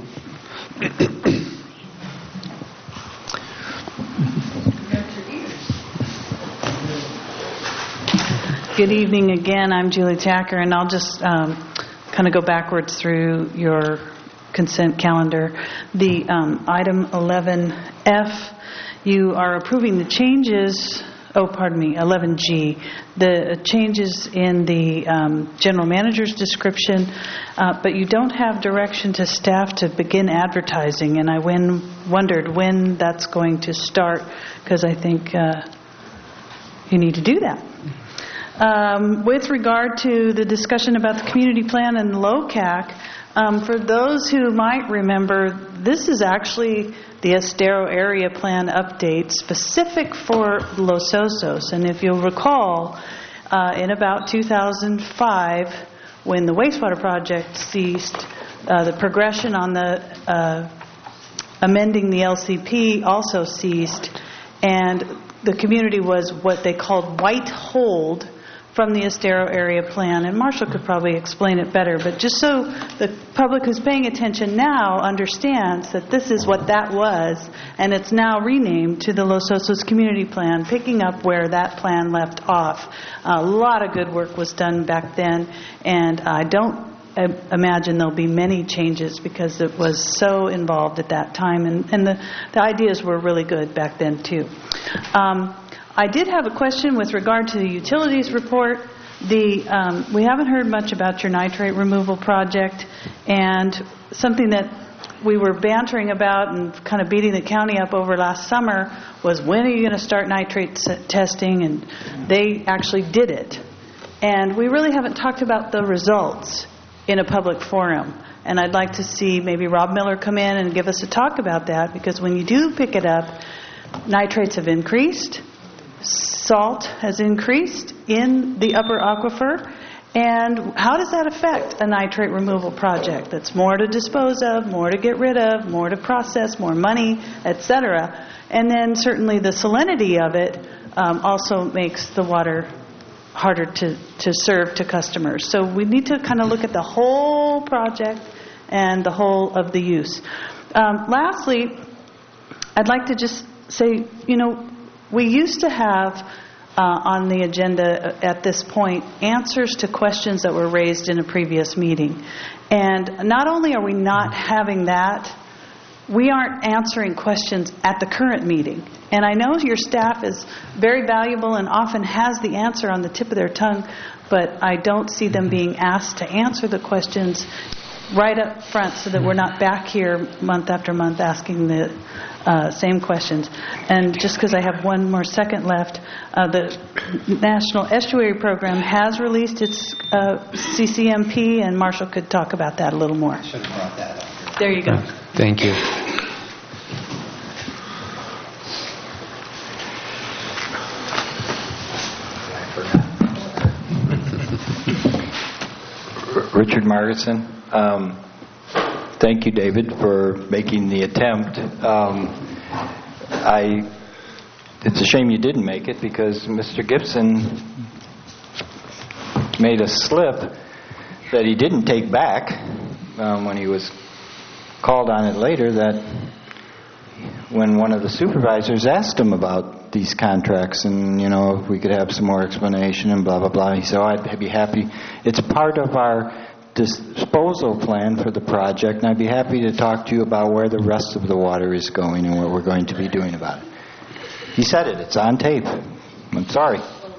Good evening again. I'm Julie Tacker, and I'll just kind of go backwards through your consent calendar. The item 11F, you are approving the changes, 11G, the changes in the general manager's description, but you don't have direction to staff to begin advertising, and I wondered when that's going to start, because I think you need to do that. With regard to the discussion about the community plan and LOCAC, for those who might remember, this is actually the Estero area plan update specific for Los Osos. And if you'll recall, in about 2005, when the wastewater project ceased, the progression on the amending the LCP also ceased, and the community was what they called white holed from the Estero area plan, and Marshall could probably explain it better, but just so the public who's paying attention now understands that this is what that was, and it's now renamed to the Los Osos Community Plan, picking up where that plan left off. A lot of good work was done back then, and I don't imagine there'll be many changes because it was so involved at that time, and the ideas were really good back then too. I did have a question with regard to the utilities report. We haven't heard much about your nitrate removal project, and something that we were bantering about and kind of beating the county up over last summer was, when are you going to start nitrate testing? And they actually did it. And we really haven't talked about the results in a public forum. And I'd like to see maybe Rob Miller come in and give us a talk about that, because when you do pick it up, nitrates have increased. Salt has increased in the upper aquifer, and how does that affect a nitrate removal project? That's more to dispose of, more to get rid of, more to process, more money, etc. And then certainly the salinity of it also makes the water harder to serve to customers. So we need to kind of look at the whole project and the whole of the use. Lastly, I'd like to just say, we used to have on the agenda at this point answers to questions that were raised in a previous meeting. And not only are we not having that, we aren't answering questions at the current meeting. And I know your staff is very valuable and often has the answer on the tip of their tongue, but I don't see them being asked to answer the questions right up front so that we're not back here month after month asking the same questions. And just because I have one more second left, the National Estuary Program has released its CCMP, and Marshall could talk about that a little more. I should have brought that up. There you go. Thank you. Richard Margetson. Thank you, David, for making the attempt. It's a shame you didn't make it, because Mr. Gibson made a slip that he didn't take back when he was called on it later, that when one of the supervisors asked him about these contracts and, if we could have some more explanation and blah, blah, blah, he said, I'd be happy. It's part of our disposal plan for the project, and I'd be happy to talk to you about where the rest of the water is going and what we're going to be doing about it. He said it. It's on tape. I'm sorry.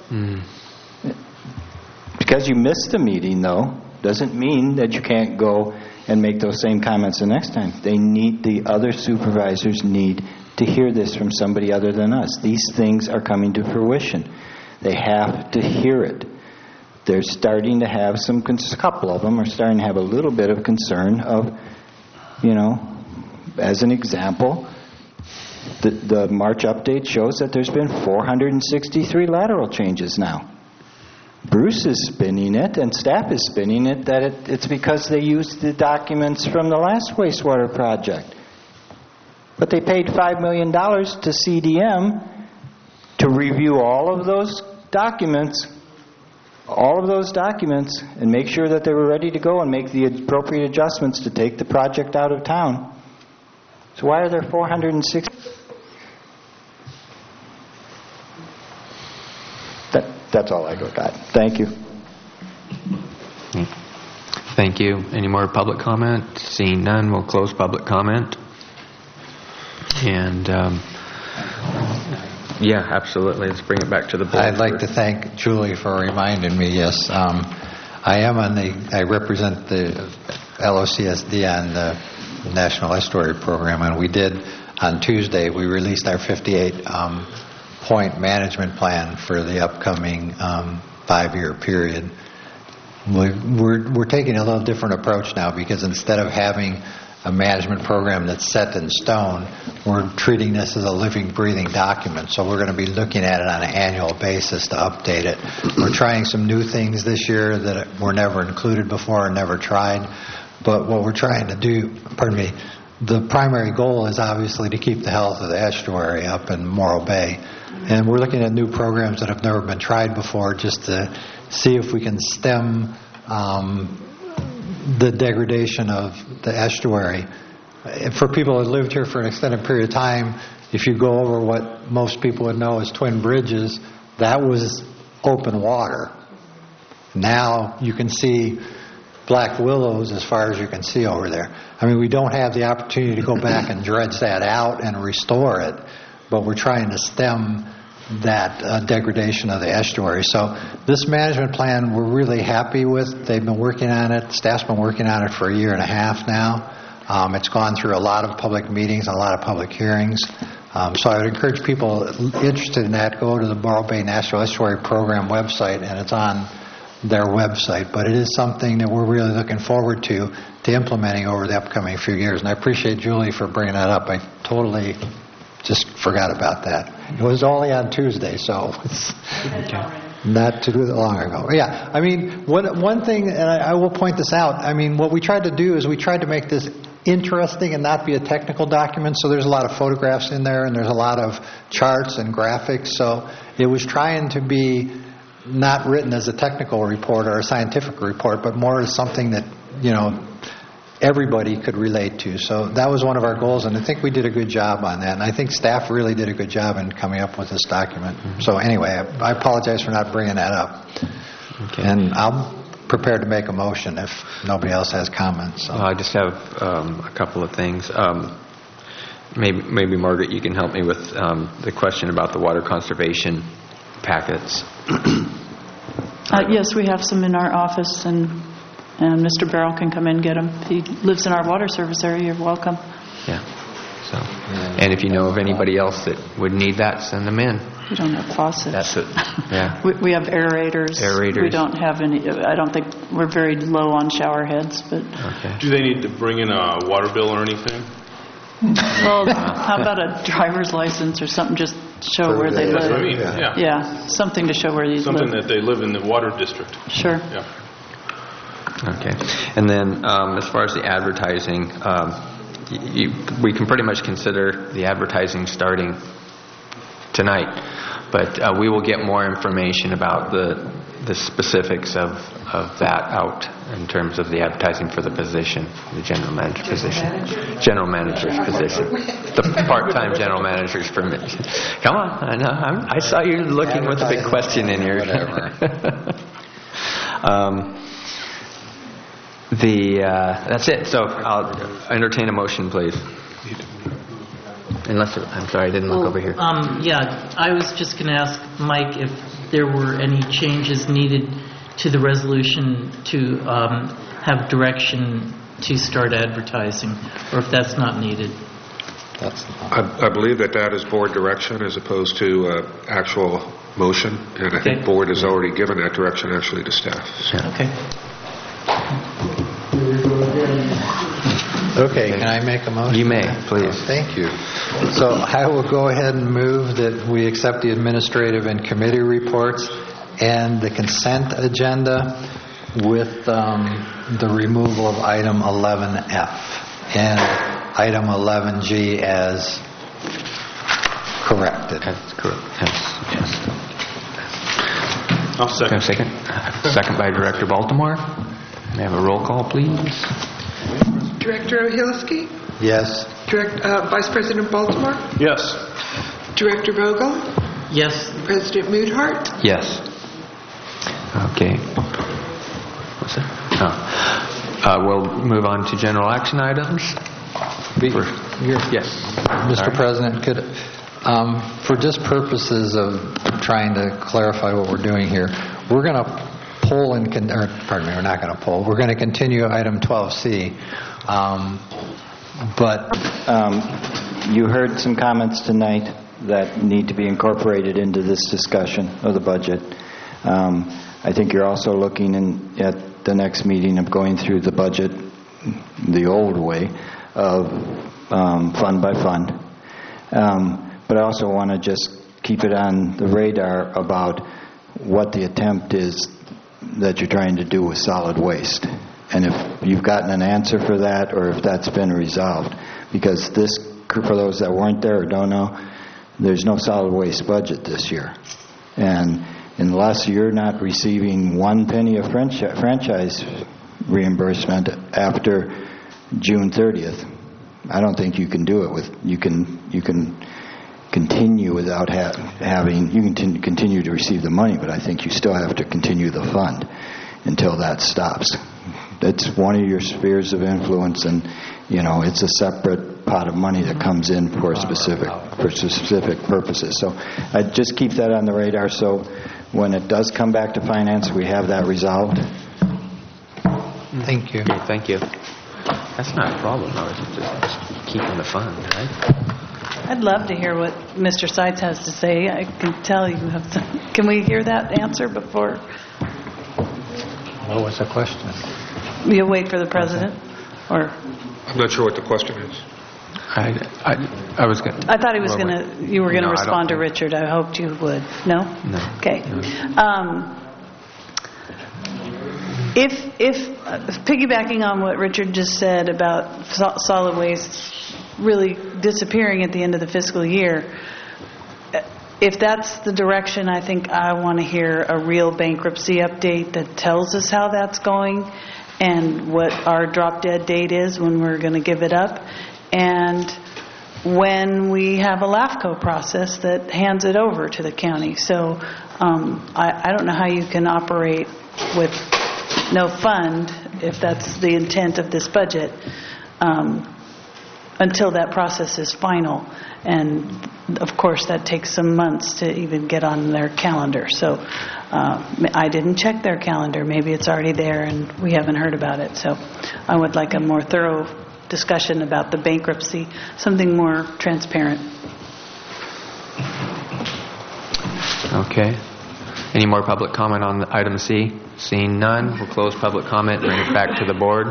Because you missed the meeting, though, doesn't mean that you can't go and make those same comments the next time. The other supervisors need to hear this from somebody other than us. These things are coming to fruition. They have to hear it. They're starting to have a couple of them are starting to have a little bit of concern of, as an example, the March update shows that there's been 463 lateral changes now. Bruce is spinning it, and staff is spinning it, that it's because they used the documents from the last wastewater project. But they paid $5 million to CDM to review all of those documents, and make sure that they were ready to go and make the appropriate adjustments to take the project out of town. So why are there 460? That's all I got. Thank you. Thank you. Any more public comment? Seeing none, we'll close public comment. And yeah, absolutely. Let's bring it back to the board. I'd like to thank Julie for reminding me. Yes, I represent the LOCSD on the National Estuary Program, and we did on Tuesday. We released our 58 point management plan for the upcoming 5-year period. We're taking a little different approach now because instead of having a management program that's set in stone, we're treating this as a living, breathing document. So we're going to be looking at it on an annual basis to update it. We're trying some new things this year that were never included before and never tried. But what we're trying to do, the primary goal is obviously to keep the health of the estuary up in Morro Bay. And we're looking at new programs that have never been tried before just to see if we can stem the degradation of the estuary. For people that lived here for an extended period of time, if you go over what most people would know as Twin Bridges, that was open water. Now you can see black willows as far as you can see over there. I mean, we don't have the opportunity to go back and dredge that out and restore it, but we're trying to stem that degradation of the estuary. So this management plan we're really happy with. They've been working on it. Staff's been working on it for 1.5 years now. It's gone through a lot of public meetings and a lot of public hearings. So I would encourage people interested in that, go to the Morro Bay National Estuary Program website, and it's on their website. But it is something that we're really looking forward to implementing over the upcoming few years. And I appreciate Julie for bringing that up. I totally just forgot about that. It was only on Tuesday, so it's not too long ago. Yeah, I mean, one thing, and I will point this out, I mean, what we tried to do is we tried to make this interesting and not be a technical document, so there's a lot of photographs in there and there's a lot of charts and graphics, so it was trying to be not written as a technical report or a scientific report, but more as something that, everybody could relate to. So that was one of our goals, and I think we did a good job on that. And I think staff really did a good job in coming up with this document. So anyway, I apologize for not bringing that up. Okay. And I'm prepared to make a motion if nobody else has comments. So. I just have a couple of things. Maybe Margaret, you can help me with the question about the water conservation packets. Yes, we have some in our office, and Mr. Barrow can come in and get them. If he lives in our water service area, you're welcome. Yeah. So, and if you know of anybody else that would need that, send them in. We don't have faucets. That's it. Yeah. We have aerators. We don't have any. I don't think we're very low on shower heads, but. Okay. Do they need to bring in a water bill or anything? Well, how about a driver's license or something? Just show where they live. That's what I mean. Yeah, something to show where you live. Something that they live in the water district. Sure. Yeah. Okay. And then as far as the advertising, we can pretty much consider the advertising starting tonight, but we will get more information about the specifics of that out in terms of the advertising for the position, the general manager position. General manager's position. The part-time general manager's permission. Come on, I know. I saw you looking with a big question in your... That's it. So I'll entertain a motion, please. I'm sorry, I didn't look over here. Yeah, I was just going to ask Mike if there were any changes needed to the resolution to have direction to start advertising, or if that's not needed. I believe that is board direction as opposed to actual motion, and I think board has already given that direction actually to staff. So. Okay. Okay, can I make a motion? You may, please. Thank you. So I will go ahead and move that we accept the administrative and committee reports and the consent agenda with the removal of item 11F and item 11G as corrected. That's correct. Yes. I'll second. Second by Director Baltimore. May I have a roll call, please? Director Ohilsky? Yes. Vice President Baltimore? Yes. Director Vogel? Yes. President Moodhart? Yes. Okay. What's that? We'll move on to general action items. Yes. Mr. President, could, for just purposes of trying to clarify what we're doing here, we're going to poll and we're not going to poll. We're going to continue item 12C. But you heard some comments tonight that need to be incorporated into this discussion of the budget. I think you're also looking at the next meeting of going through the budget the old way of fund by fund. But I also want to just keep it on the radar about what the attempt is that you're trying to do with solid waste. And if you've gotten an answer for that or if that's been resolved. Because this, for those that weren't there or don't know, there's no solid waste budget this year. And unless you're not receiving 1 penny of franchise reimbursement after June 30th, I don't think you can do it you can continue without you can continue to receive the money, but I think you still have to continue the fund until that stops. It's one of your spheres of influence, and it's a separate pot of money that comes in for specific purposes. So I just keep that on the radar, so when it does come back to finance, we have that resolved. Thank you. Thank you. That's not a problem, though. It's just keeping the fund, right? I'd love to hear what Mr. Seitz has to say. I can tell you have some. Can we hear that answer before? What was the question? You'll wait for the president, or? I'm not sure what the question is. I was going. I thought he was going to. You were going to respond to Richard. I hoped you would. No. No. Okay. If piggybacking on what Richard just said about solid waste really disappearing at the end of the fiscal year, if that's the direction, I think I want to hear a real bankruptcy update that tells us how that's going and what our drop-dead date is when we're going to give it up, and when we have a LAFCO process that hands it over to the county. So I don't know how you can operate with no fund, if that's the intent of this budget, until that process is final. And of course that takes some months to even get on their calendar. So I didn't check their calendar. Maybe it's already there and we haven't heard about it. So I would like a more thorough discussion about the bankruptcy, something more transparent. Okay. Any more public comment on item C? Seeing none, we'll close public comment, bring it back to the board.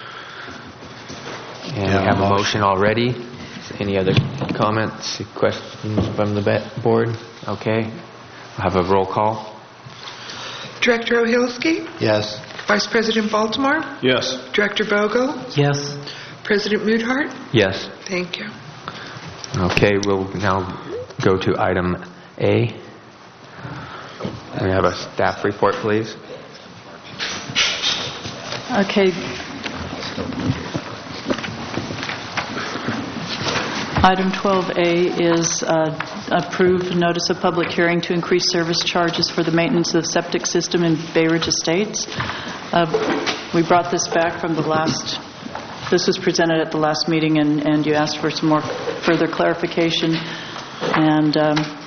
And we have a motion already. Any other comments, questions from the board? Okay. We'll have a roll call. Director Ohilsky? Yes. Vice President Baltimore? Yes. Director Vogel? Yes. President Moodhart? Yes. Thank you. Okay, we'll now go to item A. Can we have a staff report, please? Okay. Item 12A is approved notice of public hearing to increase service charges for the maintenance of the septic system in Bay Ridge Estates. We brought this back from the last, this was presented at the last meeting, and you asked for some more further clarification. And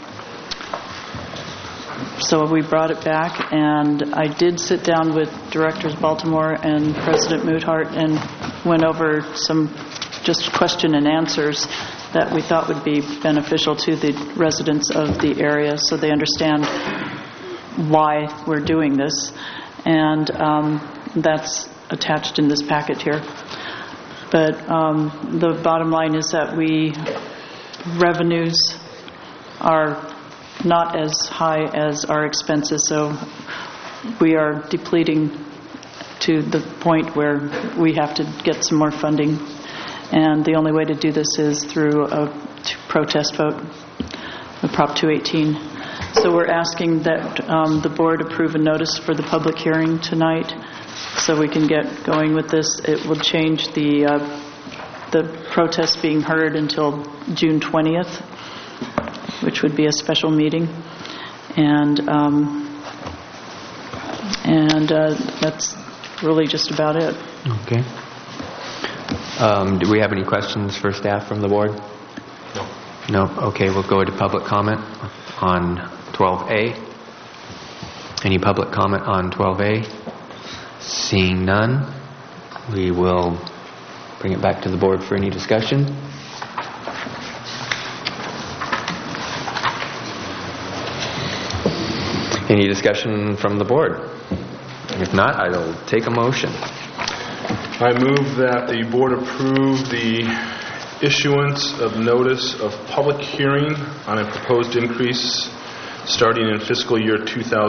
so we brought it back, and I did sit down with Directors Baltimore and President Moodhart and went over some just question and answers that we thought would be beneficial to the residents of the area so they understand why we're doing this. And that's attached in this packet here. But the bottom line is that revenues are not as high as our expenses, so we are depleting to the point where we have to get some more funding. And the only way to do this is through a protest vote, the Prop 218. So we're asking that the board approve a notice for the public hearing tonight so we can get going with this. It will change the protest being heard until June 20th, which would be a special meeting. And that's really just about it. Okay. Do we have any questions for staff from the board? No. No? Okay, we'll go to public comment on 12A. Any public comment on 12A? Seeing none, we will bring it back to the board for any discussion. Any discussion from the board? If not, I will take a motion. I move that the board approve the issuance of notice of public hearing on a proposed increase starting in fiscal year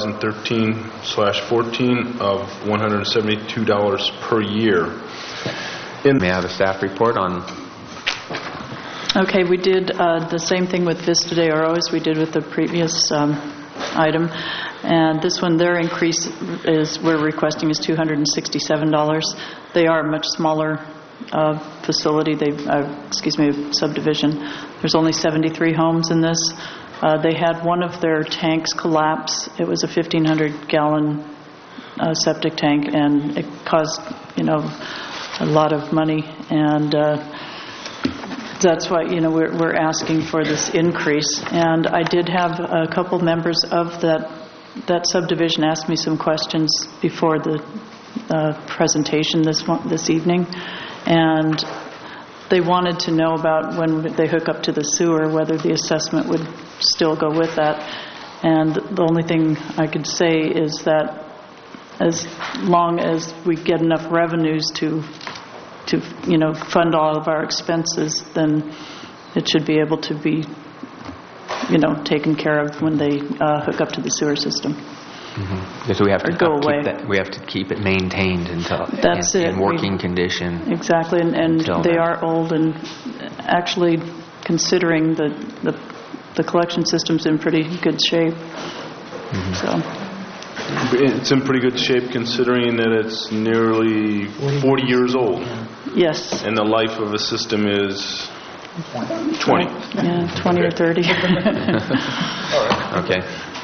2013/14 of $172 per year. May I have a staff report on? Okay, we did the same thing with Vista de Oro as we did with the previous item. And this one, their increase we're requesting is $267. They are a much smaller facility, subdivision. There's only 73 homes in this. They had one of their tanks collapse. It was a 1,500-gallon septic tank, and it caused, a lot of money. And that's why, we're asking for this increase. And I did have a couple members of that subdivision ask me some questions before the presentation this evening, and they wanted to know about when they hook up to the sewer, whether the assessment would still go with that. And the only thing I could say is that as long as we get enough revenues to fund all of our expenses, then it should be able to be taken care of when they hook up to the sewer system. Mm-hmm. So we have to we have to keep it maintained until in working condition. Exactly, and they are old, and actually, considering the collection system's in pretty good shape. Mm-hmm. So it's in pretty good shape considering that it's nearly 40 years old. Yes. And the life of a system is 20. Yeah, 20 or 30. All right. Okay.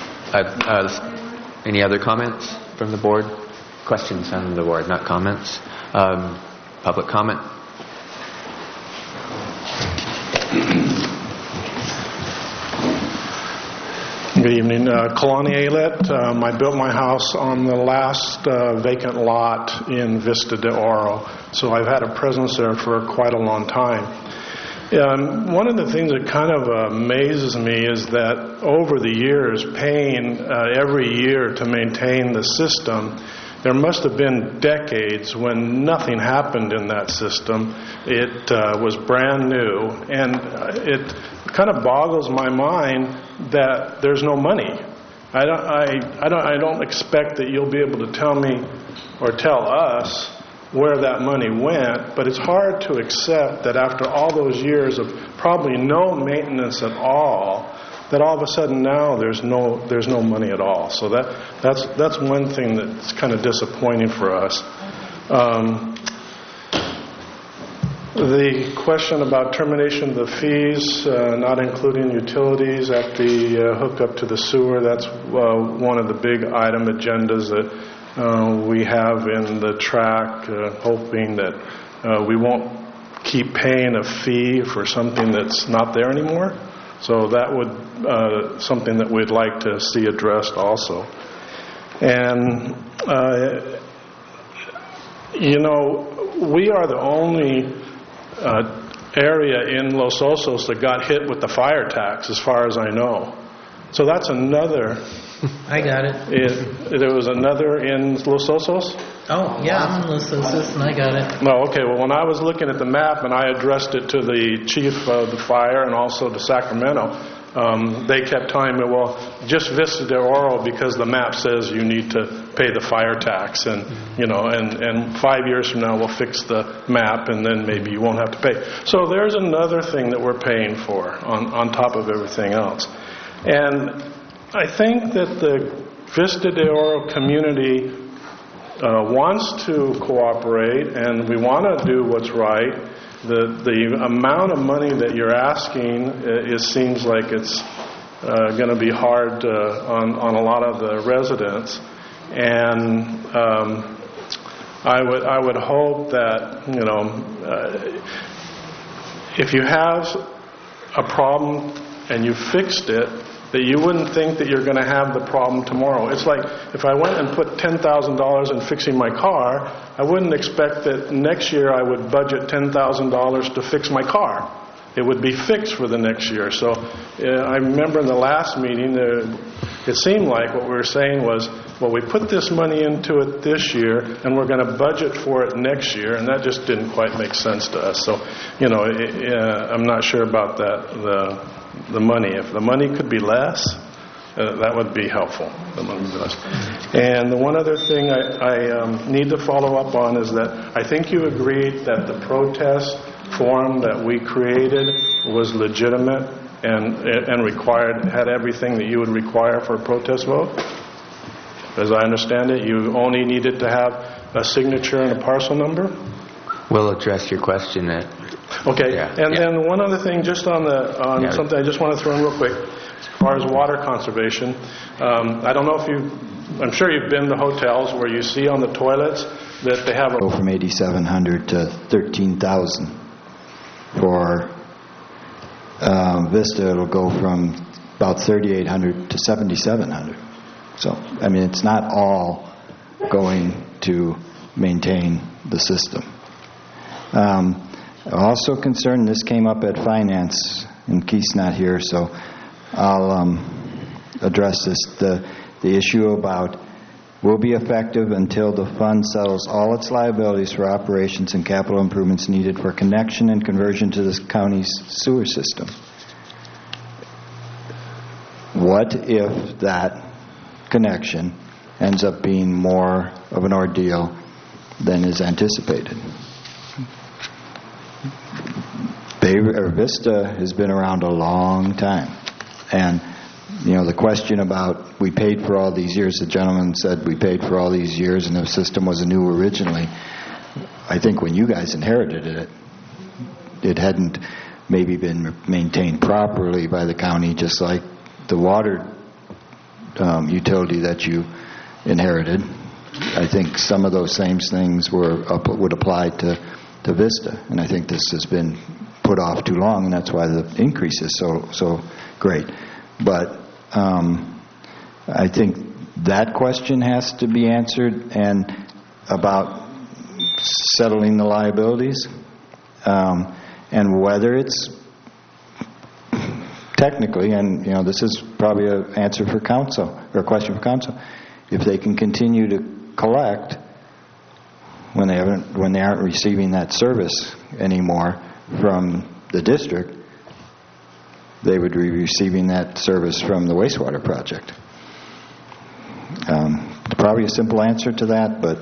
Any other comments from the board? Questions from the board, not comments. Public comment? Good evening. Kalani Aylett. I built my house on the last vacant lot in Vista de Oro, so I've had a presence there for quite a long time. One of the things that kind of amazes me is that over the years, paying every year to maintain the system, there must have been decades when nothing happened in that system. It was brand new, and it kind of boggles my mind that there's no money. I don't expect that you'll be able to tell me or tell us where that money went, but it's hard to accept that after all those years of probably no maintenance at all, that all of a sudden now there's no money at all. So that's one thing that's kind of disappointing for us. The question about termination of the fees, not including utilities at the hookup to the sewer, that's one of the big item agendas that we have in the track, hoping that we won't keep paying a fee for something that's not there anymore. So that would something that we'd like to see addressed also. And we are the only area in Los Osos that got hit with the fire tax, as far as I know. So that's another. I got it. There was another in Los Osos? Oh, yeah, I'm in Los Osos, and I got it. No, okay. Well, when I was looking at the map and I addressed it to the chief of the fire and also to Sacramento, they kept telling me, well, just Vista de Oro because the map says you need to pay the fire tax, and and 5 years from now we'll fix the map, and then maybe you won't have to pay. So there's another thing that we're paying for on top of everything else. And I think that the Vista de Oro community wants to cooperate, and we want to do what's right. The amount of money that you're asking, it seems like it's going to be hard on a lot of the residents. And I would hope that if you have a problem and you fixed it, that you wouldn't think that you're going to have the problem tomorrow. It's like if I went and put $10,000 in fixing my car, I wouldn't expect that next year I would budget $10,000 to fix my car. it would be fixed for the next year. So I remember in the last meeting, it seemed like what we were saying was, well, we put this money into it this year, and we're going to budget for it next year, and that just didn't quite make sense to us. So, I'm not sure about that, the money. If the money could be less, that would be helpful. And the one other thing I need to follow up on is that I think you agreed that the protest forum that we created was legitimate and had everything that you would require for a protest vote. As I understand it, you only needed to have a signature and a parcel number? We'll address your question. Okay. Then one other thing, just on something I just want to throw in real quick. As far as water conservation, I don't know if I'm sure you've been to hotels where you see on the toilets that they have go from 8,700 to 13,000. For Vista, it'll go from about 3,800 to 7,700. So, it's not all going to maintain the system. Also concerned, this came up at Finance, and Keith's not here, so I'll address this. The issue about will be effective until the fund settles all its liabilities for operations and capital improvements needed for connection and conversion to this county's sewer system. What if that connection ends up being more of an ordeal than is anticipated? Vista has been around a long time, and the question about we paid for all these years, the gentleman said we paid for all these years and the system was new originally. I think when you guys inherited it, it hadn't maybe been maintained properly by the county, just like the water utility that you inherited. I think some of those same things would apply to Vista, and I think this has been put off too long, and that's why the increase is so great. But I think that question has to be answered, and about settling the liabilities, and whether it's technically, and this is probably an answer for council, or a question for council, if they can continue to collect when they aren't receiving that service anymore from the district, they would be receiving that service from the wastewater project. Probably a simple answer to that, but...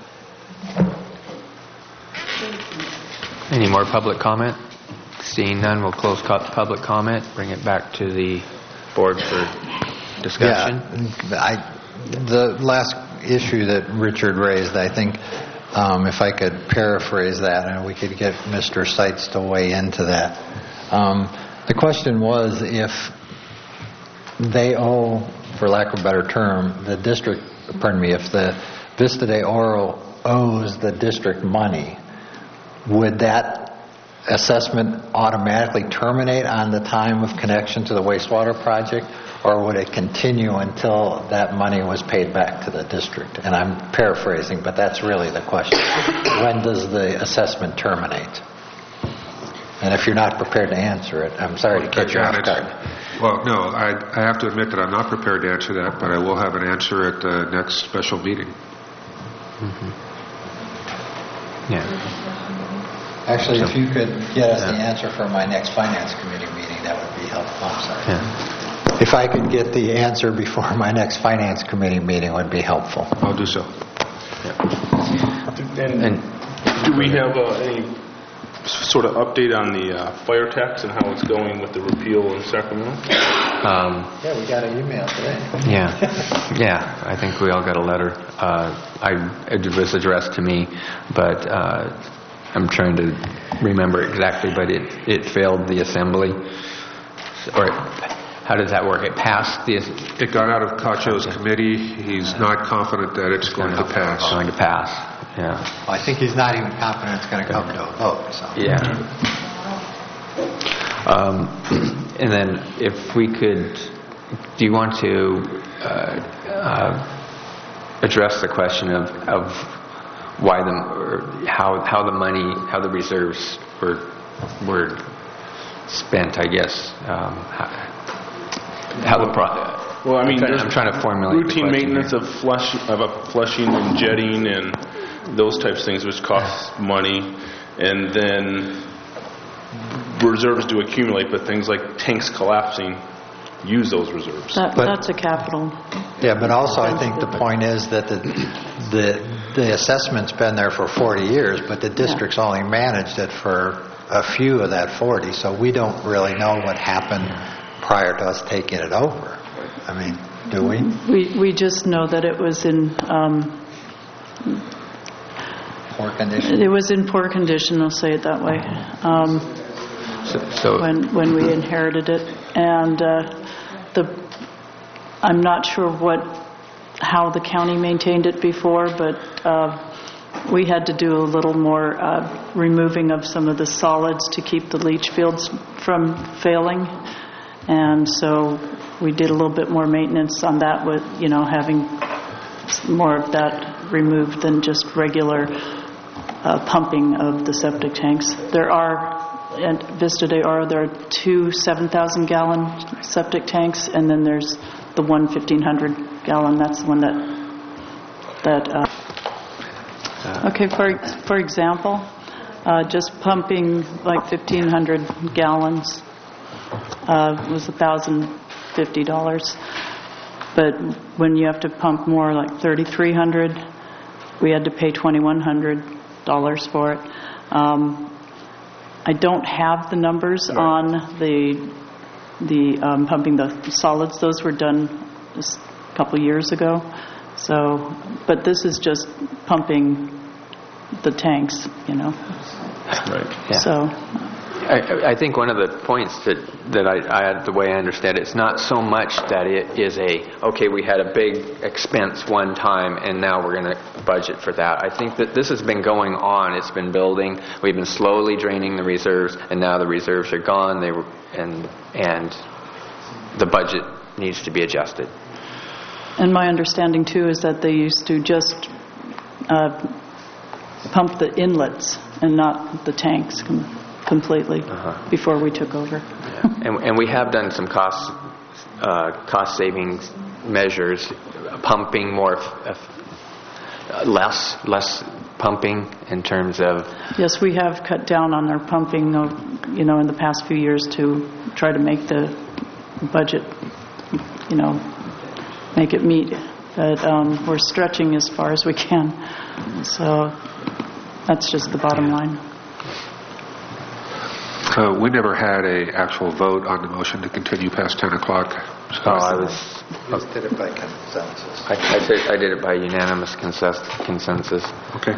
Any more public comment? Seeing none, we'll close public comment, bring it back to the board for discussion. Yeah, the last issue that Richard raised, I think, if I could paraphrase that, and we could get Mr. Seitz to weigh into that. The question was if they owe, for lack of a better term, if the Vista de Oro owes the district money, would that assessment automatically terminate on the time of connection to the wastewater project, or would it continue until that money was paid back to the district? And I'm paraphrasing, but that's really the question. When does the assessment terminate? And if you're not prepared to answer it, I'm sorry to catch you off guard. Well, no, I have to admit that I'm not prepared to answer that, but I will have an answer at the next special meeting. Mm-hmm. Yeah. Actually, if you could get us the answer for my next Finance Committee meeting, that would be helpful. I'm sorry. Yeah. If I could get the answer before my next Finance Committee meeting, would be helpful. I'll do so. And do we have any sort of update on the fire tax and how it's going with the repeal in Sacramento? Yeah, we got an email today. Yeah, I think we all got a letter. It was addressed to me, but I'm trying to remember exactly, but it failed the assembly. Or how does that work? It passed the... It got out of Cacho's committee. He's not confident that it's going to pass. It's going to pass, yeah. Well, I think he's not even confident it's going to come to a vote. So. Yeah. And then if we could... Do you want to address the question of why how the reserves were spent, I guess. How the Well, I mean, I'm trying to formulate the routine question maintenance of flushing and jetting and those types of things, which costs money, and then reserves do accumulate, but things like tanks collapsing use those reserves. That's a capital. Yeah, but also I think the point is that the assessment's been there for 40 years, but the district's only managed it for a few of that 40, so we don't really know what happened prior to us taking it over. I mean, do we? We just know that it was in poor condition. It was in poor condition, I'll say it that way. When we inherited it, and I'm not sure how the county maintained it before, but we had to do a little more removing of some of the solids to keep the leach fields from failing, and so we did a little bit more maintenance on that with having more of that removed than just regular pumping of the septic tanks. There are at Vista de Oro, there are 2 7,000-gallon septic tanks, and then there's the 1,500-gallon. That's the one okay, for example, just pumping like 1,500 gallons was $1,050. But when you have to pump more, like 3,300, we had to pay $2,100 for it. I don't have the numbers on the pumping the solids. Those were done a couple years ago. So, but this is just pumping the tanks, Right. Yeah. So, I think one of the points that I the way I understand it, it's not so much that it is okay, we had a big expense one time and now we're going to budget for that. I think that this has been going on. It's been building. We've been slowly draining the reserves, and now the reserves are gone. And the budget needs to be adjusted. and my understanding too is that they used to just pump the inlets and not the tanks completely before we took over. And we have done some cost savings measures, pumping more, less pumping in terms of. Yes, we have cut down on our pumping, in the past few years to try to make the budget, make it meet. But we're stretching as far as we can. So that's just the bottom line. We never had an actual vote on the motion to continue past 10 o'clock. So I just did it by consensus. I did it by unanimous consensus. Okay.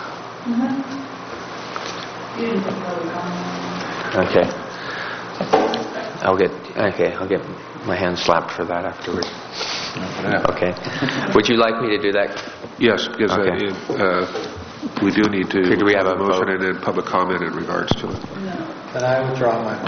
Okay. I'll get my hand slapped for that afterwards. Okay. Would you like me to do that? Yes, because we do need to do we have a motion vote? and then public comment in regards to it. Then I withdraw my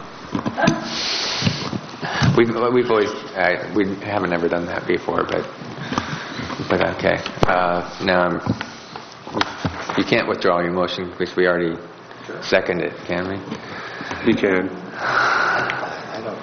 motion. We've always we haven't ever done that before, but okay. Now you can't withdraw your motion because we already seconded it, can we? You can. I don't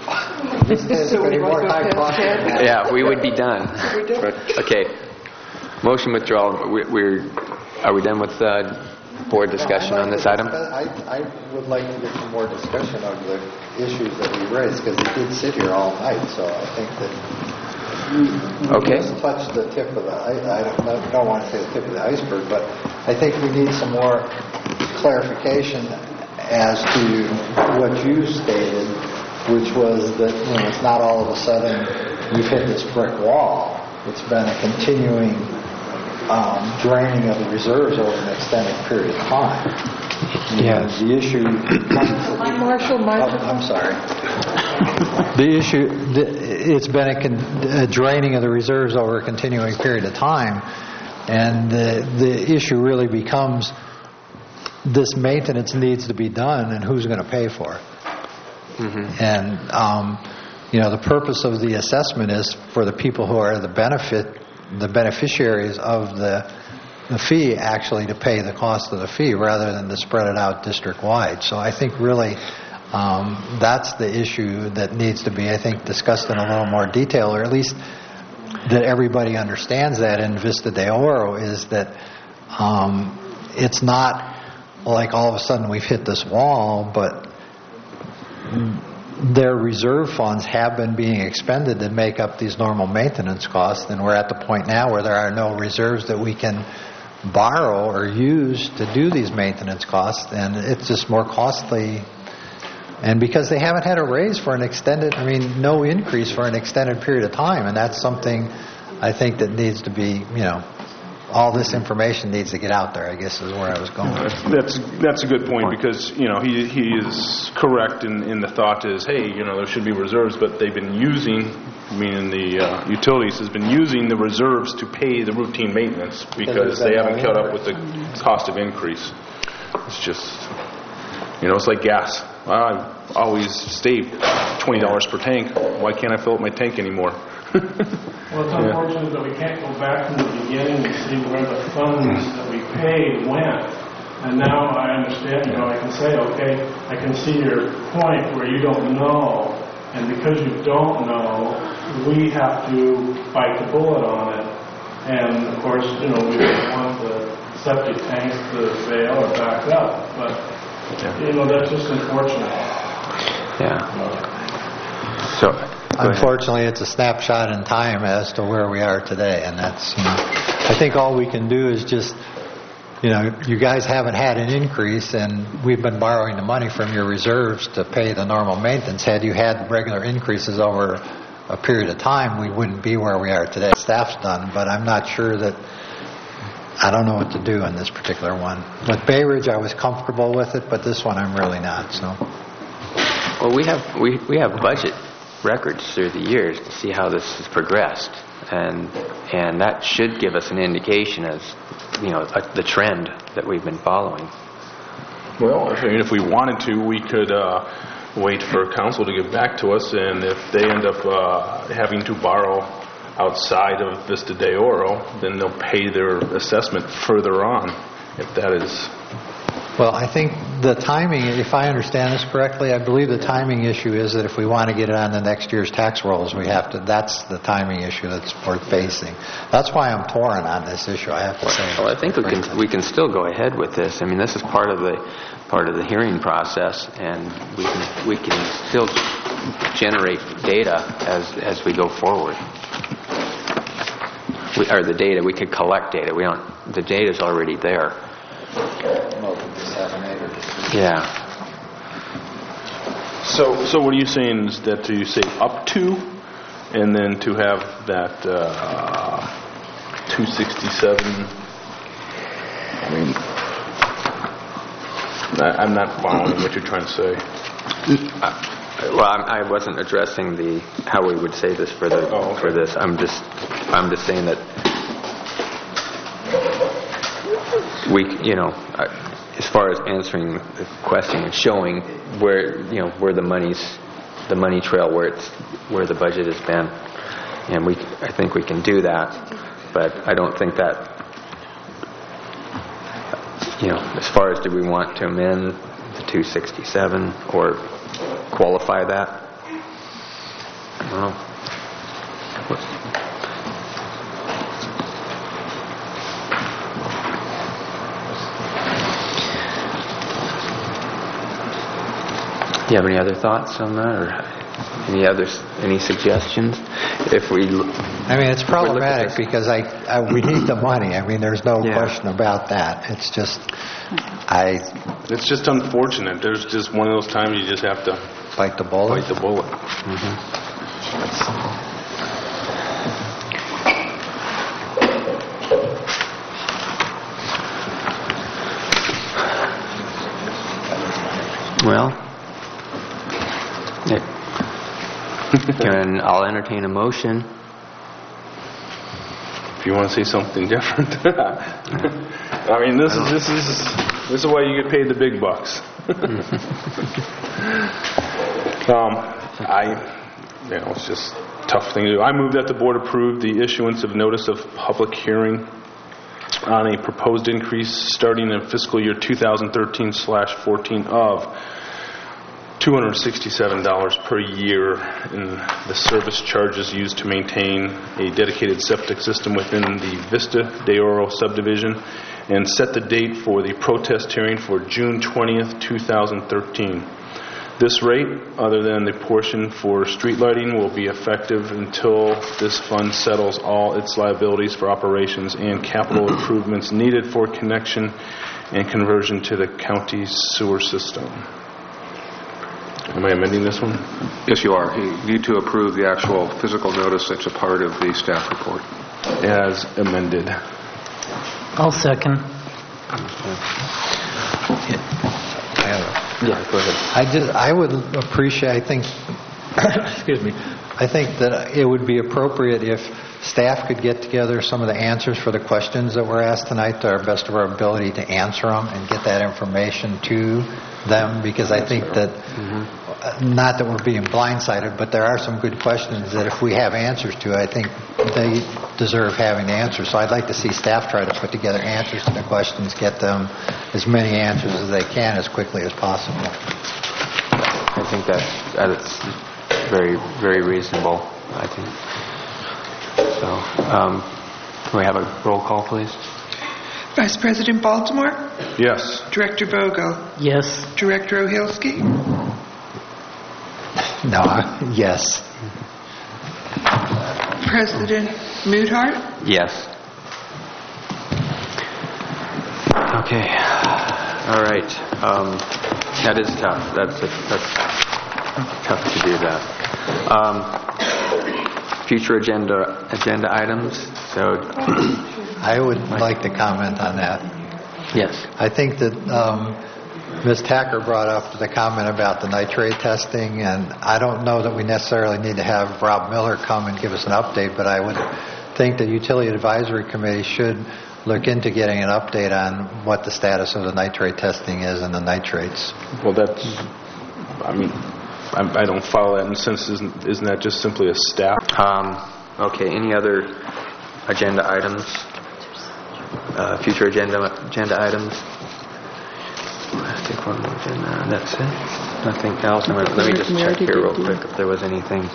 care. Yeah, we would be done. Okay. Motion withdrawal. Are we done with board discussion on this item? I would like to get some more discussion on the issues that we raised, because we did sit here all night, so I think that we just touched the tip of the, I don't want to say the tip of the iceberg, but I think we need some more clarification as to what you stated, which was that it's not all of a sudden we've hit this brick wall. It's been a continuing draining of the reserves over an extended period of time. Yes. The issue. Marshall, I'm sorry. The issue. It's been a draining of the reserves over a continuing period of time, and the issue really becomes this maintenance needs to be done, and who's going to pay for it? Mm-hmm. And the purpose of the assessment is for the people who are the beneficiaries of the fee actually to pay the cost of the fee rather than to spread it out district-wide. So I think really That's the issue that needs to be, I think, discussed in a little more detail, or at least that everybody understands that in Vista de Oro, is that it's not like all of a sudden we've hit this wall, but their reserve funds have been being expended to make up these normal maintenance costs, and we're at the point now where there are no reserves that we can borrow or use to do these maintenance costs, and it's just more costly. And because they haven't had a raise for an extended, no increase for an extended period of time, and that's something I think that needs to be, all this information needs to get out there, I guess is where I was going. That's a good point, because he is correct in the thought is, hey, there should be reserves, but they've been using, meaning the utilities has been using the reserves to pay the routine maintenance because they haven't caught up with the cost of increase. It's just, it's like gas. I always stay $20 per tank. Why can't I fill up my tank anymore? Well, it's unfortunate that we can't go back from the beginning and see where the funds that we paid went. And now I understand, I can say, okay, I can see your point where you don't know. And because you don't know, we have to bite the bullet on it. And, of course, we don't want the septic tanks to fail or back up. But, that's just unfortunate. Yeah. So, unfortunately, it's a snapshot in time as to where we are today, and that's, I think all we can do is just, you guys haven't had an increase, and we've been borrowing the money from your reserves to pay the normal maintenance. Had you had regular increases over a period of time, we wouldn't be where we are today. Staff's done, but I'm not sure that, I don't know what to do in this particular one. With Bay Ridge, I was comfortable with it, but this one I'm really not, so. Well, we have budget records through the years to see how this has progressed, and that should give us an indication as the trend that we've been following. Well, if we wanted to, we could wait for council to get back to us, and if they end up having to borrow outside of Vista de Oro, then they'll pay their assessment further on, if that is. Well, I think the timing, if I understand this correctly, I believe the timing issue is that if we want to get it on the next year's tax rolls, we have to, that's the timing issue that's we're facing. That's why I'm torn on this issue, I have to say. Well, I think we can still go ahead with this. This is part of the hearing process, and we can still generate data as we go forward. We could collect data. The data's already there. Yeah. So what are you saying is that you say up to, and then to have that 267? I'm not following what you're trying to say. Well, I wasn't addressing how we would say this for this. I'm just saying that we, as far as answering the question and showing where the money trail, where the budget has been, and I think we can do that, but I don't think that, as far as do we want to amend the 267 or qualify that? I don't know. Do you have any other thoughts on that, or any suggestions? It's problematic because we need the money. There's no question about that. It's just, It's just unfortunate. There's just one of those times you just have to bite the bullet. Mm-hmm. Well, I'll entertain a motion. If you want to say something different. This is why you get paid the big bucks. It's just a tough thing to do. I move that the board approve the issuance of notice of public hearing on a proposed increase starting in fiscal year 2013/14 of $267 per year in the service charges used to maintain a dedicated septic system within the Vista de Oro subdivision, and set the date for the protest hearing for June 20th, 2013. This rate, other than the portion for street lighting, will be effective until this fund settles all its liabilities for operations and capital improvements needed for connection and conversion to the county's sewer system. Am I amending this one? Yes, you are. You need to approve the actual physical notice that's a part of the staff report. As amended. I'll second. Yeah, go ahead. I would appreciate, I think, excuse me, I think that it would be appropriate if staff could get together some of the answers for the questions that were asked tonight to our best of our ability to answer them and get that information to them, because I think that, not that we're being blindsided, but there are some good questions that if we have answers to, I think they deserve having the answers. So I'd like to see staff try to put together answers to the questions, get them as many answers as they can as quickly as possible. I think that's very, very reasonable, I think. So, can we have a roll call, please? Vice President Baltimore? Yes. Director Vogel? Yes. Director Ohilsky? No, yes. President Moodhart? Yes. Okay. All right. That is tough. That's tough to do that. Future agenda items. So, I would like to comment on that. Yes. I think that Ms. Tacker brought up the comment about the nitrate testing, and I don't know that we necessarily need to have Rob Miller come and give us an update, but I would think the Utility Advisory Committee should look into getting an update on what the status of the nitrate testing is and the nitrates. Well, that's, I mean, I don't follow that in the sense, isn't that just simply a staff? Okay, any other agenda items? Future agenda items? I think one more agenda. That's it. Nothing else. Let me just check here real quick if there was anything.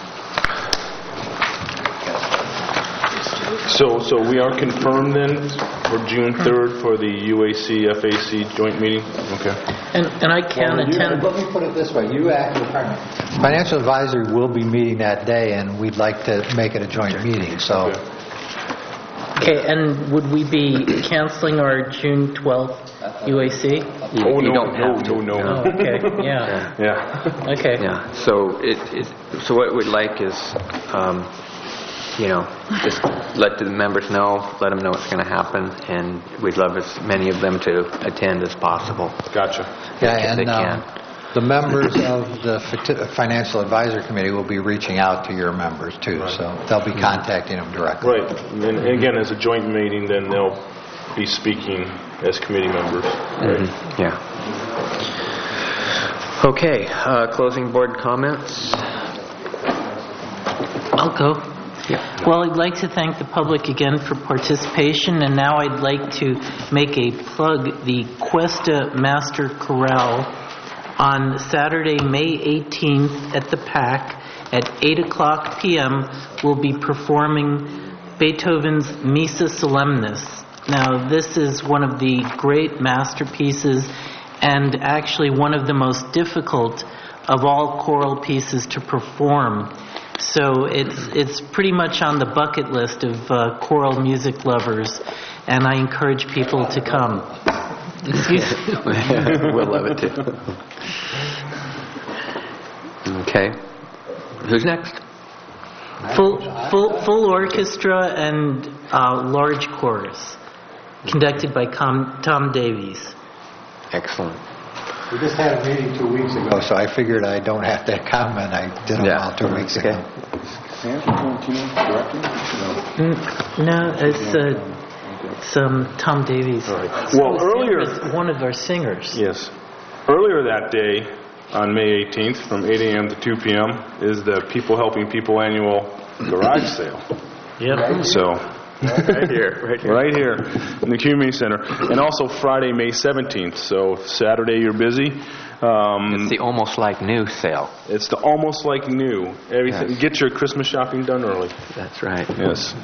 So we are confirmed then for June 3rd for the UAC FAC joint meeting? Okay. And I can attend. Let me put it this way. Financial Advisory will be meeting that day, and we'd like to make it a joint meeting. So. Okay, and would we be canceling our June 12th UAC? You don't have to. No. Oh, okay, yeah. Yeah. Okay. Yeah. So so what we'd like is, just let the members know, let them know what's going to happen, and we'd love as many of them to attend as possible. Gotcha. Yeah, if they and can. the members of the Financial Advisory Committee will be reaching out to your members too, so they'll be contacting them directly. Right. And again, as a joint meeting, then they'll be speaking as committee members. Right? Yeah. Okay. Closing board comments. I'll go. Yeah. Well, I'd like to thank the public again for participation, and now I'd like to make a plug. The Cuesta Master Chorale on Saturday, May 18th at the PAC at 8 o'clock p.m. will be performing Beethoven's Missa Solemnis. Now, this is one of the great masterpieces and actually one of the most difficult of all choral pieces to perform. So it's pretty much on the bucket list of choral music lovers, and I encourage people to come. We'll love it too. Okay. Who's next? Full orchestra and large chorus, conducted by Tom Davies. Excellent. We just had a meeting 2 weeks ago, so I figured I don't have to comment. I did them all 2 weeks ago. No, it's Tom Davies. Well, earlier, one of our singers. Yes. Earlier that day, on May 18th, from 8 a.m. to 2 p.m., is the People Helping People annual garage sale. Yep. So Right here. Right here in the Community Center. And also Friday, May 17th. So Saturday you're busy. It's the Almost Like New sale. It's the Almost Like New. Everything. Yes. Get your Christmas shopping done early. That's right. Yes.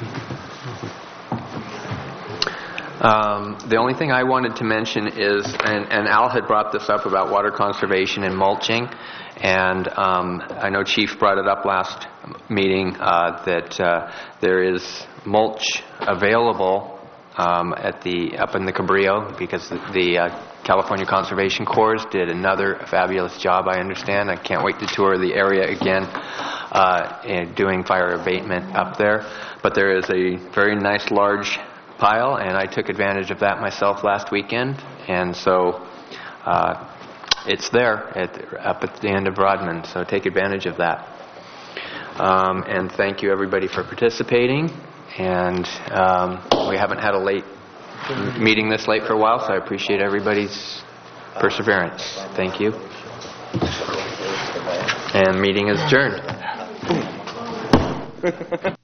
The only thing I wanted to mention is, and Al had brought this up about water conservation and mulching, and I know Chief brought it up last meeting that there is mulch available up in the Cabrillo, because the California Conservation Corps did another fabulous job, I understand. I can't wait to tour the area again and doing fire abatement up there. But there is a very nice large pile, and I took advantage of that myself last weekend, and so it's there up at the end of Rodman, so take advantage of that. And thank you everybody for participating, and we haven't had a late meeting this late for a while, so I appreciate everybody's perseverance. Thank you. And meeting is adjourned.